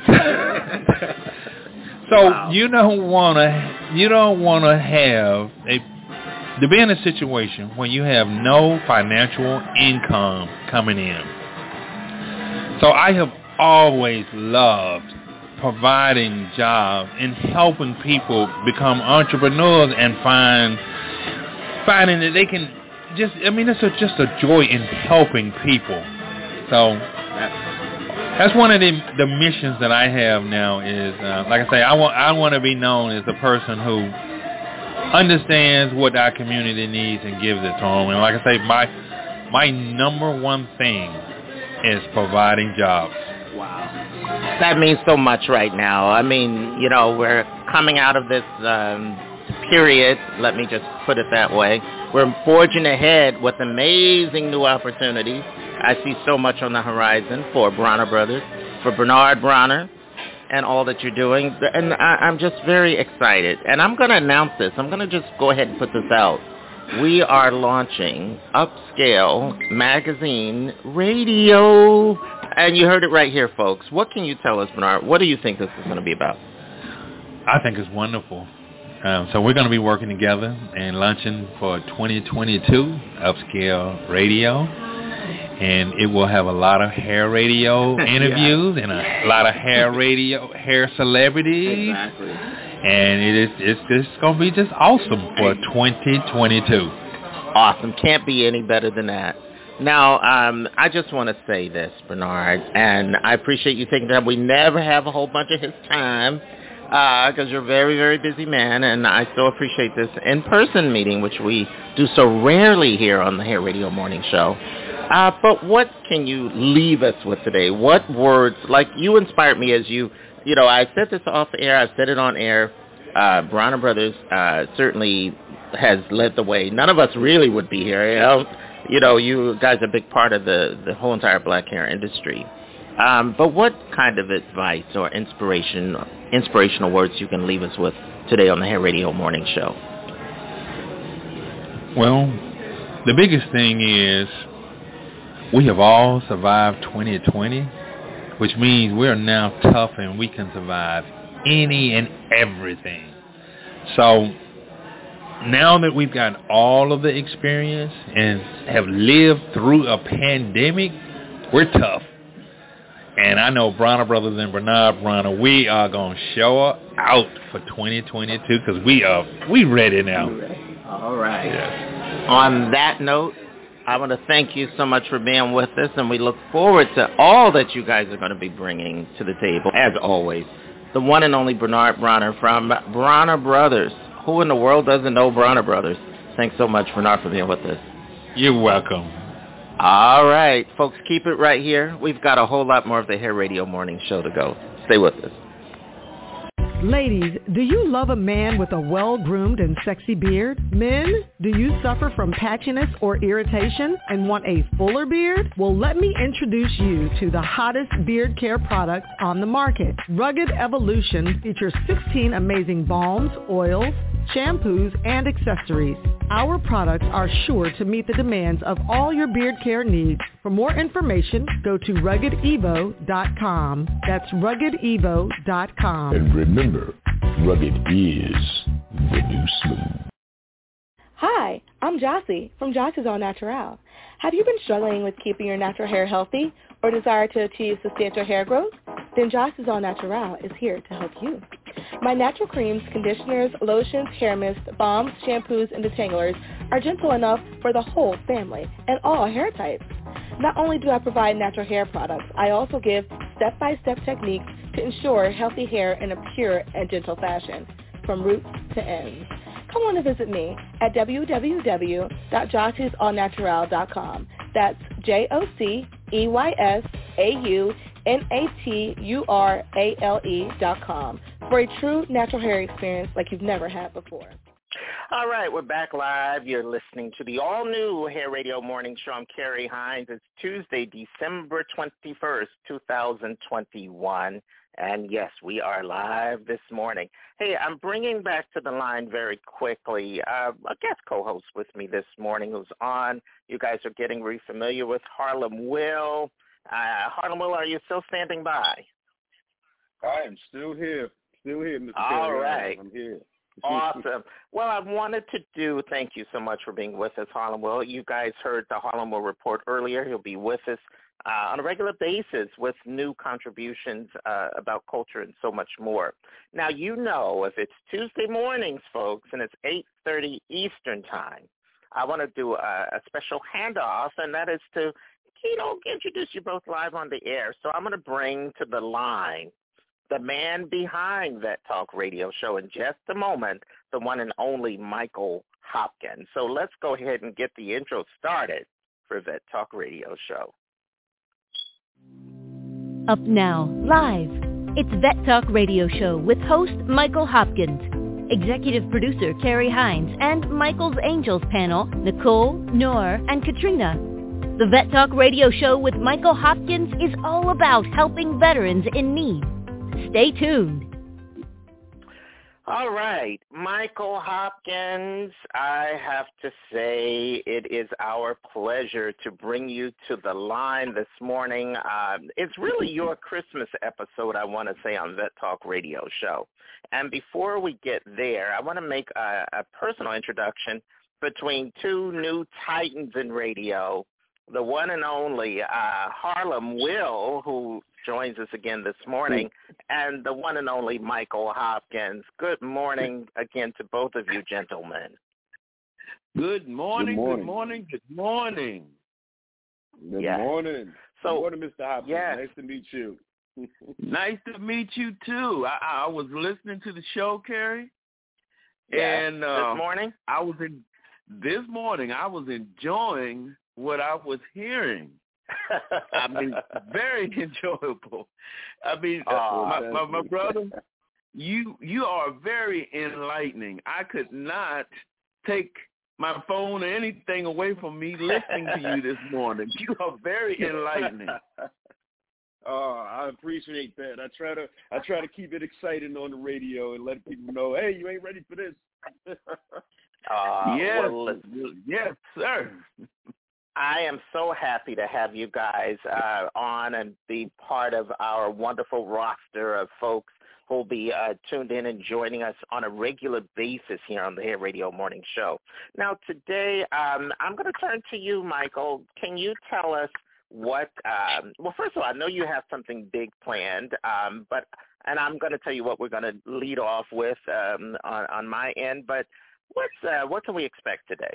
So wow. You don't want to have to be in a situation where you have no financial income coming in. So I have always loved providing jobs and helping people become entrepreneurs and finding that they can it's just a joy in helping people. So that's one of the missions that I have now is, like I say, I want to be known as the person who understands what our community needs and gives it to them. And like I say, my number one thing is providing jobs. Wow. That means so much right now. I mean, we're coming out of this period, let me just put it that way. We're forging ahead with amazing new opportunities. I see so much on the horizon for Bronner Brothers, for Bernard Bronner, and all that you're doing. And I'm just very excited. And I'm going to announce this. I'm going to just go ahead and put this out. We are launching Upscale Magazine Radio. And you heard it right here, folks. What can you tell us, Bernard? What do you think this is going to be about? I think it's wonderful. So we're going to be working together and launching for 2022 Upscale Radio. And it will have a lot of hair radio interviews and a lot of hair celebrities. Exactly. And it's just going to be just awesome for 2022. Awesome. Can't be any better than that. Now, I just want to say this, Bernard, and I appreciate you taking time. We never have a whole bunch of his time because you're a very, very busy man, and I so appreciate this in-person meeting, which we do so rarely here on the Hair Radio Morning Show. But what can you leave us with today? What words, like you inspired me as you know, I said this off air, I've said it on air. Bronner Brothers certainly has led the way. None of us really would be here, You know, you guys are a big part of the whole entire black hair industry. But what kind of advice or inspirational words you can leave us with today on the Hair Radio Morning Show? Well, the biggest thing is we have all survived 2020, which means we're now tough and we can survive any and everything. So now that we've got all of the experience and have lived through a pandemic, we're tough. And I know Bronner Brothers and Bernard Bronner, we are going to show out for 2022 because we ready now. All right. Yes. On that note, I want to thank you so much for being with us, and we look forward to all that you guys are going to be bringing to the table, as always. The one and only Bernard Bronner from Bronner Brothers. Who in the world doesn't know Bronner Brothers? Thanks so much, Bernard, for being with us. You're welcome. All right, folks, keep it right here. We've got a whole lot more of the Hair Radio Morning Show to go. Stay with us. Ladies, do you love a man with a well-groomed and sexy beard? Men, do you suffer from patchiness or irritation and want a fuller beard? Well, let me introduce you to the hottest beard care products on the market. Rugged Evolution features 16 amazing balms, oils, shampoos, and accessories. Our products are sure to meet the demands of all your beard care needs. For more information, go to RuggedEvo.com. That's RuggedEvo.com. And remember, rugged is the new smooth. Hi, I'm Jossie from Jossie's All Natural. Have you been struggling with keeping your natural hair healthy or desire to achieve substantial hair growth? Then Jossie's All Natural is here to help you. My natural creams, conditioners, lotions, hair mist, balms, shampoos, and detanglers are gentle enough for the whole family and all hair types. Not only do I provide natural hair products, I also give step-by-step techniques to ensure healthy hair in a pure and gentle fashion, from roots to ends. Come on and visit me at www.jossiesallnatural.com. That's JOSSIESAUNATURALE.com for a true natural hair experience like you've never had before. All right, we're back live. You're listening to the all-new Hair Radio Morning Show. I'm Carrie Hines. It's Tuesday, December 21st, 2021. And yes, we are live this morning. Hey, I'm bringing back to the line very quickly a guest co-host with me this morning who's on. You guys are getting very familiar with Harlem Will. Harlem Will, are you still standing by? I am still here. Mr. All Carey. right. I'm here. Awesome. Well, I wanted to thank you so much for being with us, Harlem Will. You guys heard the Harlem Will report earlier. He'll be with us on a regular basis with new contributions about culture and so much more. Now, you know, if it's Tuesday mornings, folks, and it's 8:30 Eastern time, I want to do a special handoff, and that is to, introduce you both live on the air. So I'm going to bring to the line the man behind Vet Talk Radio Show in just a moment, the one and only Michael Hopkins. So let's go ahead and get the intro started for Vet Talk Radio Show. Up now, live, it's Vet Talk Radio Show with host Michael Hopkins, executive producer Carrie Hines, and Michael's Angels panel, Nicole, Noor, and Katrina. The Vet Talk Radio Show with Michael Hopkins is all about helping veterans in need. Stay tuned. All right, Michael Hopkins, I have to say it is our pleasure to bring you to the line this morning. It's really your Christmas episode, I want to say, on Vet Talk Radio Show. And before we get there, I want to make a personal introduction between two new titans in radio, the one and only Harlem Will, who joins us again this morning, and the one and only Michael Hopkins. Good morning again to both of you gentlemen. Good morning, good morning. Good morning. Good yes. morning. So, good morning, Mr. Hopkins. Yes. Nice to meet you. Nice to meet you, too. I was listening to the show, Carrie. Yes. And this morning? This morning, I was enjoying what I was hearing. I mean, very enjoyable. I mean, my brother, you are very enlightening. I could not take my phone or anything away from me listening to you this morning. You are very enlightening. Oh, I appreciate that. I try to keep it exciting on the radio and let people know, hey, you ain't ready for this. Yes, sir. I am so happy to have you guys on and be part of our wonderful roster of folks who will be tuned in and joining us on a regular basis here on the Hair Radio Morning Show. Now, today, I'm going to turn to you, Michael. Can you tell us what well, first of all, I know you have something big planned, and I'm going to tell you what we're going to lead off with on my end, but what can we expect today?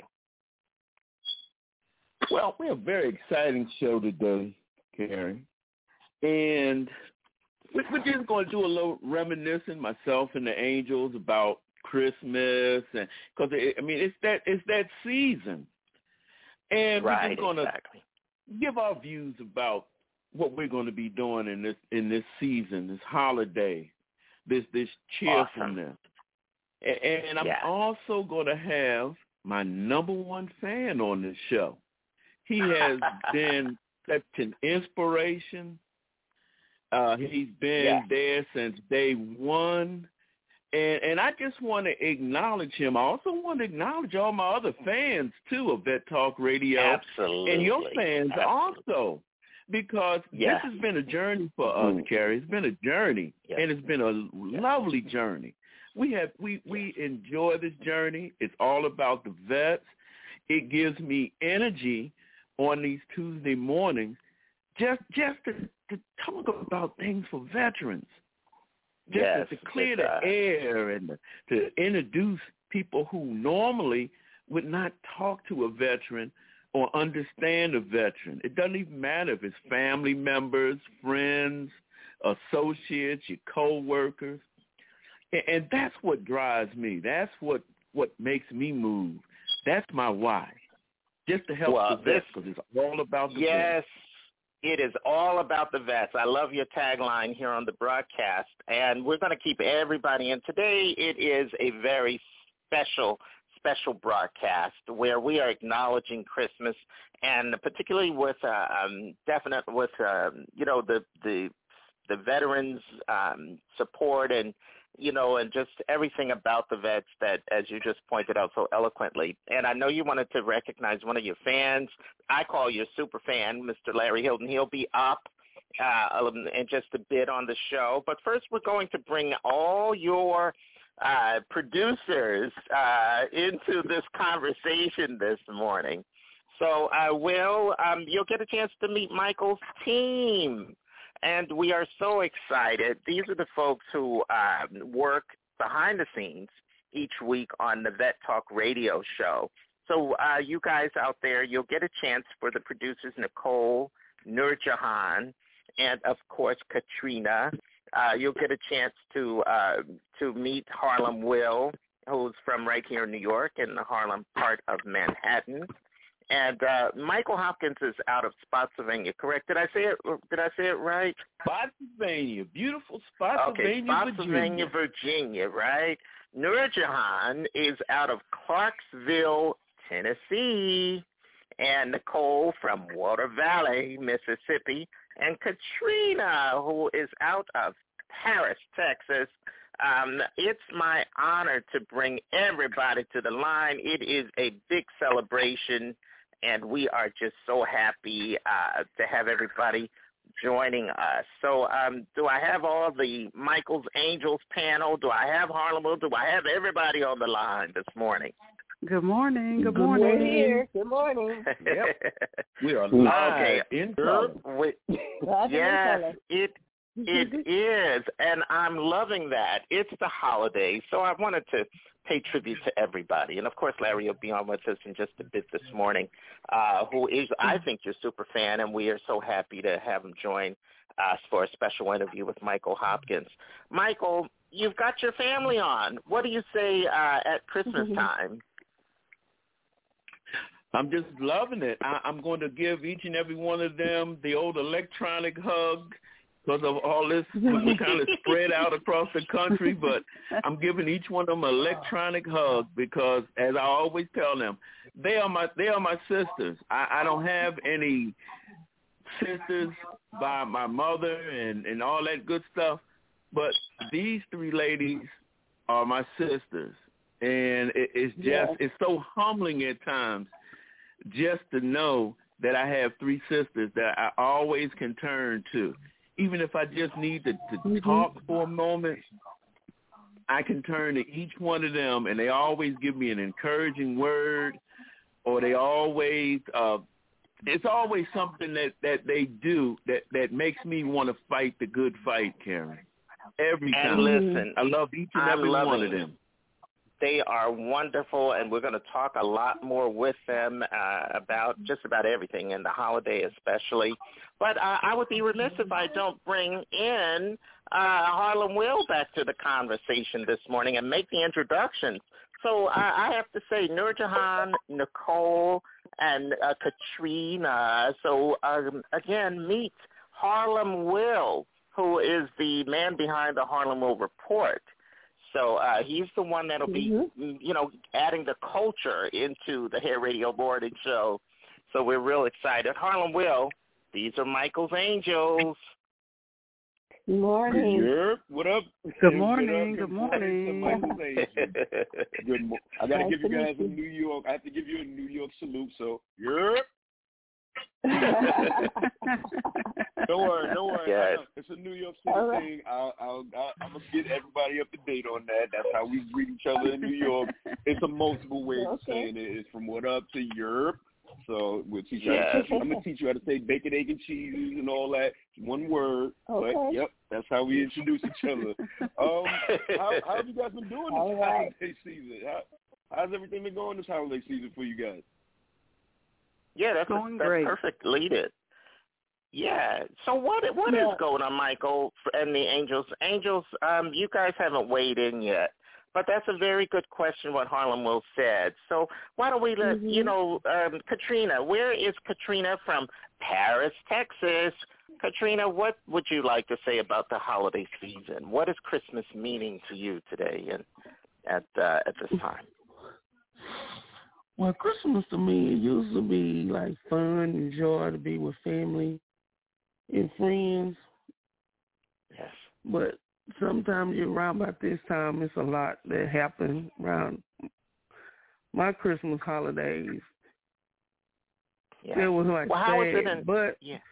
Well, we have a very exciting show today, Carrie. And we're just going to do a little reminiscing, myself and the Angels, about Christmas, and because it's that season, and we're just going to give our views about what we're going to be doing in this season, this holiday, this cheerfulness, and I'm also going to have my number one fan on this show. He has been such an inspiration. He's been there since day one. And I just want to acknowledge him. I also want to acknowledge all my other fans, too, of Vet Talk Radio. Absolutely. And your fans also. Because this has been a journey for us, Carrie. It's been a journey. And it's been a lovely journey. We enjoy this journey. It's all about the vets. It gives me energy on these Tuesday mornings, just to talk about things for veterans, just to clear the air and to introduce people who normally would not talk to a veteran or understand a veteran. It doesn't even matter if it's family members, friends, associates, your co-workers. And that's what drives me. That's what makes me move. That's my why. Just to help the vets, because it's all about the vets. Yes, it is all about the vets. I love your tagline here on the broadcast, and we're going to keep everybody in. Today it is a very special broadcast where we are acknowledging Christmas, and particularly with the veterans support and and just everything about the vets that, as you just pointed out so eloquently. And I know you wanted to recognize one of your fans. I call you a super fan, Mr. Larry Hilton. He'll be up in just a bit on the show. But first, we're going to bring all your producers into this conversation this morning. So you'll get a chance to meet Michael's team. And we are so excited. These are the folks who work behind the scenes each week on the Vet Talk Radio Show. So you guys out there, you'll get a chance for the producers, Nicole, Nurjahan, and, of course, Katrina. You'll get a chance to meet Harlem Will, who's from right here in New York in the Harlem part of Manhattan. And Michael Hopkins is out of Spotsylvania, correct? Did I say it right? Spotsylvania, beautiful Spotsylvania, Virginia, right? Nurjahan is out of Clarksville, Tennessee, and Nicole from Water Valley, Mississippi, and Katrina, who is out of Paris, Texas. It's my honor to bring everybody to the line. It is a big celebration, and we are just so happy to have everybody joining us. So do I have all the Michael's Angels panel? Do I have Harlem Will? Do I have everybody on the line this morning? Good morning. Good morning. morning. Here. Good morning. Yep. We are live in color. Yes, it is, and I'm loving that. It's the holiday, so I wanted to pay tribute to everybody. And, of course, Larry will be on with us in just a bit this morning, who is, I think, your super fan, and we are so happy to have him join us for a special interview with Michael Hopkins. Michael, you've got your family on. What do you say at Christmas time? I'm just loving it. I'm going to give each and every one of them the old electronic hug because of all this. We're kind of spread out across the country, but I'm giving each one of them an electronic hug because, as I always tell them, they are my sisters. I don't have any sisters by my mother and all that good stuff, but these three ladies are my sisters, and it's just it's so humbling at times just to know that I have three sisters that I always can turn to. Even if I just need to talk for a moment, I can turn to each one of them, and they always give me an encouraging word, or they always it's always something that they do that makes me want to fight the good fight, Karen. Every time. And listen, I love each and every one of them. They are wonderful, and we're going to talk a lot more with them about just about everything, and the holiday especially. But I would be remiss if I don't bring in Harlem Will back to the conversation this morning and make the introduction. So I have to say, Nurjahan, Nicole, and Katrina. So, again, meet Harlem Will, who is the man behind the Harlem Will Report. So he's the one that'll be, adding the culture into the Hair Radio Morning Show. So we're real excited. Harlem Will, these are Michael's Angels. Good morning. Yep. What up? Good morning. Good morning. Michael's Angels. I got to give you guys a New York. I have to give you a New York salute. So, yep. Don't worry. Yes. It's a New York City thing. I'm gonna get everybody up to date on that. That's how we greet each other in New York. It's a multiple way of saying it. It's from what up to Europe. So we'll teach you. I'm gonna teach you how to say bacon, egg, and cheese and all that. One word. Okay. But yep, that's how we introduce each other. How have you guys been doing this holiday season? How's everything been going this holiday season for you guys? Yeah, that's perfect. Lead it. Yeah. So what is going on, Michael, and the Angels? Angels, you guys haven't weighed in yet, but that's a very good question what Harlem Will said. So why don't we let, Katrina, where is Katrina from? Paris, Texas. Katrina, what would you like to say about the holiday season? What is Christmas meaning to you today and at this time? Well, Christmas to me, it used to be like fun and joy to be with family and friends. Yes. But sometimes around about this time, it's a lot that happens around my Christmas holidays. Yeah. It was like sad, but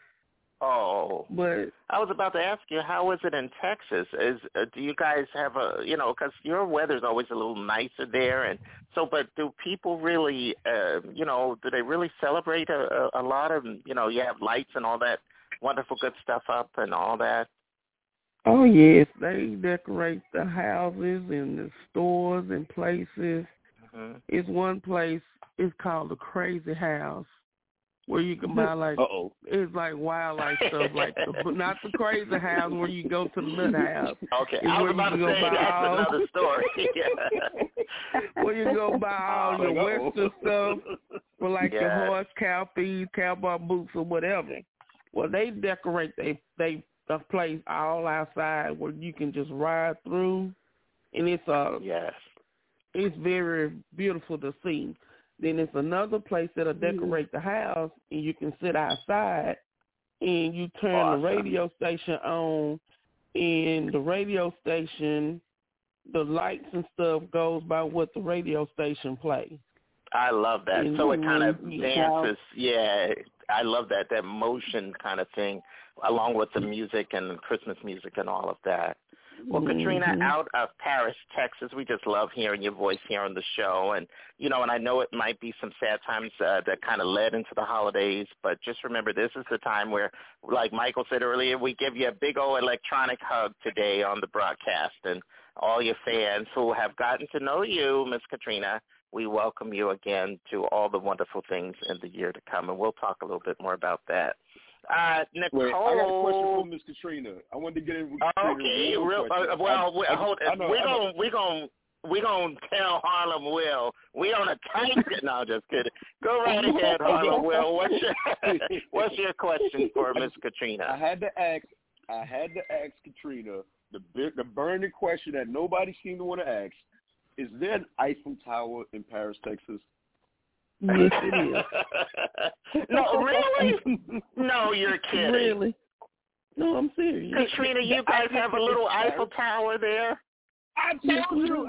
But I was about to ask you, how is it in Texas? Do you guys have because your weather's always a little nicer there, and so, but do people really, do they really celebrate a lot of, you have lights and all that wonderful good stuff up and all that? Oh, yes. They decorate the houses and the stores and places. Mm-hmm. It's one place, it's called the Crazy House, where you can buy it's like wildlife stuff, not the Crazy House where you go to the nut house. Okay, I was about to say that's another story. Where you go buy all your Western stuff for your horse, cow feed, cowboy boots, or whatever. Well, they decorate they place all outside where you can just ride through, and it's it's very beautiful to see. Then it's another place that'll decorate the house, and you can sit outside, and you turn the radio station on, and the radio station, the lights and stuff goes by what the radio station plays. I love that. And so it kind of yeah. dances. Yeah, I love that motion kind of thing, along with the music and Christmas music and all of that. Well, Katrina, out of Paris, Texas, we just love hearing your voice here on the show. And, and I know it might be some sad times that kind of led into the holidays, but just remember this is the time where, like Michael said earlier, we give you a big old electronic hug today on the broadcast. And all your fans who have gotten to know you, Miss Katrina, we welcome you again to all the wonderful things in the year to come. And we'll talk a little bit more about that. Nicole. Wait, I got a question for Miss Katrina. I wanted to get in with Katrina. Okay, we're gonna tell Harlem Will. We on a tight. No, just kidding. Go right ahead, Harlem Will. What's your question for Miss Katrina? I had to ask Katrina the burning question that nobody seemed to want to ask. Is there an Eiffel Tower in Paris, Texas? Yes, it is. No, really? No, you're kidding. Really? No, I'm serious. Katrina, you guys have a little Eiffel Tower there? I told you.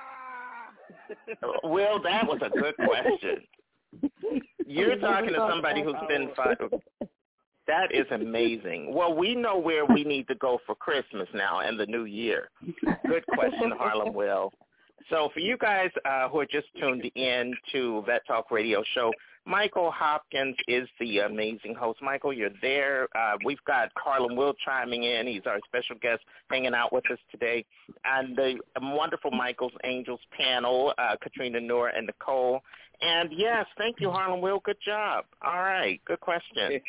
Will, that was a good question. You're talking to somebody who's been That is amazing. Well, we know where we need to go for Christmas now and the new year. Good question, Harlem Will. So for you guys who are just tuned in to Vet Talk Radio Show, Michael Hopkins is the amazing host. Michael, you're there. We've got Harlem Will chiming in. He's our special guest hanging out with us today. And the wonderful Michael's Angels panel, Katrina, Noor, and Nicole. And, yes, thank you, Harlem Will. Good job. All right, good question.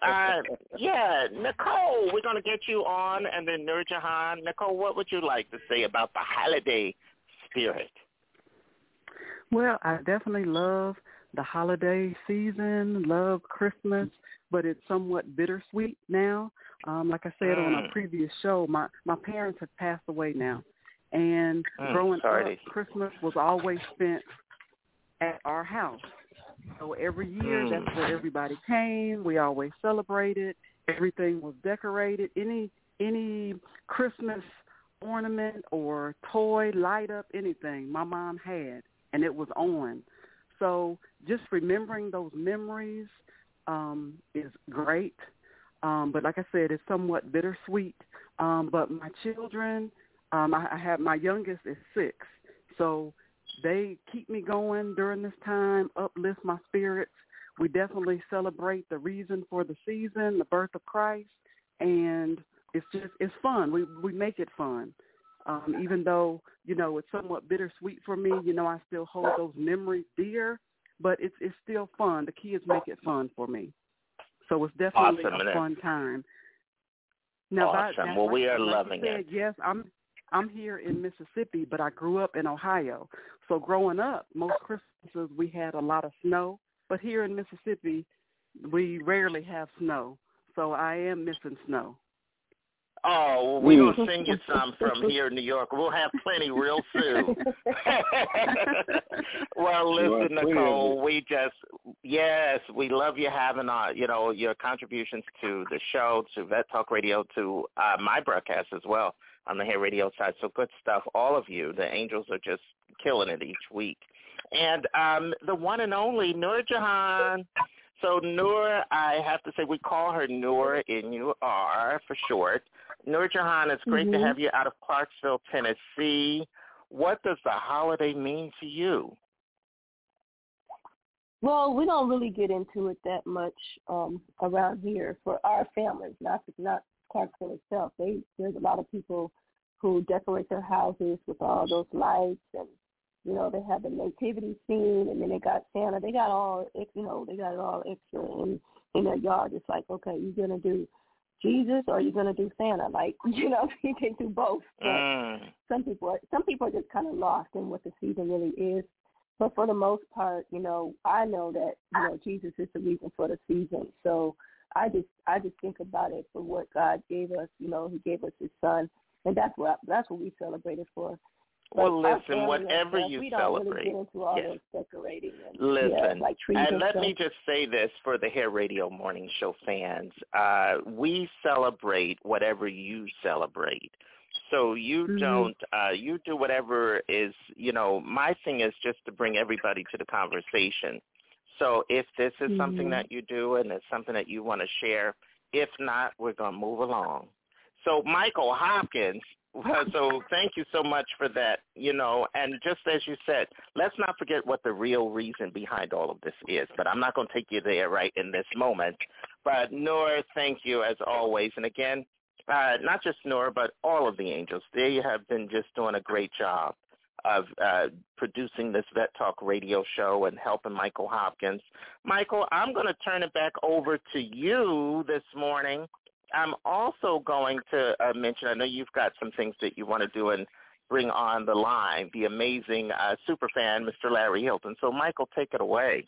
Nicole, we're going to get you on, and then Noor Jahan. Nicole, what would you like to say about the holiday spirit? Well, I definitely love the holiday season, love Christmas, but it's somewhat bittersweet now. Like I said on a previous show, my parents have passed away now. And growing up, Christmas was always spent at our house. So every year, that's where everybody came. We always celebrated. Everything was decorated. Any Christmas ornament or toy, light up, anything my mom had, and it was on. So just remembering those memories is great. But like I said, it's somewhat bittersweet. But my children, I have my youngest is 6, so they keep me going during this time, uplift my spirits. We definitely celebrate the reason for the season, the birth of Christ, and it's fun. We make it fun. Even though, it's somewhat bittersweet for me, I still hold those memories dear, but it's still fun. The kids make it fun for me. So it's definitely a fun time. Now, awesome. Well, we are loving it. Yes, I'm here in Mississippi, but I grew up in Ohio. So growing up, most Christmases we had a lot of snow, but here in Mississippi, we rarely have snow. So I am missing snow. Oh, we're going to send you some from here in New York. We'll have plenty real soon. Well, listen, Nicole, we love you having, your contributions to the show, to Vet Talk Radio, to my broadcast as well on the Hair Radio side. So good stuff. All of you, the Angels are just killing it each week. And the one and only Noor Jahan. So Noor, I have to say we call her Noor, N-U-R for short. Noor Jahan, it's great to have you out of Clarksville, Tennessee. What does the holiday mean to you? Well, we don't really get into it that much around here for our families, not Clarksville itself. There's a lot of people who decorate their houses with all those lights, and they have the nativity scene, and then they got Santa. They got all they got it all extra in their yard. It's like, okay, you're gonna do Jesus or you're gonna do Santa? Like, you can do both. But some people are just kind of lost in what the season really is. But for the most part, I know that Jesus is the reason for the season. So I just think about it for what God gave us. He gave us His Son, and that's what we celebrated for. Well, listen, whatever you celebrate. We don't really get into all this decorating. Listen, like trees and let stuff. me just say this for the Hair Radio Morning Show fans. We celebrate whatever you celebrate. So you don't, you do whatever is, my thing is just to bring everybody to the conversation. So if this is something that you do and it's something that you want to share, if not, we're going to move along. So Michael Hopkins, so thank you so much for that, and just as you said, let's not forget what the real reason behind all of this is, but I'm not going to take you there right in this moment. But Noor, thank you as always. And again, not just Noor, but all of the angels, they have been just doing a great job of producing this Vet Talk radio show and helping Michael Hopkins. Michael, I'm going to turn it back over to you this morning. I'm also going to mention, I know you've got some things that you want to do and bring on the line, the amazing superfan, Mr. Larry Hilton. So, Michael, take it away.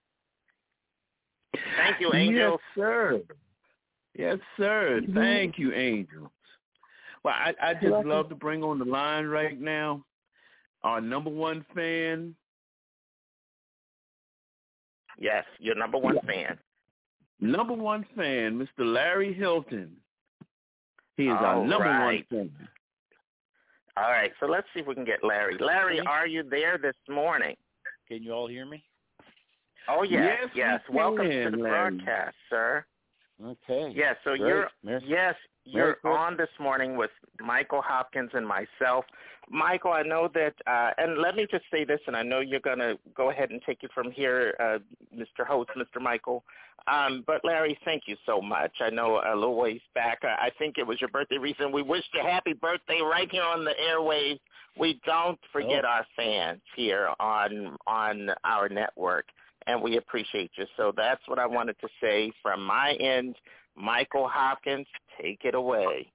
Thank you, Angel. Yes, sir. Yes, sir. Thank you, Angel. Well, I just love to bring on the line right now our number one fan. Yes, your number one fan. Number one fan, Mr. Larry Hilton. He is our number one fan. All right, so let's see if we can get Larry. Larry, are you there this morning? Can you all hear me? Oh, yes. Welcome to the broadcast, sir. Okay. Yes, so great. You're on this morning with Michael Hopkins and myself. Michael, I know that, and let me just say this, and I know you're going to go ahead and take it from here, Mr. Host, Mr. Michael. But, Larry, thank you so much. I know a little ways back, I think it was your birthday recent. We wished you a happy birthday right here on the airwaves. We don't forget our fans here on our network, and we appreciate you. So that's what I wanted to say from my end. Michael Hopkins, take it away.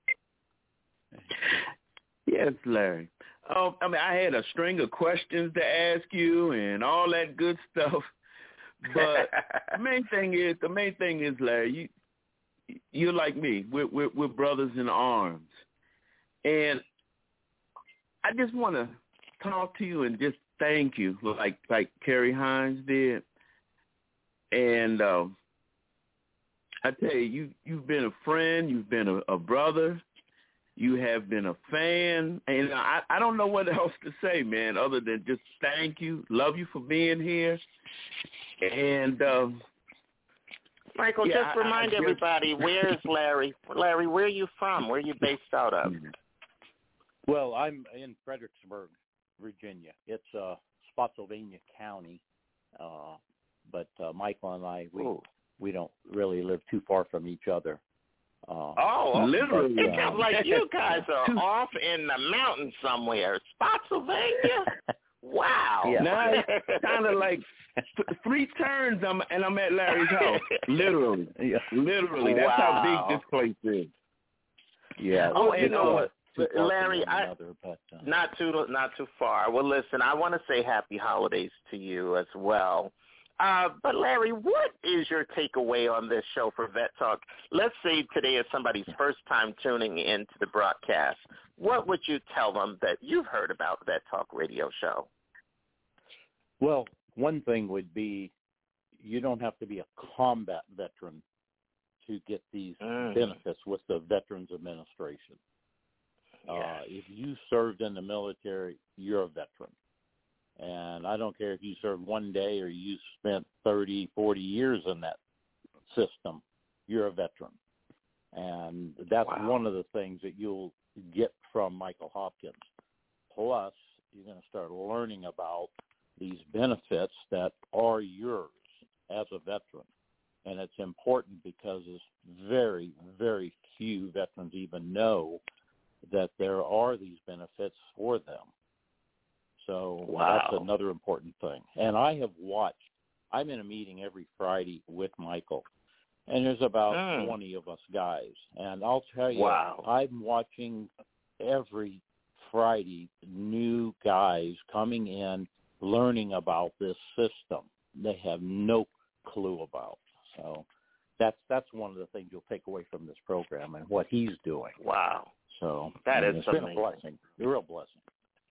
Yes, Larry. I had a string of questions to ask you and all that good stuff. But the main thing is, Larry, you're like me. We're brothers in arms. And I just want to talk to you and just thank you, like Carrie Hines did. And I tell you, you've been a friend, you've been a brother, you have been a fan, and I don't know what else to say, man, other than just thank you, love you for being here. And Michael, just remind everybody, where's Larry? Larry, where are you from? Where are you based out of? Well, I'm in Fredericksburg, Virginia. It's Spotsylvania County, but Michael and I, we don't really live too far from each other. Literally. It sounds like you guys are off in the mountains somewhere. Spotsylvania? Wow. Yeah. Now it's kind of like 3 turns and I'm at Larry's house. Literally. Yeah. Literally. That's how big this place is. Yeah. Oh, and Larry, not too far. Well, listen, I want to say happy holidays to you as well. But, Larry, what is your takeaway on this show for Vet Talk? Let's say today is somebody's first time tuning into the broadcast. What would you tell them that you've heard about Vet Talk radio show? Well, one thing would be you don't have to be a combat veteran to get these benefits with the Veterans Administration. If you served in the military, you're a veteran. And I don't care if you served one day or you spent 30, 40 years in that system, you're a veteran. And that's one of the things that you'll get from Michael Hopkins. Plus, you're going to start learning about these benefits that are yours as a veteran. And it's important because it's very, very few veterans even know that there are these benefits for them. So that's another important thing. And I have watched, I'm in a meeting every Friday with Michael, and there's about 20 of us guys. And I'll tell you, I'm watching every Friday new guys coming in, learning about this system they have no clue about. So that's one of the things you'll take away from this program and what he's doing. Wow. So that is it's something. Been a blessing, a real blessing.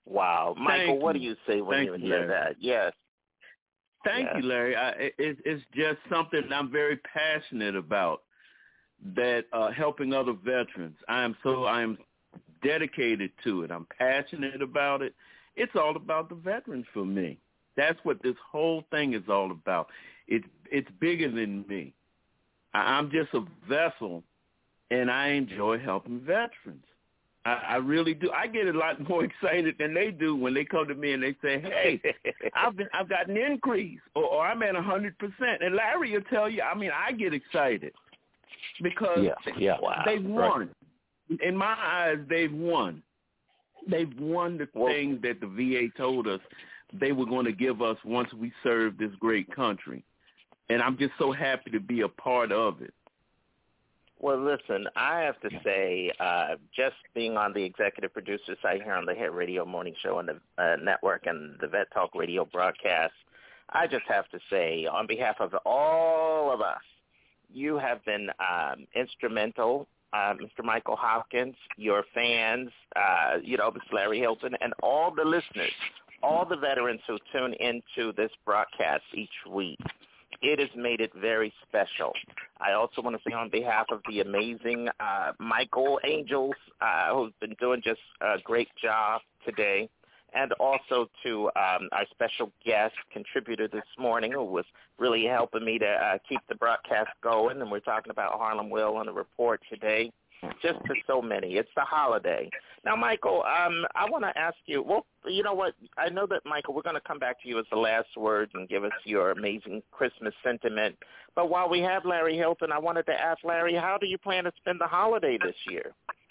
Wow. Michael, what do you say when you hear that? Yes. Thank you, Larry. It's just something I'm very passionate about, that helping other veterans. I am dedicated to it. I'm passionate about it. It's all about the veterans for me. That's what this whole thing is all about. It's bigger than me. I'm just a vessel, and I enjoy helping veterans. I really do. I get a lot more excited than they do when they come to me and they say, "Hey, I've got an increase," or "I'm at 100%." And Larry will tell you. I mean, I get excited because they've won. Right. In my eyes, they've won. They've won the thing that the VA told us they were going to give us once we served this great country. And I'm just so happy to be a part of it. Well, listen, I have to say, just being on the executive producer side here on the Hair Radio Morning Show and the network and the Vet Talk Radio broadcast, I just have to say, on behalf of all of us, you have been instrumental, Mr. Michael Hopkins, your fans, Mr. Larry Hilton, and all the listeners, all the veterans who tune into this broadcast each week. It has made it very special. I also want to say on behalf of the amazing Michael Angels, who's been doing just a great job today, and also to our special guest contributor this morning, who was really helping me to keep the broadcast going, and we're talking about Harlem Will on the report today. Just to so many. It's the holiday. Now, Michael, I want to ask you, well, you know what? I know that, Michael, we're going to come back to you as the last word and give us your amazing Christmas sentiment. But while we have Larry Hilton, I wanted to ask Larry, how do you plan to spend the holiday this year?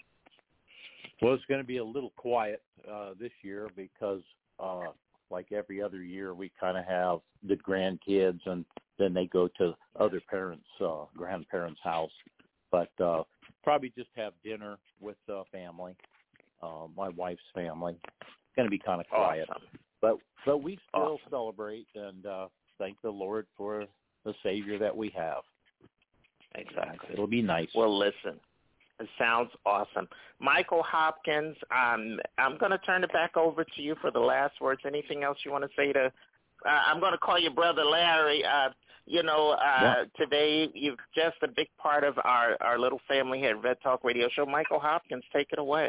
Well, it's going to be a little quiet this year because, like every other year, we kind of have the grandkids, and then they go to other parents' grandparents' house. But probably just have dinner with family, my wife's family. It's going to be kind of quiet. Awesome. But we still celebrate and thank the Lord for the Savior that we have. Exactly. It'll be nice. Well, listen, it sounds awesome. Michael Hopkins, I'm going to turn it back over to you for the last words. Anything else you want to say to I'm going to call you Brother Larry. Today you're just a big part of our little family here at Vet Talk Radio Show. Michael Hopkins, take it away.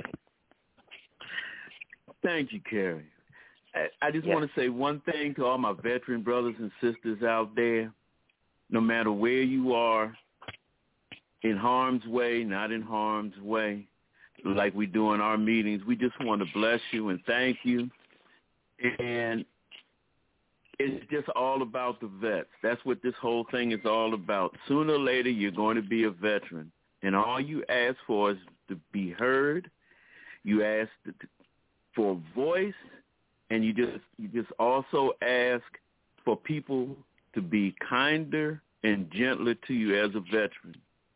Thank you, Carrie. I just want to say one thing to all my veteran brothers and sisters out there. No matter where you are, in harm's way, not in harm's way, like we do in our meetings, we just want to bless you and thank you. And it's just all about the vets. That's what this whole thing is all about. Sooner or later, you're going to be a veteran. And all you ask for is to be heard. You ask for a voice. And you just also ask for people to be kinder and gentler to you as a veteran.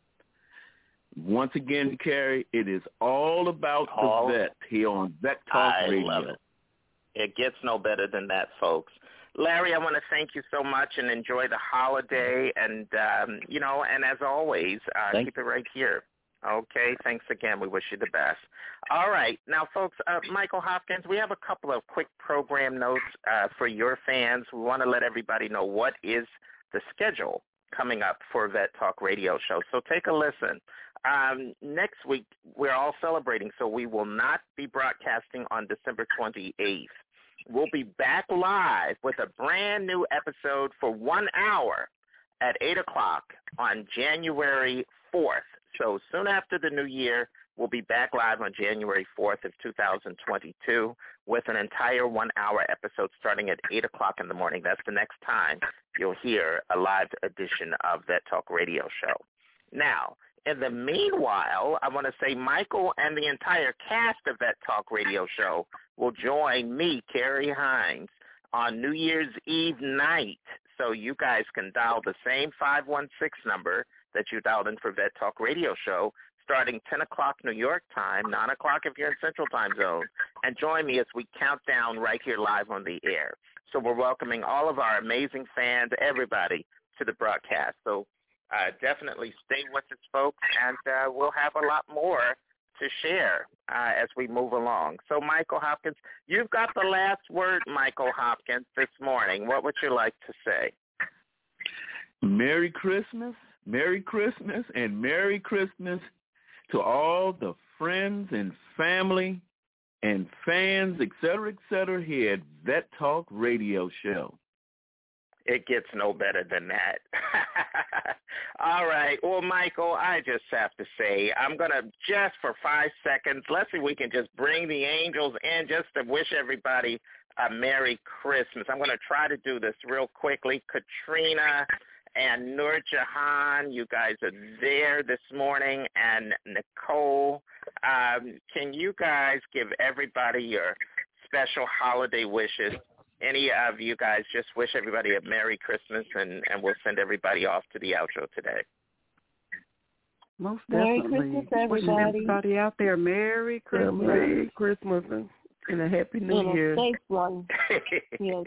Once again, Carrie, it is all about the vet here on Vet Talk Radio. I love it. It gets no better than that, folks. Larry, I want to thank you so much and enjoy the holiday. And, and as always, keep it right here. Okay, thanks again. We wish you the best. All right. Now, folks, Michael Hopkins, we have a couple of quick program notes for your fans. We want to let everybody know what is the schedule coming up for Vet Talk Radio Show. So take a listen. Next week, we're all celebrating, so we will not be broadcasting on December 28th. We'll be back live with a brand new episode for 1 hour at 8 o'clock on January 4th. So soon after the new year, we'll be back live on January 4th of 2022 with an entire 1 hour episode starting at 8 o'clock in the morning. That's the next time you'll hear a live edition of Vet Talk Radio Show. Now, in the meanwhile, I want to say Michael and the entire cast of Vet Talk Radio Show will join me, Carrie Hines, on New Year's Eve night. So you guys can dial the same 516 number that you dialed in for Vet Talk Radio Show starting 10 o'clock New York time, 9 o'clock if you're in Central Time Zone, and join me as we count down right here live on the air. So we're welcoming all of our amazing fans, everybody, to the broadcast. So definitely stay with us, folks, and we'll have a lot more to share as we move along. So, Michael Hopkins, you've got the last word, Michael Hopkins, this morning. What would you like to say? Merry Christmas, and Merry Christmas to all the friends and family and fans, et cetera, here at Vet Talk Radio Show. It gets no better than that. All right. Well, Michael, I just have to say, I'm going to just for 5 seconds, let's see if we can just bring the angels in just to wish everybody a Merry Christmas. I'm going to try to do this real quickly. Katrina and Nur Jahan, you guys are there this morning, and Nicole. Can you guys give everybody your special holiday wishes? Any of you guys just wish everybody a Merry Christmas, and we'll send everybody off to the outro today. Most definitely. Merry Christmas, everybody. Wishing everybody out there Merry Christmas. Yeah, Merry Christmas and a Happy New Year. Safe one. Yes.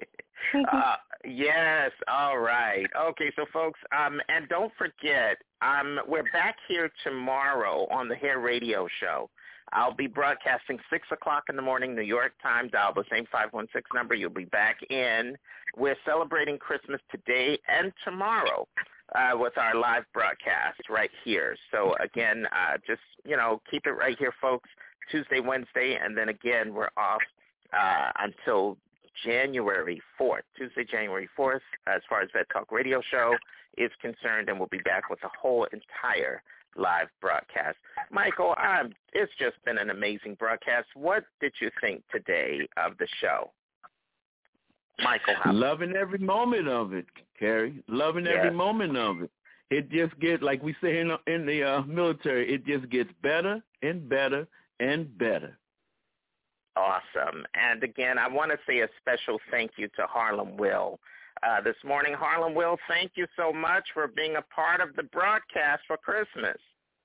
Yes, all right. Okay, so folks, and don't forget, we're back here tomorrow on the Hair Radio Show. I'll be broadcasting 6 o'clock in the morning, New York time, dial the same 516 number. You'll be back in. We're celebrating Christmas today and tomorrow with our live broadcast right here. So, again, just, keep it right here, folks, Tuesday, Wednesday, and then, again, we're off until January 4th, Tuesday, January 4th, as far as Vet Talk Radio Show is concerned, and we'll be back with the whole entire live broadcast. Michael, it's just been an amazing broadcast. What did you think today of the show? Michael, loving every moment of it, Carrie. Loving every moment of it. It just gets, like we say in the military, it just gets better and better and better. Awesome. And again, I want to say a special thank you to Harlem Will. This morning, Harlem Will, thank you so much for being a part of the broadcast for Christmas.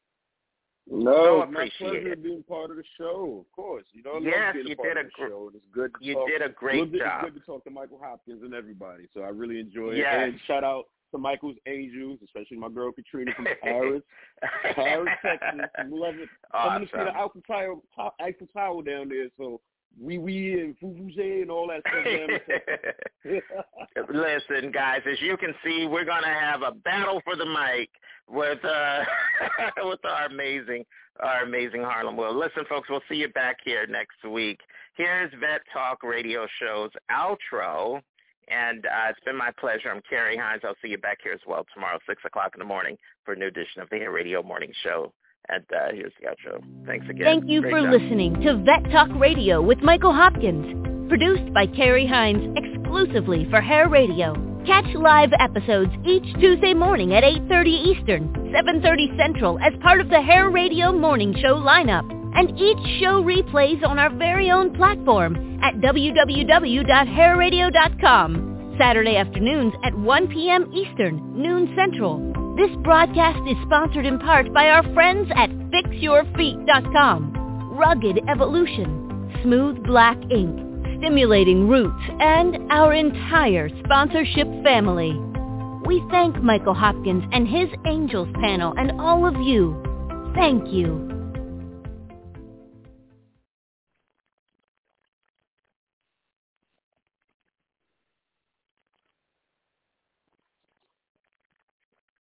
No, it's my pleasure being part of the show, of course. I love being a part of the show. It's good to talk. Did a great job. It's good to talk to Michael Hopkins and everybody, so I really enjoy it. Yes. And shout out to Michael's Angels, especially my girl Katrina from Paris, Texas. Love it. Awesome. I'm going to see the Eiffel Tower down there, so Wee and Fufuzé and all that stuff. Listen, guys, as you can see, we're going to have a battle for the mic with with our amazing Harlem Will. Listen, folks, we'll see you back here next week. Here's Vet Talk Radio Show's outro, and it's been my pleasure. I'm Carrie Hines. I'll see you back here as well tomorrow, 6 o'clock in the morning, for a new edition of the Hair Radio Morning Show. And here's the outro. Thanks again. Thank you for listening to Vet Talk Radio with Michael Hopkins, produced by Carrie Hines exclusively for Hair Radio. Catch live episodes each Tuesday morning at 8:30 Eastern, 7:30 Central as part of the Hair Radio Morning Show lineup. And each show replays on our very own platform at www.hairradio.com. Saturday afternoons at 1 p.m. Eastern, noon Central. This broadcast is sponsored in part by our friends at FixYourFeet.com, Rugged Evolution, Smooth Black Ink, Stimulating Roots, and our entire sponsorship family. We thank Michael Hopkins and his Angels panel and all of you. Thank you.